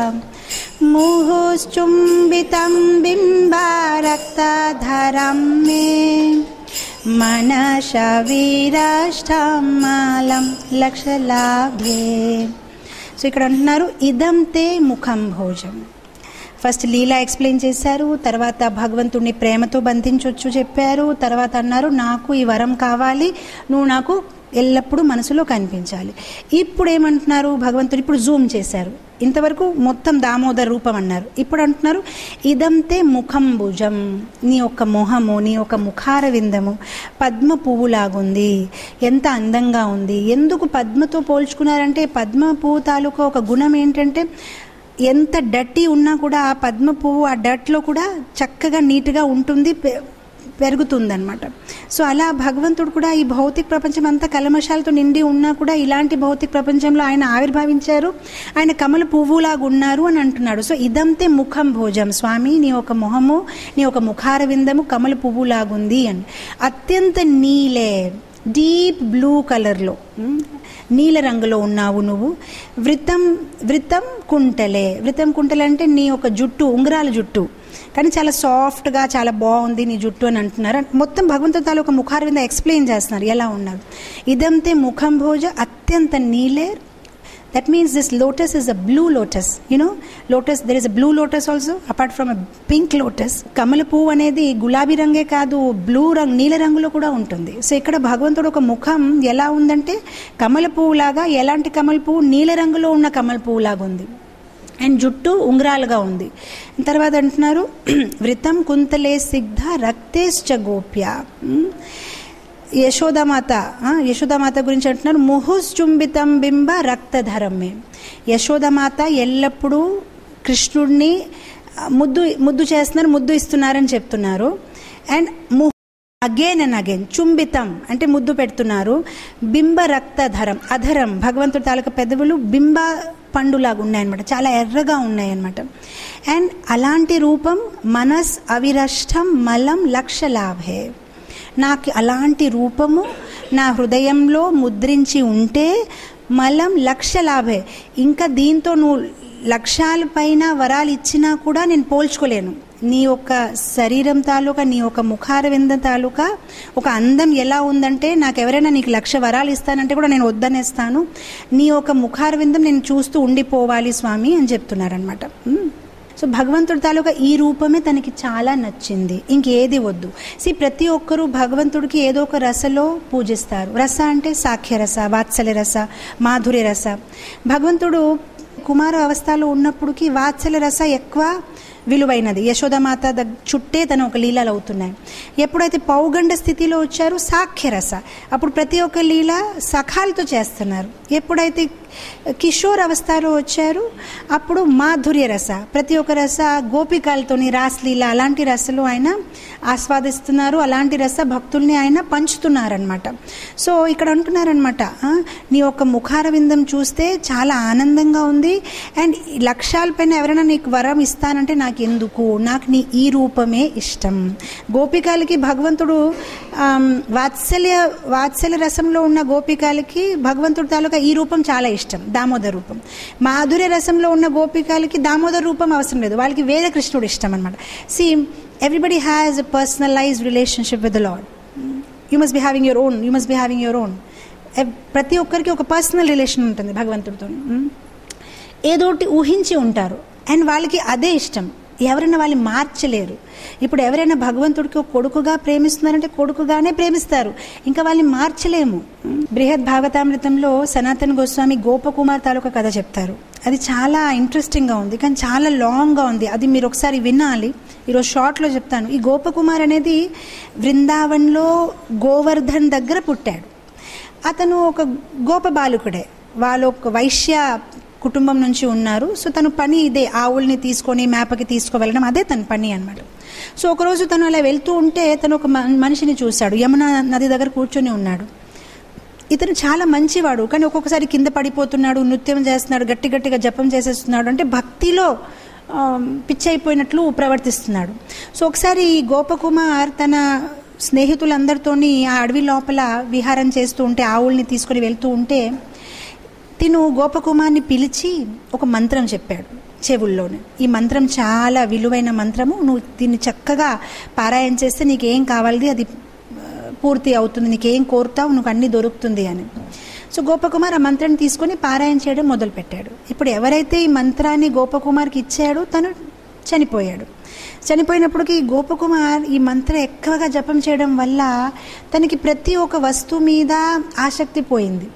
ముహుశ్చుంబితం బింబారక్తధరం మే మనశవీరాష్టమాలం లక్షలాభే. సో ఇక్కడ అంటున్నారు ఇదం తే ముఖం భోజం. ఫస్ట్ లీలా ఎక్స్ప్లెయిన్ చేశారు, తర్వాత భగవంతుడిని ప్రేమతో బంధించవచ్చు చెప్పారు, తర్వాత అన్నారు నాకు ఈ వరం కావాలి, నువ్వు నాకు ఎల్లప్పుడూ మనసులో కనిపించాలి. ఇప్పుడు ఏమంటున్నారు భగవంతుడు? ఇప్పుడు జూమ్ చేశారు, ఇంతవరకు మొత్తం దామోదర రూపం అన్నారు. ఇప్పుడు అంటున్నారు ఇదంతే ముఖంబుజం, నీ యొక్క మొహము, నీ యొక్క ముఖార విందము పద్మ పువ్వులాగుంది, ఎంత అందంగా ఉంది. ఎందుకు పద్మతో పోల్చుకున్నారంటే పద్మ పువ్వు తాలూకా ఒక గుణం ఏంటంటే ఎంత డట్టి ఉన్నా కూడా ఆ పద్మ పువ్వు ఆ డట్లో కూడా చక్కగా నీట్గా ఉంటుంది, పెరుగుతుందన్నమాట. సో అలా భగవంతుడు కూడా ఈ భౌతిక ప్రపంచం అంతా కల్మషాలతో నిండి ఉన్నా కూడా ఇలాంటి భౌతిక ప్రపంచంలో ఆయన ఆవిర్భవించారు, ఆయన కమల పువ్వులాగా ఉన్నారు అని అంటున్నాడు. సో ఇదంతే ముఖం భోజం, స్వామి నీ ఒక మొహము, నీ ఒక ముఖార విందము కమల పువ్వులాగుంది అని. అత్యంత నీలే, డీప్ బ్లూ కలర్లో, నీల రంగులో ఉన్నావు నువ్వు. వృత్తం వృత్తం కుంటలే, వృత్తం కుంటలే అంటే నీ ఒక జుట్టు ఉంగరాల జుట్టు, కానీ చాలా సాఫ్ట్గా చాలా బాగుంది నీ జుట్టు అని అంటున్నారు. మొత్తం భగవంతుడు తాలూ ఒక ముఖార వింద ఎక్స్ప్లెయిన్ చేస్తున్నారు ఎలా ఉన్నారు. ఇదంతే ముఖం భోజ అత్యంత నీలే. That means this lotus is a blue lotus. You know, lotus, there is a blue lotus also, apart from a pink lotus. కమల పువ్వు అనేది గులాబీ రంగే కాదు, బ్లూ రంగు, నీల రంగులో కూడా ఉంటుంది. సో ఇక్కడ భగవంతుడు ఒక ముఖం ఎలా ఉందంటే కమల పువ్వు లాగా, ఎలాంటి కమల పువ్వు, నీల రంగులో ఉన్న కమల పువ్వు లాగా ఉంది. అండ్ జుట్టు ఉంగరాలుగా ఉంది. తర్వాత అంటున్నారు వృతం కుంతలే సిగ్ధ రక్తేశ్చ గోప్య. యశోదామాత, యశోదామాత గురించి అంటున్నారు ముహుశ్చుంబితం బింబ రక్తధరమే. యశోదామాత ఎల్లప్పుడూ కృష్ణుడిని ముద్దు ముద్దు చేస్తున్నారు, ముద్దు ఇస్తున్నారని చెప్తున్నారు. అండ్ ము అగైన్ అండ్ అగైన్ చుంబితం అంటే ముద్దు పెడుతున్నారు. బింబ రక్తధరం, అధరం భగవంతుడి తాలూకా పెదవులు బింబ పండులాగా ఉన్నాయన్నమాట, చాలా ఎర్రగా ఉన్నాయన్నమాట. అండ్ అలాంటి రూపం మనస్ అవిరష్టం మలం లక్ష లాభే. నాకు అలాంటి రూపము నా హృదయంలో ముద్రించి ఉంటే మలం లక్ష లాభే. ఇంకా దీంతో నువ్వు లక్షాల పైన వరాలు ఇచ్చినా కూడా నేను పోల్చుకోలేను. నీ యొక్క శరీరం తాలూకా, నీ యొక్క ముఖార వింద తాలూకా ఒక అందం ఎలా ఉందంటే నాకు ఎవరైనా నీకు లక్ష వరాలు ఇస్తానంటే కూడా నేను వద్దనేస్తాను. నీ యొక్క ముఖార విందం నేను చూస్తూ ఉండిపోవాలి స్వామి అని చెప్తున్నారనమాట. సో భగవంతుడి తాలూకా ఈ రూపమే తనకి చాలా నచ్చింది, ఇంకేది వద్దు. సి ప్రతి ఒక్కరూ భగవంతుడికి ఏదో ఒక రసలో పూజిస్తారు. రస అంటే సాఖ్య రస, వాత్సల్య రస, మాధుర్య రస. భగవంతుడు కుమార అవస్థలో ఉన్నప్పటికీ వాత్సల్య రస ఎక్కువ విలువైనది. యశోదామాత దగ్ చుట్టే తన ఒక లీలలు అవుతున్నాయి. ఎప్పుడైతే పౌగండ స్థితిలో వచ్చారు సాఖ్యరస, అప్పుడు ప్రతి ఒక్క లీల సఖాలతో చేస్తున్నారు. ఎప్పుడైతే కిషోర్ అవస్థలో వచ్చారు అప్పుడు మాధుర్య రస, ప్రతి ఒక్క రస గోపికలతోని రాస్లీల అలాంటి రసలు ఆయన ఆస్వాదిస్తున్నారు, అలాంటి రస భక్తుల్ని ఆయన పంచుతున్నారనమాట. సో ఇక్కడ అంటున్నారనమాట నీ యొక్క ముఖార విందం చూస్తే చాలా ఆనందంగా ఉంది. అండ్ లక్ష్యాల పైన ఎవరైనా నీకు వరం ఇస్తానంటే నాకు ఎందుకు, నాకు నీ ఈ రూపమే ఇష్టం. గోపికలకి భగవంతుడు వాత్సల్య వాత్సల్య రసంలో ఉన్న గోపికలకి భగవంతుడు తాలూకా ఈ రూపం చాలా ఇష్టం, దామోదర రూపం. మాధుర్య రసంలో ఉన్న గోపికలకి దామోదర రూపం అవసరం లేదు, వాళ్ళకి వేరే కృష్ణుడు ఇష్టం అనమాట. See everybody has a personalised relationship with the lord. You must be having your own, you must be having your own. ప్రతి ఒక్కరికి ఒక పర్సనల్ రిలేషన్ ఉంటుంది భగవంతుడితో. ఏదోటి ఊహించి ఉంటారు అండ్ వాళ్ళకి అదే ఇష్టం, ఎవరైనా వాళ్ళు మార్చలేరు. ఇప్పుడు ఎవరైనా భగవంతుడికి ఒక కొడుకుగా ప్రేమిస్తున్నారంటే కొడుకుగానే ప్రేమిస్తారు, ఇంకా వాళ్ళని మార్చలేము. బృహద్ భాగవతామృతంలో సనాతన గోస్వామి గోపకుమార్ తాలూకా కథ చెప్తారు. అది చాలా ఇంట్రెస్టింగ్గా ఉంది కానీ చాలా లాంగ్గా ఉంది, అది మీరు ఒకసారి వినాలి. ఈరోజు షార్ట్లో చెప్తాను. ఈ గోపకుమార్ అనేది బృందావన్లో గోవర్ధన్ దగ్గర పుట్టాడు. అతను ఒక గోప బాలుకుడే, వాళ్ళు ఒక వైశ్య కుటుంబం నుంచి ఉన్నారు. సో తను పని ఇదే, ఆవుల్ని తీసుకొని మేపకి తీసుకువెళ్ళడం అదే తన పని అనమాట. సో ఒకరోజు తను అలా వెళ్తూ ఉంటే తను ఒక మనిషిని చూశాడు, యమునా నది దగ్గర కూర్చొని ఉన్నాడు. ఇతను చాలా మంచివాడు కానీ ఒక్కొక్కసారి కింద పడిపోతున్నాడు, నృత్యం చేస్తున్నాడు, గట్టి గట్టిగా జపం చేసేస్తున్నాడు, అంటే భక్తిలో పిచ్చి అయిపోయినట్లు ప్రవర్తిస్తున్నాడు. సో ఒకసారి ఈ గోపకుమార్ తన స్నేహితులందరితోని ఆ అడవి లోపల విహారం చేస్తూ ఉంటే, ఆవుల్ని తీసుకొని వెళ్తూ ఉంటే తిను గోపకుమార్ని పిలిచి ఒక మంత్రం చెప్పాడు చెవుల్లోనే. ఈ మంత్రం చాలా విలువైన మంత్రము, నువ్వు దీన్ని చక్కగా పారాయణ చేస్తే నీకేం కావాలి అది పూర్తి అవుతుంది, నీకేం కోరుతావు నువ్వు అన్నీ దొరుకుతుంది అని. సో గోపకుమార్ ఆ మంత్రాన్ని తీసుకొని పారాయణ చేయడం మొదలుపెట్టాడు. ఇప్పుడు ఎవరైతే ఈ మంత్రాన్ని గోపకుమార్కి ఇచ్చాడో తను చనిపోయాడు. చనిపోయినప్పటికీ గోపకుమార్ ఈ మంత్రం ఎక్కువగా జపం చేయడం వల్ల తనకి ప్రతి ఒక్క వస్తువు మీద ఆసక్తి పోయింది.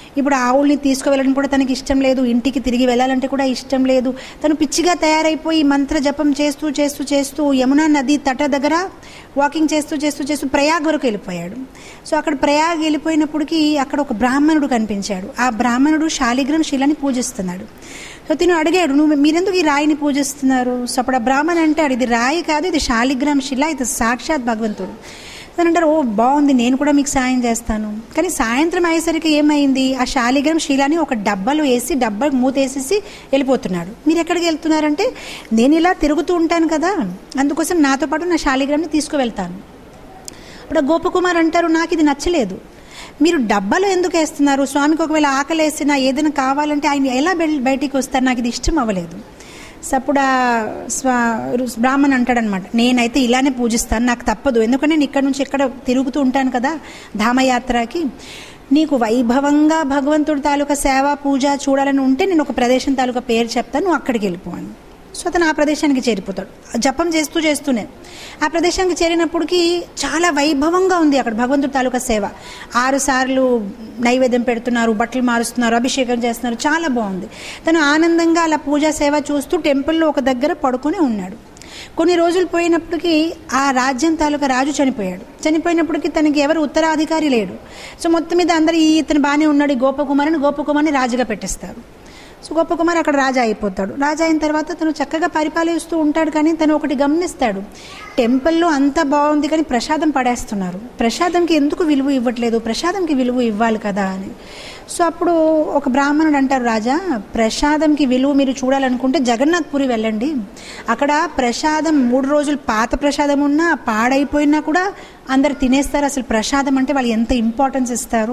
ఇప్పుడు ఆవుల్ని తీసుకువెళ్ళడం కూడా తనకి ఇష్టం లేదు, ఇంటికి తిరిగి వెళ్ళాలంటే కూడా ఇష్టం లేదు. తను పిచ్చిగా తయారైపోయి మంత్ర జపం చేస్తూ చేస్తూ చేస్తూ యమునా నది తట దగ్గర వాకింగ్ చేస్తూ చేస్తూ చేస్తూ ప్రయాగ్ వరకు వెళ్ళిపోయాడు. సో అక్కడ ప్రయాగ్ వెళ్ళిపోయినప్పటికీ అక్కడ ఒక బ్రాహ్మణుడు కనిపించాడు. ఆ బ్రాహ్మణుడు శాలిగ్రామ్ శిలని పూజిస్తున్నాడు. సో తిను అడిగాడు, నువ్వు మీరెందుకు ఈ రాయిని పూజిస్తున్నారు? సో అప్పుడు ఆ బ్రాహ్మణ్ అంటాడు, ఇది రాయి కాదు, ఇది శాలిగ్రామ్ శిల, ఇది సాక్షాత్ భగవంతుడు. అని అంటారు, ఓ బాగుంది, నేను కూడా మీకు సాయం చేస్తాను. కానీ సాయంత్రం అయ్యేసరికి ఏమైంది, ఆ శాలిగ్రామ్ శిలాని ఒక డబ్బాలో వేసి డబ్బా మూతేసేసి వెళ్ళిపోతున్నాడు. మీరు ఎక్కడికి వెళ్తున్నారంటే, నేను ఇలా తిరుగుతూ ఉంటాను కదా, అందుకోసం నాతో పాటు నా శాలిగ్రామ్ని తీసుకువెళ్తాను. ఇప్పుడు గోపకుమార్ అంటారు, నాకు ఇది నచ్చలేదు, మీరు డబ్బాలో ఎందుకు వేస్తున్నారు? స్వామికి ఒకవేళ ఆకలి వేసినా ఏదైనా కావాలంటే ఆయన ఎలా బయటికి వస్తారు, నాకు ఇది ఇష్టం అవ్వలేదు. సో అప్పుడు ఆ స్వా బ్రాహ్మణ్ అంటాడనమాట, నేనైతే ఇలానే పూజిస్తాను, నాకు తప్పదు, ఎందుకంటే నేను ఇక్కడ నుంచి ఎక్కడ తిరుగుతూ ఉంటాను కదా ధామయాత్రకి. నీకు వైభవంగా భగవంతుడి తాలూకా సేవ పూజ చూడాలని ఉంటే నేను ఒక ప్రదేశం తాలూకా పేరు చెప్తాను, నువ్వు అక్కడికి వెళ్ళిపోను. సో అతను ఆ ప్రదేశానికి చేరిపోతాడు. జపం చేస్తూ చేస్తూనే ఆ ప్రదేశానికి చేరినప్పటికీ చాలా వైభవంగా ఉంది అక్కడ భగవంతుడి తాలూకా సేవ. ఆరు సార్లు నైవేద్యం పెడుతున్నారు, బట్టలు మారుస్తున్నారు, అభిషేకం చేస్తున్నారు, చాలా బాగుంది. తను ఆనందంగా అలా పూజా సేవ చూస్తూ టెంపుల్లో ఒక దగ్గర పడుకొని ఉన్నాడు. కొన్ని రోజులు పోయినప్పటికీ ఆ రాజ్యం తాలూకా రాజు చనిపోయాడు. చనిపోయినప్పటికీ తనకి ఎవరు ఉత్తరాధికారి లేడు. సో మొత్తం మీద అందరూ ఈ ఇతను బాగానే ఉన్నాడు, గోపకుమారిని గోపకుమారిని రాజుగా పెట్టేస్తారు. సో గోపకుమార్ అక్కడ రాజా అయిపోతాడు. రాజా అయిన తర్వాత తను చక్కగా పరిపాలిస్తూ ఉంటాడు. కానీ తను ఒకటి గమనిస్తాడు, టెంపుల్లో అంతా బాగుంది కానీ ప్రసాదం పడేస్తున్నారు, ప్రసాదంకి ఎందుకు విలువ ఇవ్వట్లేదు, ప్రసాదంకి విలువ ఇవ్వాలి కదా అని. సో అప్పుడు ఒక బ్రాహ్మణుడు అంటారు, రాజా ప్రసాదంకి విలువ మీరు చూడాలనుకుంటే జగన్నాథ్పురి వెళ్ళండి, అక్కడ ప్రసాదం మూడు రోజులు పాత ప్రసాదం ఉన్నా పాడైపోయినా కూడా అందరు తినేస్తారు, అసలు ప్రసాదం అంటే వాళ్ళు ఎంత ఇంపార్టెన్స్ ఇస్తారు.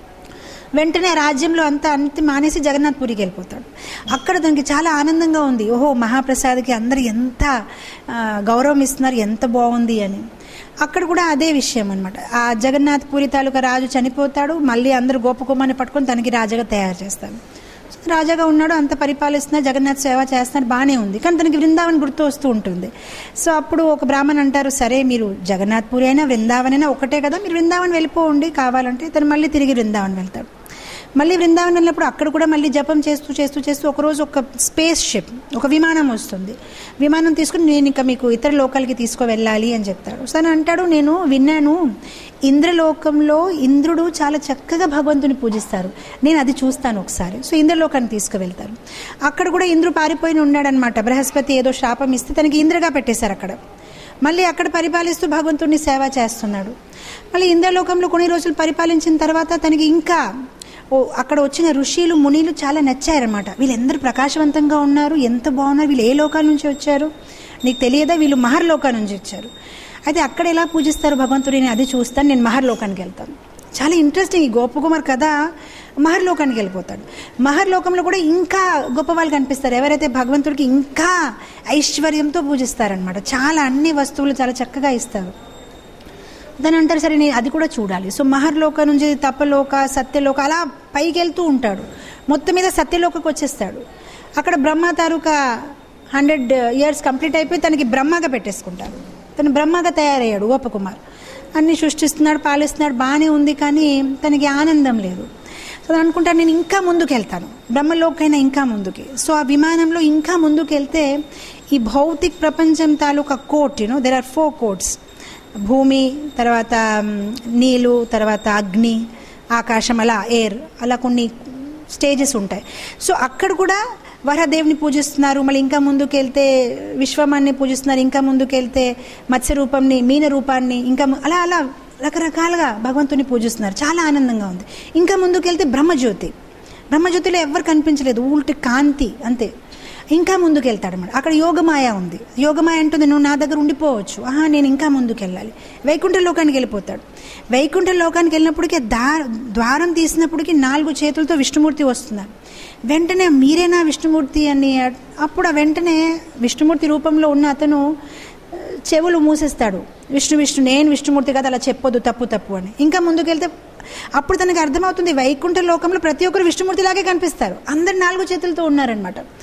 వెంటనే రాజ్యంలో అంతా అన్ని మానేసి జగన్నాథ్పురికి వెళ్ళిపోతాడు. అక్కడ దానికి చాలా ఆనందంగా ఉంది, ఓహో మహాప్రసాద్కి అందరు ఎంత గౌరవం ఇస్తున్నారు, ఎంత బాగుంది అని. అక్కడ కూడా అదే విషయం అనమాట. ఆ జగన్నాథ్పురి తాలూకా రాజు చనిపోతాడు, మళ్ళీ అందరూ గోపకుమార్ని పట్టుకొని తనకి రాజాగా తయారు చేస్తారు. రాజాగా ఉన్నాడు, అంత పరిపాలిస్తున్నా, జగన్నాథ్ సేవ చేస్తున్నాడు, బాగానే ఉంది. కానీ తనకి వృందావన్ గుర్తు వస్తూ ఉంటుంది. సో అప్పుడు ఒక బ్రాహ్మణ్ అంటారు, సరే మీరు జగన్నాథ్పురి అయినా వృందావన్ అయినా ఒకటే కదా, మీరు వృందావన్ వెళ్ళిపోండి కావాలంటే. తను మళ్ళీ తిరిగి వృందావన్ వెళ్తాడు. మళ్ళీ వృందావన్ వెళ్ళినప్పుడు అక్కడ కూడా మళ్ళీ జపం చేస్తూ చేస్తూ చేస్తూ ఒకరోజు ఒక స్పేస్ షిప్, ఒక విమానం వస్తుంది. విమానం తీసుకుని నేను ఇంకా మీకు ఇతర లోకాలకి తీసుకువెళ్ళాలి అని చెప్తాడు. సరే అంటాడు, నేను విన్నాను ఇంద్రలోకంలో ఇంద్రుడు చాలా చక్కగా భగవంతుని పూజిస్తారు, నేను అది చూస్తాను ఒకసారి. సో ఇంద్రలోకాన్ని తీసుకువెళ్తారు. అక్కడ కూడా ఇంద్రుడు పారిపోయి ఉన్నాడనమాట. బృహస్పతి ఏదో శాపం ఇస్తే తనకి ఇంద్రగా పెట్టేశారు అక్కడ. మళ్ళీ అక్కడ పరిపాలిస్తూ భగవంతుడిని సేవ చేస్తున్నాడు. మళ్ళీ ఇంద్రలోకంలో కొన్ని రోజులు పరిపాలించిన తర్వాత తనకి ఇంకా ఓ అక్కడ వచ్చిన ఋషులు మునిలు చాలా నచ్చారన్నమాట. వీళ్ళందరూ ప్రకాశవంతంగా ఉన్నారు, ఎంత బాగున్నారు, వీళ్ళు ఏ లోకాల నుంచి వచ్చారు నీకు తెలియదా, వీళ్ళు మహర్లోకా నుంచి వచ్చారు. అయితే అక్కడ ఎలా పూజిస్తారు భగవంతుడిని అది చూస్తాను, నేను మహర్లోకానికి వెళ్తాను. చాలా ఇంట్రెస్టింగ్. ఈ గోపకుమార్ కదా మహర్లోకానికి వెళ్ళిపోతాడు. మహర్లోకంలో కూడా ఇంకా గొప్ప వాళ్ళు కనిపిస్తారు, ఎవరైతే భగవంతుడికి ఇంకా ఐశ్వర్యంతో పూజిస్తారనమాట. చాలా అన్ని వస్తువులు చాలా చక్కగా ఇస్తారు. దాని అంటారు, సరే నేను అది కూడా చూడాలి. సో మహర్లోక నుంచి తపలోక, సత్యలోక అలా పైకి వెళ్తూ ఉంటాడు. మొత్తం మీద సత్యలోకకు వచ్చేస్తాడు. అక్కడ బ్రహ్మ తాలూకా హండ్రెడ్ ఇయర్స్ కంప్లీట్ అయిపోయి తనకి బ్రహ్మగా పెట్టేసుకుంటారు. తను బ్రహ్మగా తయారయ్యాడు గోపకుమార్. అన్ని సృష్టిస్తున్నాడు, పాలిస్తున్నాడు, బాగానే ఉంది. కానీ తనకి ఆనందం లేదు. సో అనుకుంటాను, నేను ఇంకా ముందుకు వెళ్తాను, బ్రహ్మలోకైనా ఇంకా ముందుకి. సో ఆ విమానంలో ఇంకా ముందుకు వెళ్తే ఈ భౌతిక ప్రపంచం తాలూకా coat, you know there are four coats, భూమి, తర్వాత నీళ్ళు, తర్వాత అగ్ని, ఆకాశం, అలా ఎయిర్, అలా కొన్ని స్టేజెస్ ఉంటాయి. సో అక్కడ కూడా వరదేవిని పూజిస్తున్నారు. మళ్ళీ ఇంకా ముందుకు వెళ్తే విశ్వమాన్ని పూజిస్తున్నారు. ఇంకా ముందుకు వెళ్తే మత్స్య రూపంని, మీన రూపాన్ని, ఇంకా అలా అలా రకరకాలుగా భగవంతుని పూజిస్తున్నారు. చాలా ఆనందంగా ఉంది. ఇంకా ముందుకు వెళ్తే బ్రహ్మజ్యోతి, బ్రహ్మజ్యోతిలో ఎవరు కనిపించలేదు, ఊల్టి కాంతి అంతే. ఇంకా ముందుకు వెళ్తాడు అన్నమాట. అక్కడ యోగమాయ ఉంది. యోగమాయ అంటుంది, నువ్వు నా దగ్గర ఉండిపోవచ్చు, ఆహా నేను ఇంకా ముందుకు వెళ్ళాలి. వైకుంఠ లోకానికి వెళ్ళిపోతాడు. వైకుంఠ లోకానికి వెళ్ళినప్పటికీ దా ద్వారం తీసినప్పటికీ నాలుగు చేతులతో విష్ణుమూర్తి వస్తున్నారు. వెంటనే మీరేనా విష్ణుమూర్తి అని. అప్పుడు వెంటనే విష్ణుమూర్తి రూపంలో ఉన్న అతను చెవులు మూసేస్తాడు. విష్ణు విష్ణు నేను విష్ణుమూర్తి కదా, అలా చెప్పొద్దు, తప్పు తప్పు అని. ఇంకా ముందుకెళ్తే అప్పుడు తనకు అర్థమవుతుంది, వైకుంఠ లోకంలో ప్రతి ఒక్కరు విష్ణుమూర్తిలాగే కనిపిస్తారు, అందరు నాలుగు చేతులతో ఉన్నారనమాట.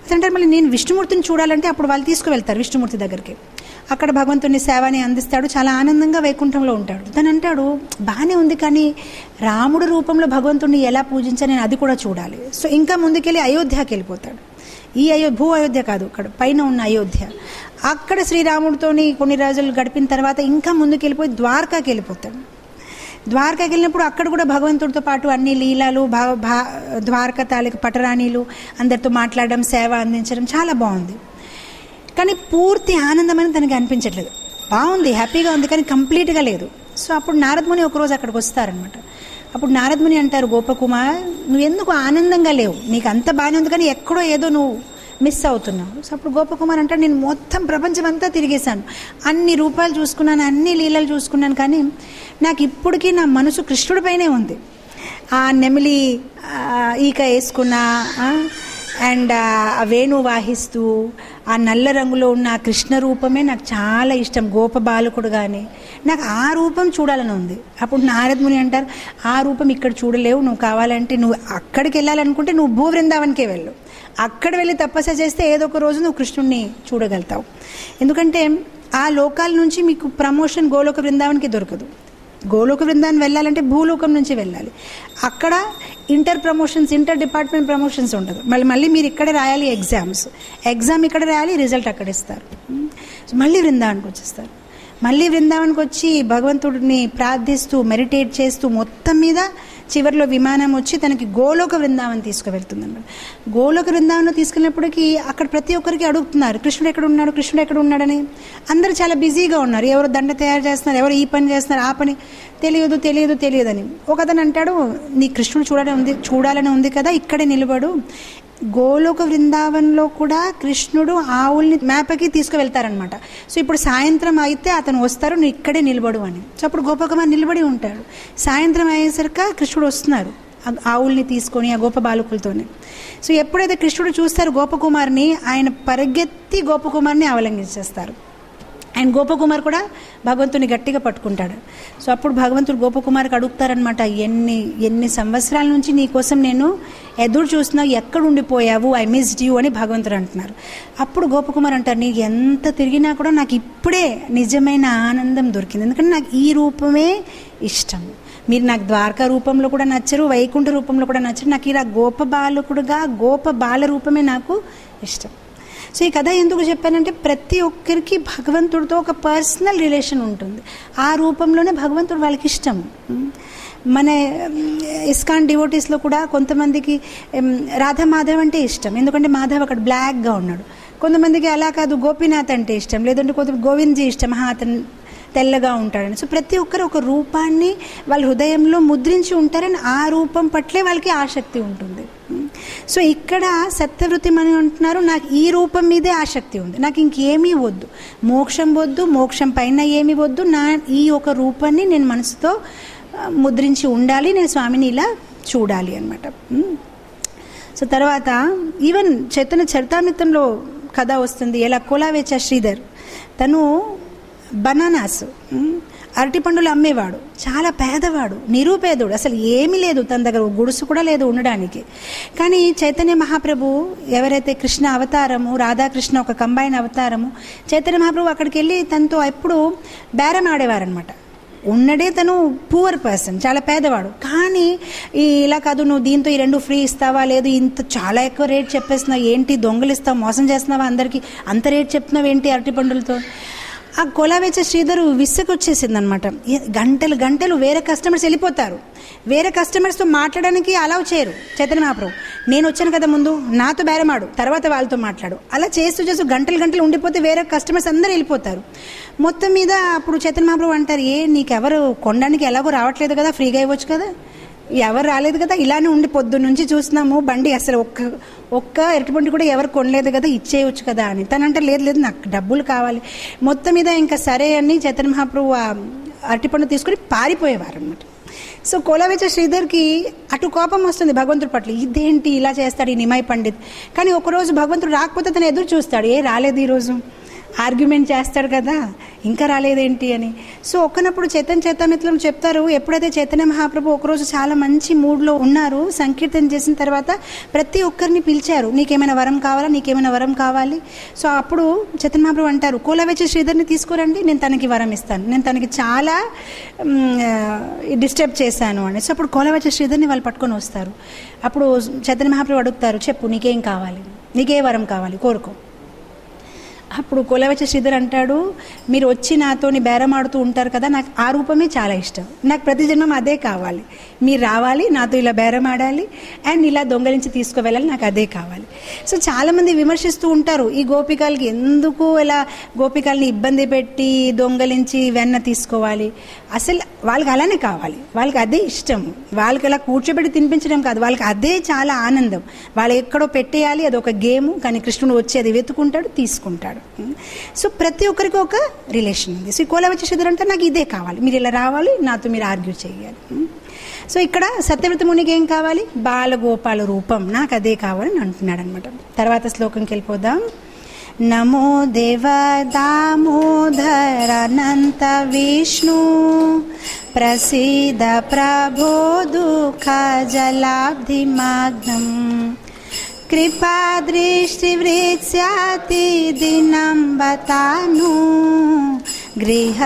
అతనంటే మళ్ళీ నేను విష్ణుమూర్తిని చూడాలంటే అప్పుడు వాళ్ళు తీసుకువెళ్తారు విష్ణుమూర్తి దగ్గరికి. అక్కడ భగవంతుని సేవని అందిస్తాడు, చాలా ఆనందంగా వైకుంఠంలో ఉంటాడు. తను అంటాడు బాగానే ఉంది, కానీ రాముడు రూపంలో భగవంతుడిని ఎలా పూజించా నేను అది కూడా చూడాలి. సో ఇంకా ముందుకెళ్ళి అయోధ్యకి వెళ్ళిపోతాడు. ఈ అయో భూ అయోధ్య కాదు, అక్కడ పైన ఉన్న అయోధ్య. అక్కడ శ్రీరాముడితోని కొన్ని రోజులు గడిపిన తర్వాత ఇంకా ముందుకు వెళ్ళిపోయి ద్వారకాకి వెళ్ళిపోతాడు. ద్వారకాకి వెళ్ళినప్పుడు అక్కడ కూడా భగవంతుడితో పాటు అన్ని లీలాలు, భా భా ద్వారకా తాలూకు పటరాణీలు అందరితో మాట్లాడడం, సేవ అందించడం చాలా బాగుంది. కానీ పూర్తి ఆనందం అని తనకి అనిపించట్లేదు. బాగుంది, హ్యాపీగా ఉంది, కానీ కంప్లీట్గా లేదు. సో అప్పుడు నారదముని ఒకరోజు అక్కడికి వస్తారనమాట. అప్పుడు నారదముని అంటారు, గోపకుమార్ నువ్వు ఎందుకు ఆనందంగా లేవు, నీకు అంత బాగానే ఉంది కానీ ఎక్కడో ఏదో నువ్వు మిస్ అవుతున్నావు. సో అప్పుడు గోపకుమార్ అంటారు, నేను మొత్తం ప్రపంచం అంతా తిరిగేశాను, అన్ని రూపాలు చూసుకున్నాను, అన్ని లీలలు చూసుకున్నాను, కానీ నాకు ఇప్పటికీ నా మనసు కృష్ణుడిపైనే ఉంది. ఆ నెమిలి ఈక వేసుకున్న అండ్ ఆ వేణు వాహిస్తూ ఆ నల్ల రంగులో ఉన్న ఆ కృష్ణ రూపమే నాకు చాలా ఇష్టం, గోప బాలకుడు. కానీ నాకు ఆ రూపం చూడాలని ఉంది. అప్పుడు నారదముని అంటారు, ఆ రూపం ఇక్కడ చూడలేవు, నువ్వు కావాలంటే నువ్వు అక్కడికి వెళ్ళాలనుకుంటే నువ్వు భూ బృందావనికే వెళ్ళు, అక్కడ వెళ్ళి తపస్య చేస్తే ఏదో ఒక రోజు నువ్వు కృష్ణుడిని చూడగలుగుతావు. ఎందుకంటే ఆ లోకాల నుంచి మీకు ప్రమోషన్ గోలోక బృందావనికి దొరకదు. గోలోక బృందావనం వెళ్ళాలంటే భూలోకం నుంచి వెళ్ళాలి. అక్కడ inter promotions, inter department promotions ఉండదు. మళ్ళీ మళ్ళీ మీరు ఇక్కడే రాయాలి ఎగ్జామ్స్, ఎగ్జామ్ ఇక్కడ రాయాలి, రిజల్ట్ అక్కడ ఇస్తారు. మళ్ళీ బృందావనికి వచ్చేస్తారు. మళ్ళీ బృందావనికి వచ్చి భగవంతుడిని ప్రార్థిస్తూ మెడిటేట్ చేస్తూ మొత్తం మీద చివరిలో విమానం వచ్చి తనకి గోలోక బృందావనం తీసుకువెళ్తుంది అన్నమాట. గోలోక బృందావనంలో తీసుకెళ్ళినప్పటికీ అక్కడ ప్రతి ఒక్కరికి అడుగుతున్నారు, కృష్ణుడు ఎక్కడ ఉన్నాడు, కృష్ణుడు ఎక్కడ ఉన్నాడని. అందరూ చాలా బిజీగా ఉన్నారు, ఎవరు దండ తయారు చేస్తున్నారు, ఎవరు ఈ పని చేస్తున్నారు, ఆ పని తెలియదు తెలియదు తెలియదని. ఒకతను అంటాడు, నీ కృష్ణుడు చూడాలని ఉంది చూడాలని ఉంది కదా, ఇక్కడే నిలబడు. గోలోక బృందావనంలో కూడా కృష్ణుడు ఆవుల్ని మేపకి తీసుకువెళ్తారనమాట. సో ఇప్పుడు సాయంత్రం అయితే అతను వస్తారు, నువ్వు ఇక్కడే నిలబడు అని. సో అప్పుడు గోపకుమార్ నిలబడి ఉంటాడు. సాయంత్రం అయ్యేసరికి కృష్ణుడు వస్తున్నారు ఆవుల్ని తీసుకొని ఆ గోప బాలకులతోనే. సో ఎప్పుడైతే కృష్ణుడు చూస్తారు గోపకుమార్ని, ఆయన పరిగెత్తి గోపకుమార్ని అవలంబించేస్తారు. అండ్ గోపకుమార్ కూడా భగవంతుని గట్టిగా పట్టుకుంటాడు. సో అప్పుడు భగవంతుడు గోపకుమార్కి అడుగుతారనమాట, ఎన్ని ఎన్ని సంవత్సరాల నుంచి నీ కోసం నేను ఎదురు చూస్తున్నావు, ఎక్కడ ఉండిపోయావు, ఐ మిస్డ్ యూ అని భగవంతుడు అంటున్నారు. అప్పుడు గోపకుమార్ అంటారు, నీకు ఎంత తిరిగినా కూడా నాకు ఇప్పుడే నిజమైన ఆనందం దొరికింది, ఎందుకంటే నాకు ఈ రూపమే ఇష్టం. మీరు నాకు ద్వారకా రూపంలో కూడా నచ్చరు, వైకుంఠ రూపంలో కూడా నచ్చరు, నాకు ఇలా గోప బాలకుడుగా గోప బాల రూపమే నాకు ఇష్టం. సో ఈ కథ ఎందుకు చెప్పానంటే ప్రతి ఒక్కరికి భగవంతుడితో ఒక పర్సనల్ రిలేషన్ ఉంటుంది. ఆ రూపంలోనే భగవంతుడు వాళ్ళకి ఇష్టం. మన ఇస్కాన్ డివోటీస్లో కూడా కొంతమందికి రాధా మాధవ్ అంటే ఇష్టం, ఎందుకంటే మాధవ్ అక్కడ బ్లాక్గా ఉన్నాడు. కొంతమందికి అలా కాదు, గోపీనాథ్ అంటే ఇష్టం, లేదంటే కొంత గోవింద్జీ ఇష్టం, అతను తెల్లగా ఉంటాడని. సో ప్రతి ఒక్కరు ఒక రూపాన్ని వాళ్ళ హృదయంలో ముద్రించి ఉంటారని ఆ రూపం పట్లే వాళ్ళకి ఆసక్తి ఉంటుంది. సో ఇక్కడ సత్యవృత్తి అని అంటున్నారు, నాకు ఈ రూపం మీదే ఆసక్తి ఉంది, నాకు ఇంకేమీ వద్దు, మోక్షం వద్దు, మోక్షం పైన ఏమీ వద్దు, నా ఈ ఒక రూపాన్ని నేను మనసుతో ముద్రించి ఉండాలి, నేను స్వామిని ఇలా చూడాలి అనమాట. సో తర్వాత ఈవెన్ చైతన్య చరితామృతంలో కథ వస్తుంది, ఎలా కొలావేచ శ్రీధర్ తను బనానాస్ అరటి పండులు అమ్మేవాడు, చాలా పేదవాడు, నిరుపేదుడు, అసలు ఏమీ లేదు తన దగ్గర, గుడుసు కూడా లేదు ఉండడానికి. కానీ చైతన్య మహాప్రభు ఎవరైతే కృష్ణ అవతారము, రాధాకృష్ణ ఒక కంబైన్ అవతారము, చైతన్య మహాప్రభు అక్కడికి వెళ్ళి తనతో ఎప్పుడు బేరం ఆడేవారనమాట. ఉన్నడే తను పూర్ పర్సన్, చాలా పేదవాడు, కానీ ఇలా కాదు, నువ్వు దీంతో ఈ రెండు ఫ్రీ ఇస్తావా, లేదు ఇంత చాలా ఎక్కువ రేట్ చెప్పేస్తున్నావు ఏంటి, దొంగలు ఇస్తావు, మోసం చేస్తున్నావా, అందరికీ అంత రేట్ చెప్తున్నావు ఏంటి అరటి పండులతో. ఆ కొలావేచ శ్రీధరు విసుగొచ్చేసింది అనమాట. గంటలు గంటలు వేరే కస్టమర్స్ వెళ్ళిపోతారు, వేరే కస్టమర్స్తో మాట్లాడడానికి అలౌ చేయరు చైతన్య మహాప్రభు. నేను వచ్చాను కదా ముందు, నాతో బేరమాడు, తర్వాత వాళ్ళతో మాట్లాడు, అలా చేస్తూ చేస్తూ గంటలు గంటలు ఉండిపోతే వేరే కస్టమర్స్ అందరూ వెళ్ళిపోతారు. మొత్తం మీద అప్పుడు చైతన్య మహాప్రభు అంటారు, ఏ నీకెవరు కొనడానికి ఎలాగో రావట్లేదు కదా, ఫ్రీగా ఇవ్వచ్చు కదా, ఎవరు రాలేదు కదా, ఇలానే ఉండి పొద్దు నుంచి చూస్తున్నాము బండి, అసలు ఒక్క ఒక్క ఎరటిపండు కూడా ఎవరు కొనలేదు కదా, ఇచ్చేయచ్చు కదా అని. తనంటే లేదు లేదు నాకు డబ్బులు కావాలి. మొత్తం మీద ఇంకా సరే అని చైతన్య మహాప్రభు ఆ అరటిపండు తీసుకుని పారిపోయేవారు అనమాట. సో కొలావేచ శ్రీధర్కి అటు కోపం వస్తుంది భగవంతుడి పట్ల, ఇదేంటి ఇలా చేస్తాడు ఈ నిమాయి పండిత్. కానీ ఒకరోజు భగవంతుడు రాకపోతే తను ఎదురు చూస్తాడు, ఏ రాలేదు ఈరోజు ఆర్గ్యుమెంట్ చేస్తాడు కదా, ఇంకా రాలేదేంటి అని. సో ఒకనప్పుడు చైతన్య చైతన్యతలు చెప్తారు, ఎప్పుడైతే చైతన్య మహాప్రభు ఒకరోజు చాలా మంచి మూడ్లో ఉన్నారు, సంకీర్తన చేసిన తర్వాత ప్రతి ఒక్కరిని పిలిచారు, నీకేమైనా వరం కావాలా, నీకేమైనా వరం కావాలి. సో అప్పుడు చైతన్య మహాప్రభు అంటారు, కోలవెచ్చి శ్రీధర్ని తీసుకురండి, నేను తనకి వరం ఇస్తాను, నేను తనకి చాలా డిస్టర్బ్ చేశాను అని. సో అప్పుడు కోలవెచ్చి శ్రీధర్ని వాళ్ళు పట్టుకొని వస్తారు. అప్పుడు చైతన్య మహాప్రభు అడుగుతారు, చెప్పు నీకేం కావాలి, నీకే వరం కావాలి, కోరుకో. అప్పుడు కోలవెచ్చి శ్రీధర్ అంటాడు, మీరు వచ్చి నాతోని బేరమాడుతూ ఉంటారు కదా, నాకు ఆ రూపమే చాలా ఇష్టం, నాకు ప్రతి జన్మం అదే కావాలి, మీరు రావాలి, నాతో ఇలా బేరమాడాలి అండ్ ఇలా దొంగలించి తీసుకువెళ్ళాలి, నాకు అదే కావాలి. సో చాలామంది విమర్శిస్తూ ఉంటారు, ఈ గోపికలకి ఎందుకు ఇలా గోపికల్ని ఇబ్బంది పెట్టి దొంగలించి వెన్న తీసుకోవాలి, అసలు వాళ్ళకి అలానే కావాలి, వాళ్ళకి అదే ఇష్టం, వాళ్ళకి ఇలా కూర్చోబెట్టి తినిపించడం కాదు, వాళ్ళకి అదే చాలా ఆనందం, వాళ్ళు ఎక్కడో పెట్టేయాలి, అది ఒక గేము, కానీ కృష్ణుడు వచ్చి అది వెతుకుంటాడు, తీసుకుంటాడు. సో ప్రతి ఒక్కరికి ఒక రిలేషన్ ఉంది. సో కోలవెచ్చి శ్రీధర్ అంటే నాకు ఇదే కావాలి, మీరు ఇలా రావాలి, నాతో మీరు ఆర్గ్యూ చేయాలి. సో ఇక్కడ సత్యవ్రత మునికి ఏం కావాలి, బాలగోపాల రూపం, నాకు అదే కావాలని అంటున్నాడు అనమాట. తర్వాత శ్లోకంకి వెళ్ళిపోదాం. నమో దేవ దామోదర అనంత విష్ణు ప్రసీద ప్రభో దుఃఖ జలాబ్ధి మాగ్నం కృపా దృష్టి వృత్స్యాతి దినం బతాను గృహ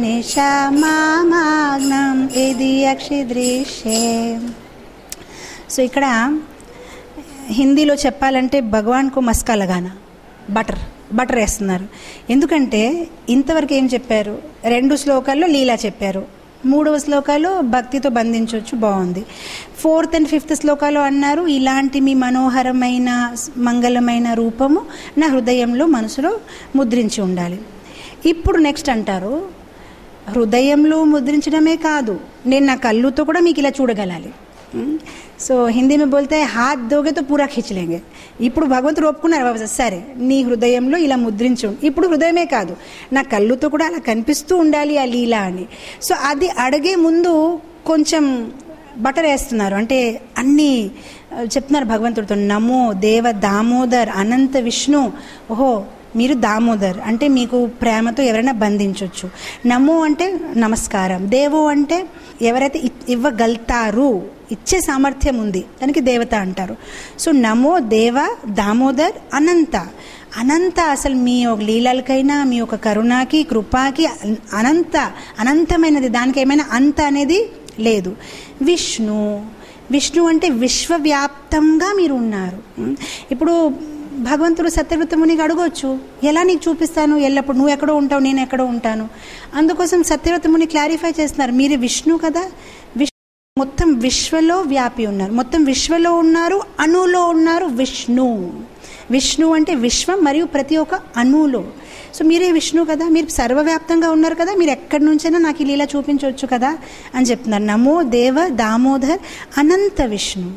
నిశమాగ్నం ఇది అక్షిదృశ్యే. సో ఇక్కడ హిందీలో చెప్పాలంటే భగవాన్కు మస్కా లగానా, బటర్ బటర్ వేస్తున్నారు. ఎందుకంటే ఇంతవరకు ఏం చెప్పారు, రెండు శ్లోకాల్లో లీలా చెప్పారు, మూడవ శ్లోకాలు భక్తితో బంధించవచ్చు, బాగుంది. ఫోర్త్ అండ్ ఫిఫ్త్ శ్లోకాలు అన్నారు, ఇలాంటి మీ మనోహరమైన మంగళమైన రూపము నా హృదయంలో మనసులో ముద్రించి ఉండాలి. ఇప్పుడు నెక్స్ట్ అంటారు, హృదయంలో ముద్రించడమే కాదు, నేను నా కళ్ళుతో కూడా మీకు ఇలా చూడగలాలి. సో హిందీ में बोलते हैं हाथ दोगे तो पूरा खींच लेंगे. ఇప్పుడు భగవంతుడు ఒప్పుకున్నారు, సరే నీ హృదయంలో ఇలా ముద్రించు, ఇప్పుడు హృదయమే కాదు నా కళ్ళుతో కూడా అలా కనిపిస్తూ ఉండాలి ఆ లీలా అని. సో అది అడిగే ముందు కొంచెం బటర్ వేస్తున్నారు, అంటే అన్నీ చెప్తున్నారు భగవంతుడితో, నమో దేవ దామోదర్ అనంత విష్ణు, ఓహో మీరు దామోదర్ అంటే మీకు ప్రేమతో ఎవరైనా బంధించవచ్చు, నమో అంటే నమస్కారం, దేవో అంటే ఎవరైతే ఇవ్వగలుగుతారు, ఇచ్చే సామర్థ్యం ఉంది, దానికి దేవత అంటారు. సో నమో దేవ దామోదర్ అనంత, అనంత అసలు మీ ఒక లీలలకైనా మీ ఒక కరుణాకి కృపాకి అనంత అనంతమైనది, దానికి ఏమైనా అంత అనేది లేదు. విష్ణు, విష్ణు అంటే విశ్వవ్యాప్తంగా మీరు ఉన్నారు. ఇప్పుడు భగవంతుడు సత్యవ్రత మునికి అడగవచ్చు, ఎలా నీకు చూపిస్తాను, ఎల్లప్పుడు నువ్వు ఎక్కడో ఉంటావు, నేను ఎక్కడో ఉంటాను. అందుకోసం సత్యవ్రత ముని క్లారిఫై చేస్తున్నారు, మీరు విష్ణు కదా, విష్ణు మొత్తం విశ్వలో వ్యాపి ఉన్నారు, మొత్తం విశ్వలో ఉన్నారు, అణులో ఉన్నారు. విష్ణు, విష్ణు అంటే విశ్వం మరియు ప్రతి ఒక్క అణులో. సో మీరే విష్ణు కదా, మీరు సర్వవ్యాప్తంగా ఉన్నారు కదా, మీరు ఎక్కడి నుంచైనా నాకు ఈ లీల చూపించవచ్చు కదా అని చెప్తున్నారు. నమో దేవ దామోదర్ అనంత విష్ణు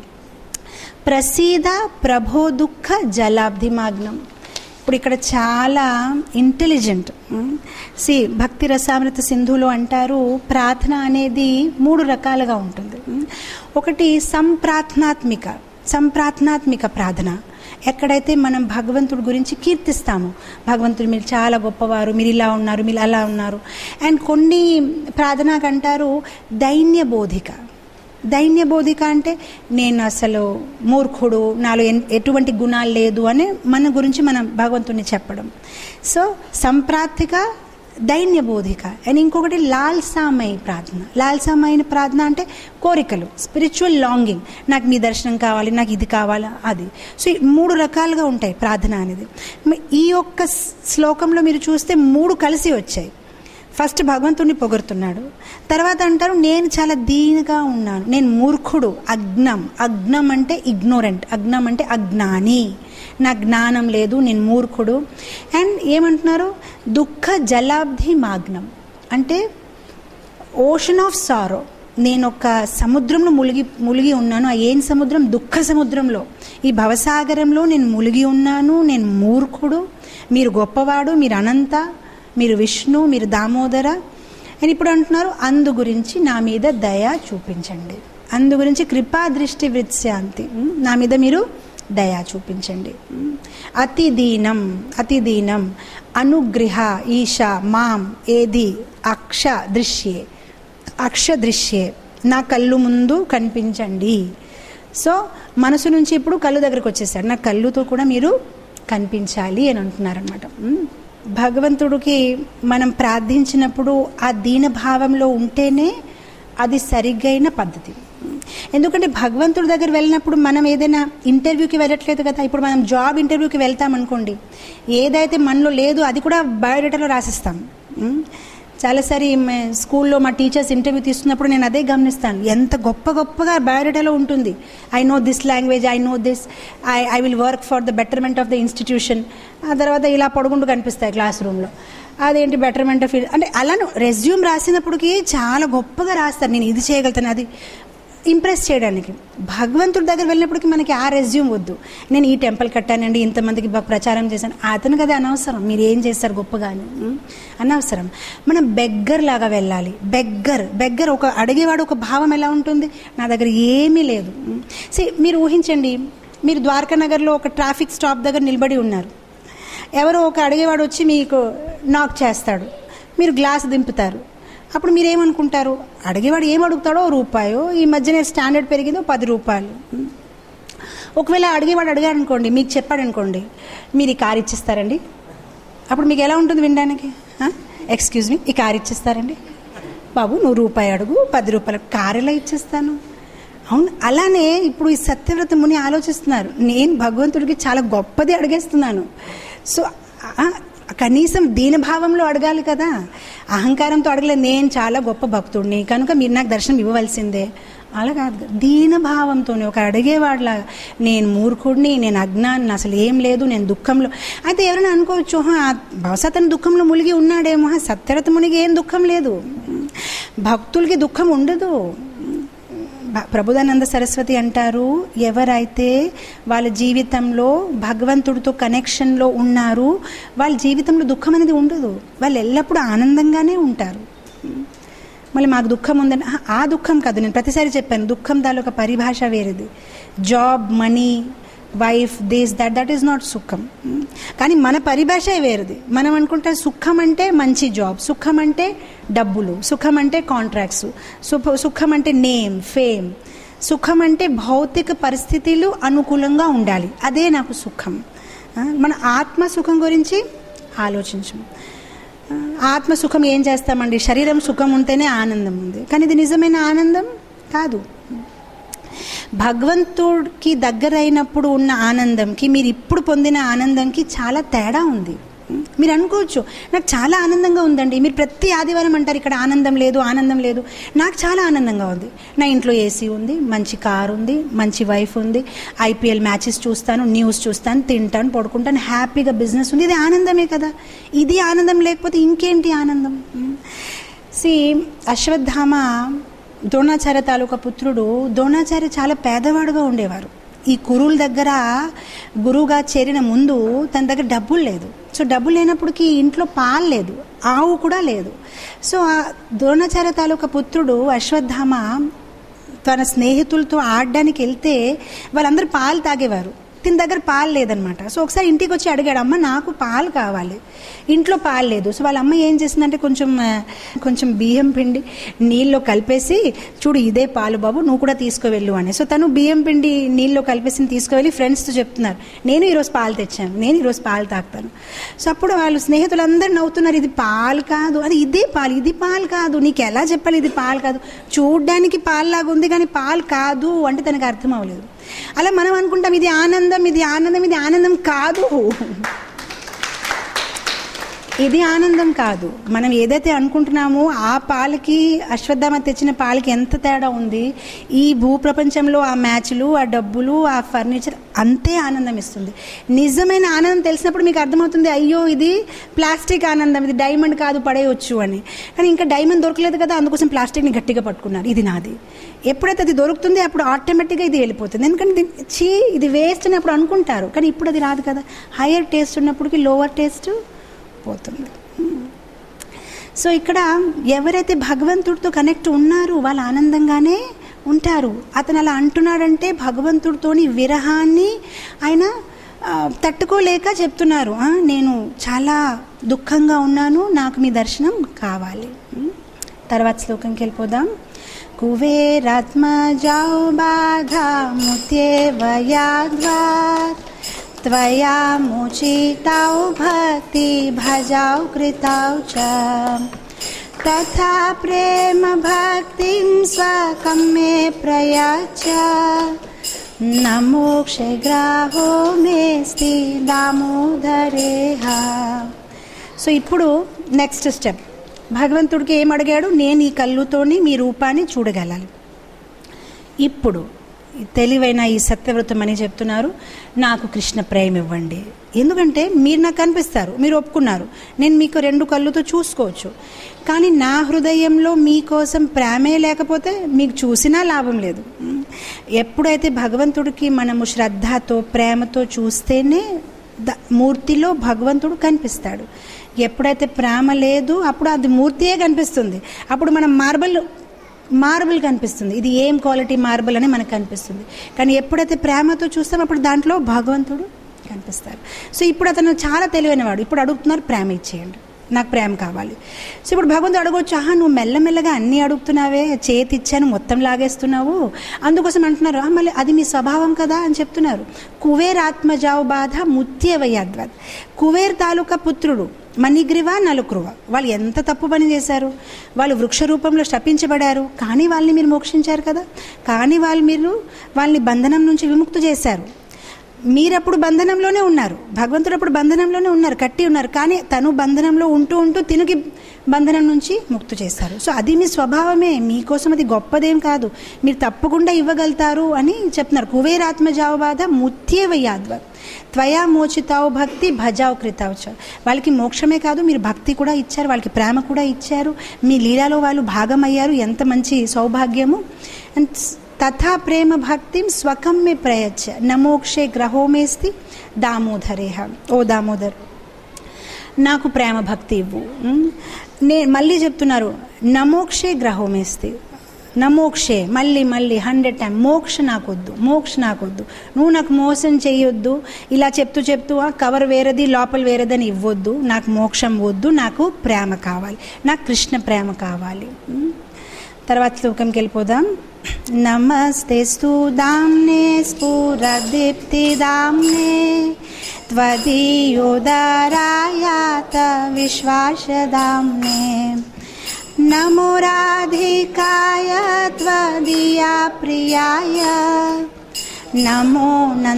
ప్రసీద ప్రభో దుఃఖ జలాబ్ధి మాగ్నం. ఇప్పుడు ఇక్కడ చాలా ఇంటెలిజెంట్. సి భక్తి రసామృత సింధులో అంటారు, ప్రార్థన అనేది మూడు రకాలుగా ఉంటుంది. ఒకటి సంప్రార్థనాత్మిక, సంప్రార్థనాత్మిక ప్రార్థన, ఎక్కడైతే మనం భగవంతుడి గురించి కీర్తిస్తాము, భగవంతుడు మీరు చాలా గొప్పవారు, మీరు ఇలా ఉన్నారు, మీరు అలా ఉన్నారు. అండ్ కొన్ని ప్రార్థనకు అంటారు దైన్య బోధిక. దైన్య బోధిక అంటే నేను అసలు మూర్ఖుడు, నాలో ఎటువంటి గుణాలు లేదు అని మన గురించి మనం భగవంతుడిని చెప్పడం. సో సంప్రార్థిక దైన్య బోధిక. అండ్ ఇంకొకటి లాల్సామయ ప్రార్థన. లాల్సామయ ప్రార్థన అంటే కోరికలు, స్పిరిచువల్ లాంగింగ్, నాకు మీ దర్శనం కావాలి, నాకు ఇది కావాలా, అది. సో మూడు రకాలుగా ఉంటాయి ప్రార్థన అనేది. ఈ యొక్క శ్లోకంలో మీరు చూస్తే మూడు కలిసి వచ్చాయి. ఫస్ట్ భగవంతుడిని పొగుడుతున్నాడు, తర్వాత అంటారు నేను చాలా దీనిగా ఉన్నాను, నేను మూర్ఖుడు, అజ్ఞం, అజ్ఞం అంటే ఇగ్నోరెంట్, అజ్ఞం అంటే అజ్ఞాని, నా జ్ఞానం లేదు, నేను మూర్ఖుడు. అండ్ ఏమంటున్నారు, దుఃఖ జలాబ్ధి మాగ్నం అంటే ఓషన్ ఆఫ్ సారో, నేను ఒక సముద్రంలో ములిగి ములిగి ఉన్నాను. ఆ ఏం సముద్రం? దుఃఖ సముద్రంలో, ఈ భవసాగరంలో నేను ములిగి ఉన్నాను, నేను మూర్ఖుడు, మీరు గొప్పవాడు, మీరు అనంత, మీరు విష్ణు, మీరు దామోదర. అని ఇప్పుడు అంటున్నారు అందు గురించి నా మీద దయ చూపించండి, అందు గురించి కృపా దృష్టి వృత్స్యాంతి, నా మీద మీరు దయా చూపించండి. అతి దీనం అతి దీనం అనుగ్రహ ఈశ మాం ఏది అక్ష దృశ్యే అక్ష దృశ్యే, నా కళ్ళు ముందు కనిపించండి. సో మనసు నుంచి ఇప్పుడు కళ్ళు దగ్గరకు వచ్చేసాడు, నా కళ్ళుతో కూడా మీరు కనిపించాలి అని అంటున్నారనమాట. భగవంతుడికి మనం ప్రార్థించినప్పుడు ఆ దీనభావంలో ఉంటేనే అది సరిగ్గైన పద్ధతి. ఎందుకంటే భగవంతుడి దగ్గర వెళ్ళినప్పుడు మనం ఏదైనా ఇంటర్వ్యూకి వెళ్ళట్లేదు కదా. ఇప్పుడు మనం జాబ్ ఇంటర్వ్యూకి వెళ్తామనుకోండి, ఏదైతే మనలో లేదు అది కూడా బయోడేటాలో రాసిస్తాం. చాలాసారి స్కూల్లో మా టీచర్స్ ఇంటర్వ్యూ తీస్తున్నప్పుడు నేను అదే గమనిస్తాను, ఎంత గొప్ప గొప్పగా బయోడేటాలో ఉంటుంది. I know this language, I know this, I I will work for the betterment of the institution. ఆ తర్వాత ఇలా పొడుగుంటూ కనిపిస్తాయి క్లాస్ రూమ్లో, అదేంటి బెటర్మెంట్ ఆఫ్, అంటే అలాను రెజ్యూమ్ రాసినప్పటికీ చాలా గొప్పగా రాస్తారు, నేను ఇది చేయగలుగుతాను, అది ఇంప్రెస్ చేయడానికి. భగవంతుడి దగ్గర వెళ్ళినప్పటికీ మనకి ఆ రెజ్యూమ్ వద్దు, నేను ఈ టెంపుల్ కట్టానండి, ఇంతమందికి ప్రచారం చేశాను, అతనికి అది అనవసరం, మీరు ఏం చేస్తారు గొప్పగా అని అనవసరం. మనం బెగ్గర్ లాగా వెళ్ళాలి. బెగ్గర్ బెగ్గర్ ఒక అడిగేవాడు ఒక భావం ఎలా ఉంటుంది, నా దగ్గర ఏమీ లేదు. సి మీరు ఊహించండి, మీరు ద్వారకా నగర్లో ఒక ట్రాఫిక్ స్టాప్ దగ్గర నిలబడి ఉన్నారు, ఎవరో ఒక అడిగేవాడు వచ్చి మీకు నాక్ చేస్తాడు, మీరు గ్లాస్ దింపుతారు. అప్పుడు మీరేమనుకుంటారు, అడిగేవాడు ఏం అడుగుతాడో రూపాయో, ఈ మధ్యన స్టాండర్డ్ పెరిగిందో పది రూపాయలు. ఒకవేళ అడిగేవాడు అడిగాడు అనుకోండి, మీకు చెప్పాడు అనుకోండి, మీరు ఈ కార్ ఇచ్చిస్తారండి, అప్పుడు మీకు ఎలా ఉంటుంది వినడానికి? ఎక్స్క్యూజ్ మీ, ఈ కార్ ఇచ్చిస్తారండి? బాబు నువ్వు రూపాయి అడుగు, పది రూపాయలు కార్ ఎలా ఇచ్చేస్తాను? అవును, అలానే ఇప్పుడు ఈ సత్యవ్రత ముని ఆలోచిస్తున్నారు, నేను భగవంతుడికి చాలా గొప్పది అడిగేస్తున్నాను. సో కనీసం దీనభావంలో అడగాలి కదా, అహంకారంతో అడగలేదు, నేను చాలా గొప్ప భక్తుడిని కనుక మీరు నాకు దర్శనం ఇవ్వవలసిందే, అలా కాదు. దీనభావంతోనే ఒక అడిగేవాడిలాగా, నేను మూర్ఖుడిని, నేను అజ్ఞాని, అసలు ఏం లేదు, నేను దుఃఖంలో. అయితే ఎవరైనా అనుకోవచ్చు, బహుశా తను దుఃఖంలో మునిగి ఉన్నాడేమో, సత్యవ్రత మునిగి ఏం దుఃఖం లేదు, భక్తులకి దుఃఖం ఉండదు. ప్రభుదానంద సరస్వతి అంటారు, ఎవరైతే వాళ్ళ జీవితంలో భగవంతుడితో కనెక్షన్లో ఉన్నారు వాళ్ళ జీవితంలో దుఃఖం అనేది ఉండదు, వాళ్ళు ఎల్లప్పుడూ ఆనందంగానే ఉంటారు. మళ్ళీ మాకు దుఃఖం ఉందని, ఆ దుఃఖం కాదు, నేను ప్రతిసారి చెప్పాను, దుఃఖం దాని ఒక పరిభాష వేరేది. Job, money, wife, this that that is not సుఖం. కానీ మన పరిభాష వేరేది. మనం అనుకుంటే సుఖం అంటే మంచి జాబ్, సుఖం అంటే డబ్బులు, సుఖం అంటే కాంట్రాక్ట్స్, సుఖం అంటే నేమ్, ఫేమ్, సుఖం అంటే భౌతిక పరిస్థితులు అనుకూలంగా ఉండాలి, అదే నాకు సుఖం. మన ఆత్మ సుఖం గురించి ఆలోచించము. ఆత్మ సుఖం ఏం చేస్తామండి, శరీరం సుఖం ఉంటేనే ఆనందం ఉంది, కానీ ఇది నిజమైన ఆనందం కాదు. భగవంతుడికి దగ్గర అయినప్పుడు ఉన్న ఆనందంకి మీరు ఇప్పుడు పొందిన ఆనందంకి చాలా తేడా ఉంది. మీరు అనుకోవచ్చు, నాకు చాలా ఆనందంగా ఉందండి, మీరు ప్రతి ఆదివారం అంటారు ఇక్కడ ఆనందం లేదు ఆనందం లేదు, నాకు చాలా ఆనందంగా ఉంది, నా ఇంట్లో ఏసీ ఉంది, మంచి కారు ఉంది, మంచి వైఫ్ ఉంది, ఐపీఎల్ మ్యాచెస్ చూస్తాను, న్యూస్ చూస్తాను, తింటాను, పడుకుంటాను, హ్యాపీగా బిజినెస్ ఉంది, ఇది ఆనందమే కదా. ఇది ఆనందం లేకపోతే ఇంకేంటి ఆనందం? సి అశ్వత్థామ ద్రోణాచార్య తాలూకా పుత్రుడు. ద్రోణాచార్య చాలా పేదవాడుగా ఉండేవారు. ఈ కురుల దగ్గర గురువుగా చేరిన ముందు తన దగ్గర డబ్బులు లేదు. సో డబ్బులు లేనప్పటికీ ఇంట్లో పాలు లేదు, ఆవు కూడా లేదు. సో ఆ ద్రోణాచార్య తాలూకా పుత్రుడు అశ్వత్థామ తన స్నేహితులతో ఆడడానికి వెళ్తే వాళ్ళందరూ పాలు తాగేవారు, తిన దగ్గర పాలు లేదనమాట. సో ఒకసారి ఇంటికి వచ్చి అడిగాడు, అమ్మ నాకు పాలు కావాలి, ఇంట్లో పాలు లేదు. సో వాళ్ళ అమ్మ ఏం చేసిందంటే కొంచెం కొంచెం బియ్యం పిండి నీళ్ళలో కలిపేసి, చూడు ఇదే పాలు బాబు, నువ్వు కూడా తీసుకువెళ్ళు అని. సో తను బియ్యం పిండి నీళ్ళలో కలిపేసి తీసుకువెళ్ళి ఫ్రెండ్స్తో చెప్తున్నారు, నేను ఈరోజు పాలు తెచ్చాను, నేను ఈరోజు పాలు తాగుతాను. సో అప్పుడు వాళ్ళు స్నేహితులందరూ నవ్వుతున్నారు, ఇది పాలు కాదు, అది ఇదే పాలు, ఇది పాలు కాదు, నీకు ఎలా చెప్పాలి ఇది పాలు కాదు, చూడ్డానికి పాలులాగా ఉంది కానీ పాలు కాదు అంటే తనకు అర్థం అవ్వలేదు. అలా మనం అనుకుంటాం ఇది ఆనందం, ఇది ఆనందం, ఇది ఆనందం కాదు, ఇది ఆనందం కాదు. మనం ఏదైతే అనుకుంటున్నామో ఆ పాలకి అశ్వత్థామ తెచ్చిన పాలకి ఎంత తేడా ఉంది. ఈ భూప్రపంచంలో ఆ మ్యాచ్లు, ఆ డబ్బులు, ఆ ఫర్నిచర్ అంతే ఆనందం ఇస్తుంది. నిజమైన ఆనందం తెలిసినప్పుడు మీకు అర్థమవుతుంది, అయ్యో ఇది ప్లాస్టిక్ ఆనందం, ఇది డైమండ్ కాదు పడేయచ్చు అని. కానీ ఇంకా డైమండ్ దొరకలేదు కదా, అందుకోసం ప్లాస్టిక్ని గట్టిగా పట్టుకున్నారు, ఇది నాది. ఎప్పుడైతే అది దొరుకుతుంది అప్పుడు ఆటోమేటిక్గా ఇది వెళ్ళిపోతుంది. ఎందుకంటే చీ ఇది వేస్ట్ అని అప్పుడు అనుకుంటారు, కానీ ఇప్పుడు అది రాదు కదా. హయ్యర్ టేస్ట్ ఉన్నప్పటికీ లోవర్ టేస్ట్ పోతుంది. సో ఇక్కడ ఎవరైతే భగవంతుడితో కనెక్ట్ ఉన్నారో వాళ్ళు ఆనందంగానే ఉంటారు. అతను అలా అంటున్నాడంటే భగవంతుడితోని విరహాన్ని ఆయన తట్టుకోలేక చెప్తున్నారు, నేను చాలా దుఃఖంగా ఉన్నాను, నాకు మీ దర్శనం కావాలి. తర్వాత శ్లోకంకి వెళ్ళిపోదాం. కువేరాత్మజౌ బాధా ముత్యేవయాద్వాత్ త్వయా ముచితౌ భక్తి భజౌ కృతౌ చ తథా ప్రేమ భక్తిం స్వకం మే ప్రయచ్చ నమోక్షే గ్రాహో మేస్తి దామోదరేహ. సో ఇప్పుడు నెక్స్ట్ స్టెప్, భగవంతుడికి ఏం అడిగాడు? నేను ఈ కళ్ళుతోని మీ రూపాన్ని చూడగలను. ఇప్పుడు తెలివైన ఈ సత్యవ్రతం అని చెప్తున్నారు, నాకు కృష్ణ ప్రేమ ఇవ్వండి. ఎందుకంటే మీరు నాకు కనిపిస్తారు, మీరు ఒప్పుకున్నారు, నేను మీకు రెండు కళ్ళుతో చూసుకోవచ్చు. కానీ నా హృదయంలో మీకోసం ప్రేమే లేకపోతే మీకు చూసినా లాభం లేదు. ఎప్పుడైతే భగవంతుడికి మనము శ్రద్ధతో ప్రేమతో చూస్తేనే ద మూర్తిలో భగవంతుడు కనిపిస్తాడు. ఎప్పుడైతే ప్రేమ లేదు అప్పుడు అది మూర్తియే కనిపిస్తుంది. అప్పుడు మనం మార్బల్ మార్బుల్ కనిపిస్తుంది, ఇది ఏం క్వాలిటీ మార్బుల్ అని మనకు కనిపిస్తుంది. కానీ ఎప్పుడైతే ప్రేమతో చూస్తామో అప్పుడు దాంట్లో భగవంతుడు కనిపిస్తారు. సో ఇప్పుడు అతను చాలా తెలివైన వాడు. ఇప్పుడు అడుగుతున్నారు, ప్రేమ ఇచ్చేయండి, నాకు ప్రేమ కావాలి. సో ఇప్పుడు భగవంతుడు అడగొచ్చు, ఆహా నువ్వు మెల్లమెల్లగా అన్నీ అడుగుతున్నావే, చేతి ఇచ్చాను మొత్తం లాగేస్తున్నావు, అందుకోసం అంటున్నారు, మళ్ళీ అది మీ స్వభావం కదా అని చెప్తున్నారు. కువేర్ ఆత్మజావు బాధ ముత్యవయాద్వాత్. కువేర్ తాలూకా పుత్రుడు మణిగ్రీవ నలుకృవ, వాళ్ళు ఎంత తప్పు పని చేశారు. వాళ్ళు వృక్ష రూపంలో శపించబడారు, కానీ వాళ్ళని మీరు మోక్షించారు కదా. కానీ వాళ్ళు మీరు వాళ్ళని బంధనం నుంచి విముక్తి చేశారు. మీరప్పుడు బంధనంలోనే ఉన్నారు, భగవంతుడు అప్పుడు బంధనంలోనే ఉన్నారు, కట్టి ఉన్నారు. కానీ తను బంధనంలో ఉంటూ ఉంటూ తిరిగి బంధనం నుంచి ముక్తి చేశారు. సో అది మీ స్వభావమే, మీకోసం అది గొప్పదేం కాదు, మీరు తప్పకుండా ఇవ్వగలుగుతారు అని చెప్తున్నారు. కువేరాత్మజావు బాధ ముత్యేవయాద్వ త్వయా మోచితావు భక్తి భజావు కృతావుచ. వాళ్ళకి మోక్షమే కాదు, మీరు భక్తి కూడా ఇచ్చారు, వాళ్ళకి ప్రేమ కూడా ఇచ్చారు, మీ లీలాలో వాళ్ళు భాగమయ్యారు. ఎంత మంచి సౌభాగ్యము. అండ్ తథా ప్రేమ భక్తిం స్వకం మే ప్రయచ్చ నమోక్షే గ్రహోమేస్తి దామోదరేహ. ఓ దామోదర్, నాకు ప్రేమ భక్తి ఇవ్వు. నేను మళ్ళీ చెప్తున్నారు, నమోక్షే గ్రహోమేస్తి, నమోక్షే మళ్ళీ మళ్ళీ హండ్రెడ్ టైం, మోక్ష నాకొద్దు, మోక్ష నాకొద్దు, నువ్వు నాకు మోసం చేయొద్దు, ఇలా చెప్తూ చెప్తూ ఆ కవర్ వేరేది లోపల వేరేదని ఇవ్వద్దు, నాకు మోక్షం వద్దు, నాకు ప్రేమ కావాలి, నాకు కృష్ణ ప్రేమ కావాలి. తర్వాత శ్లోకంకి వెళ్ళిపోదాం. నమస్తేస్తు దామ్నే స్ఫురదీప్తి దామ్నే త్వదీయోదరాయాత విశ్వాస దామ్నే నమో రాధికాయ త్వదీయా ప్రియాయ నమో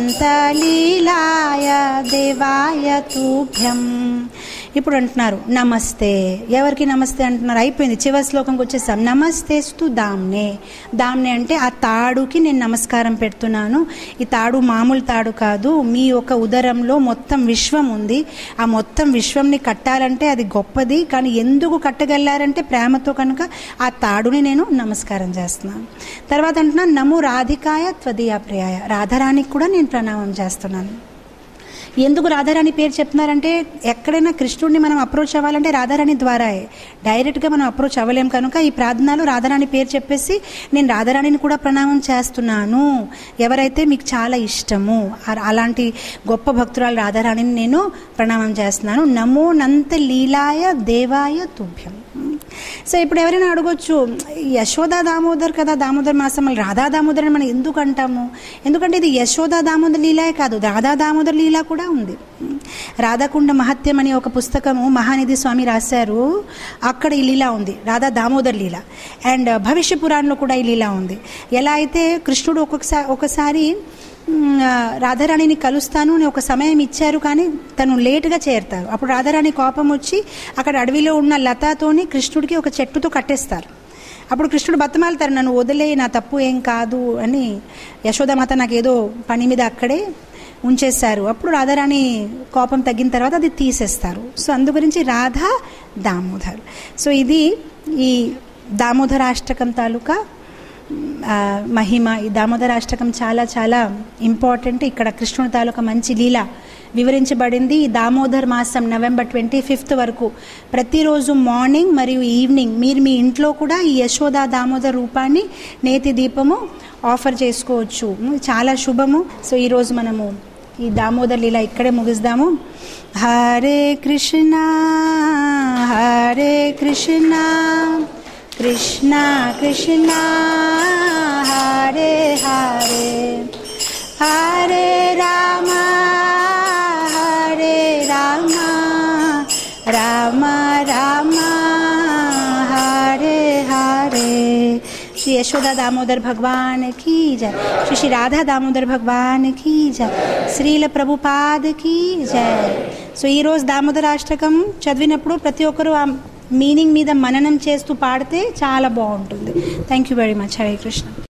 నంతలీలాయ దేవాయ తుభ్యం. ఇప్పుడు అంటున్నారు నమస్తే. ఎవరికి నమస్తే అంటున్నారు? అయిపోయింది, చివరి శ్లోకంకి వచ్చేసాం. నమస్తేస్తు దామ్నే. దామ్నే అంటే ఆ తాడుకి నేను నమస్కారం పెడుతున్నాను. ఈ తాడు మామూలు తాడు కాదు, మీ యొక్క ఉదరంలో మొత్తం విశ్వం ఉంది. ఆ మొత్తం విశ్వంని కట్టాలంటే అది గొప్పది, కానీ ఎందుకు కట్టగలారంటే ప్రేమతో కనుక ఆ తాడుని నేను నమస్కారం చేస్తున్నాను. తర్వాత అంటున్నాను నమో రాధికాయ త్వదీయా ప్రియాయ. రాధారాణికి కూడా నేను ప్రణామం చేస్తున్నాను. ఎందుకు రాధారాణి పేరు చెప్తున్నారంటే ఎక్కడైనా కృష్ణుడిని మనం అప్రోచ్ అవ్వాలంటే రాధారాణి ద్వారాయే, డైరెక్ట్గా మనం అప్రోచ్ అవ్వలేం. కనుక ఈ ప్రార్థనలో రాధారాణి పేరు చెప్పేసి నేను రాధారాణిని కూడా ప్రణామం చేస్తున్నాను. ఎవరైతే మీకు చాలా ఇష్టము అలాంటి గొప్ప భక్తురాలు రాధారాణిని నేను ప్రణామం చేస్తున్నాను. నమో నంత లీలాయ దేవాయ తుభ్యం. సో ఇప్పుడు ఎవరైనా అడగొచ్చు, యశోదా దామోదర్ కదా, దామోదర్ మాసం, మళ్ళీ రాధా దామోదర్ అని మనం ఎందుకు అంటాము? ఎందుకంటే ఇది యశోదా దామోదర్ లీలాయే కాదు, రాధా దామోదర్ లీలా కూడా ఉంది. రాధాకుండ మహత్యం అనే ఒక పుస్తకము మహానిధి స్వామి రాశారు, అక్కడ ఈ లీలా ఉంది, రాధా దామోదర్ లీల. అండ్ భవిష్య పురాణంలో కూడా ఈ లీలా ఉంది. ఎలా అయితే కృష్ణుడు ఒక్కొక్కసారి ఒకసారి రాధారాణిని కలుస్తాను అని ఒక సమయం ఇచ్చారు, కానీ తను లేటుగా చేరుతారు. అప్పుడు రాధారాణి కోపం వచ్చి అక్కడ అడవిలో ఉన్న లతతోని కృష్ణుడికి ఒక చెట్టుతో కట్టేస్తారు. అప్పుడు కృష్ణుడు బతమాలుతారు, నన్ను వదిలే, నా తప్పు ఏం కాదు అని. యశోదామాత నాకు ఏదో పని మీద అక్కడే ఉంచేశారు. అప్పుడు రాధారాణి కోపం తగ్గిన తర్వాత అది తీసేస్తారు. సో అందు గురించి రాధా దామోదర్. సో ఇది ఈ దామోదరాష్టకం తాలూకా మహిమ. ఈ దామోదరాష్టకం చాలా చాలా ఇంపార్టెంట్. ఇక్కడ కృష్ణుడి తాలూకా మంచి లీల వివరించబడింది. ఈ దామోదర్ మాసం నవంబర్ ట్వంటీ ఫిఫ్త్ వరకు ప్రతిరోజు మార్నింగ్ మరియు ఈవినింగ్ మీరు మీ ఇంట్లో కూడా ఈ యశోదా దామోదర్ రూపాన్ని నేతి దీపము ఆఫర్ చేసుకోవచ్చు. చాలా శుభము. సో ఈరోజు మనము ఈ దామోదర్ లీల ఇక్కడే ముగిద్దాము. హరే కృష్ణ హరే కృష్ణ కృష్ణ కృష్ణ హరే హరే హరే రామ హరే రామ రామ రామ హరే హరే. श्री यशोदा दामोदर भगवान की जय. श्री श्री राधा दामोदर भगवान की जय. శ్రీల ప్రభుపాద की जय. సో ఈరోజు దామోదరాష్టకం చదివినప్పుడు ప్రతి ఒక్కరూ ఆ మీనింగ్ మీద మననం చేస్తూ పాడితే చాలా బాగుంటుంది. Thank you very much. Hare Krishna.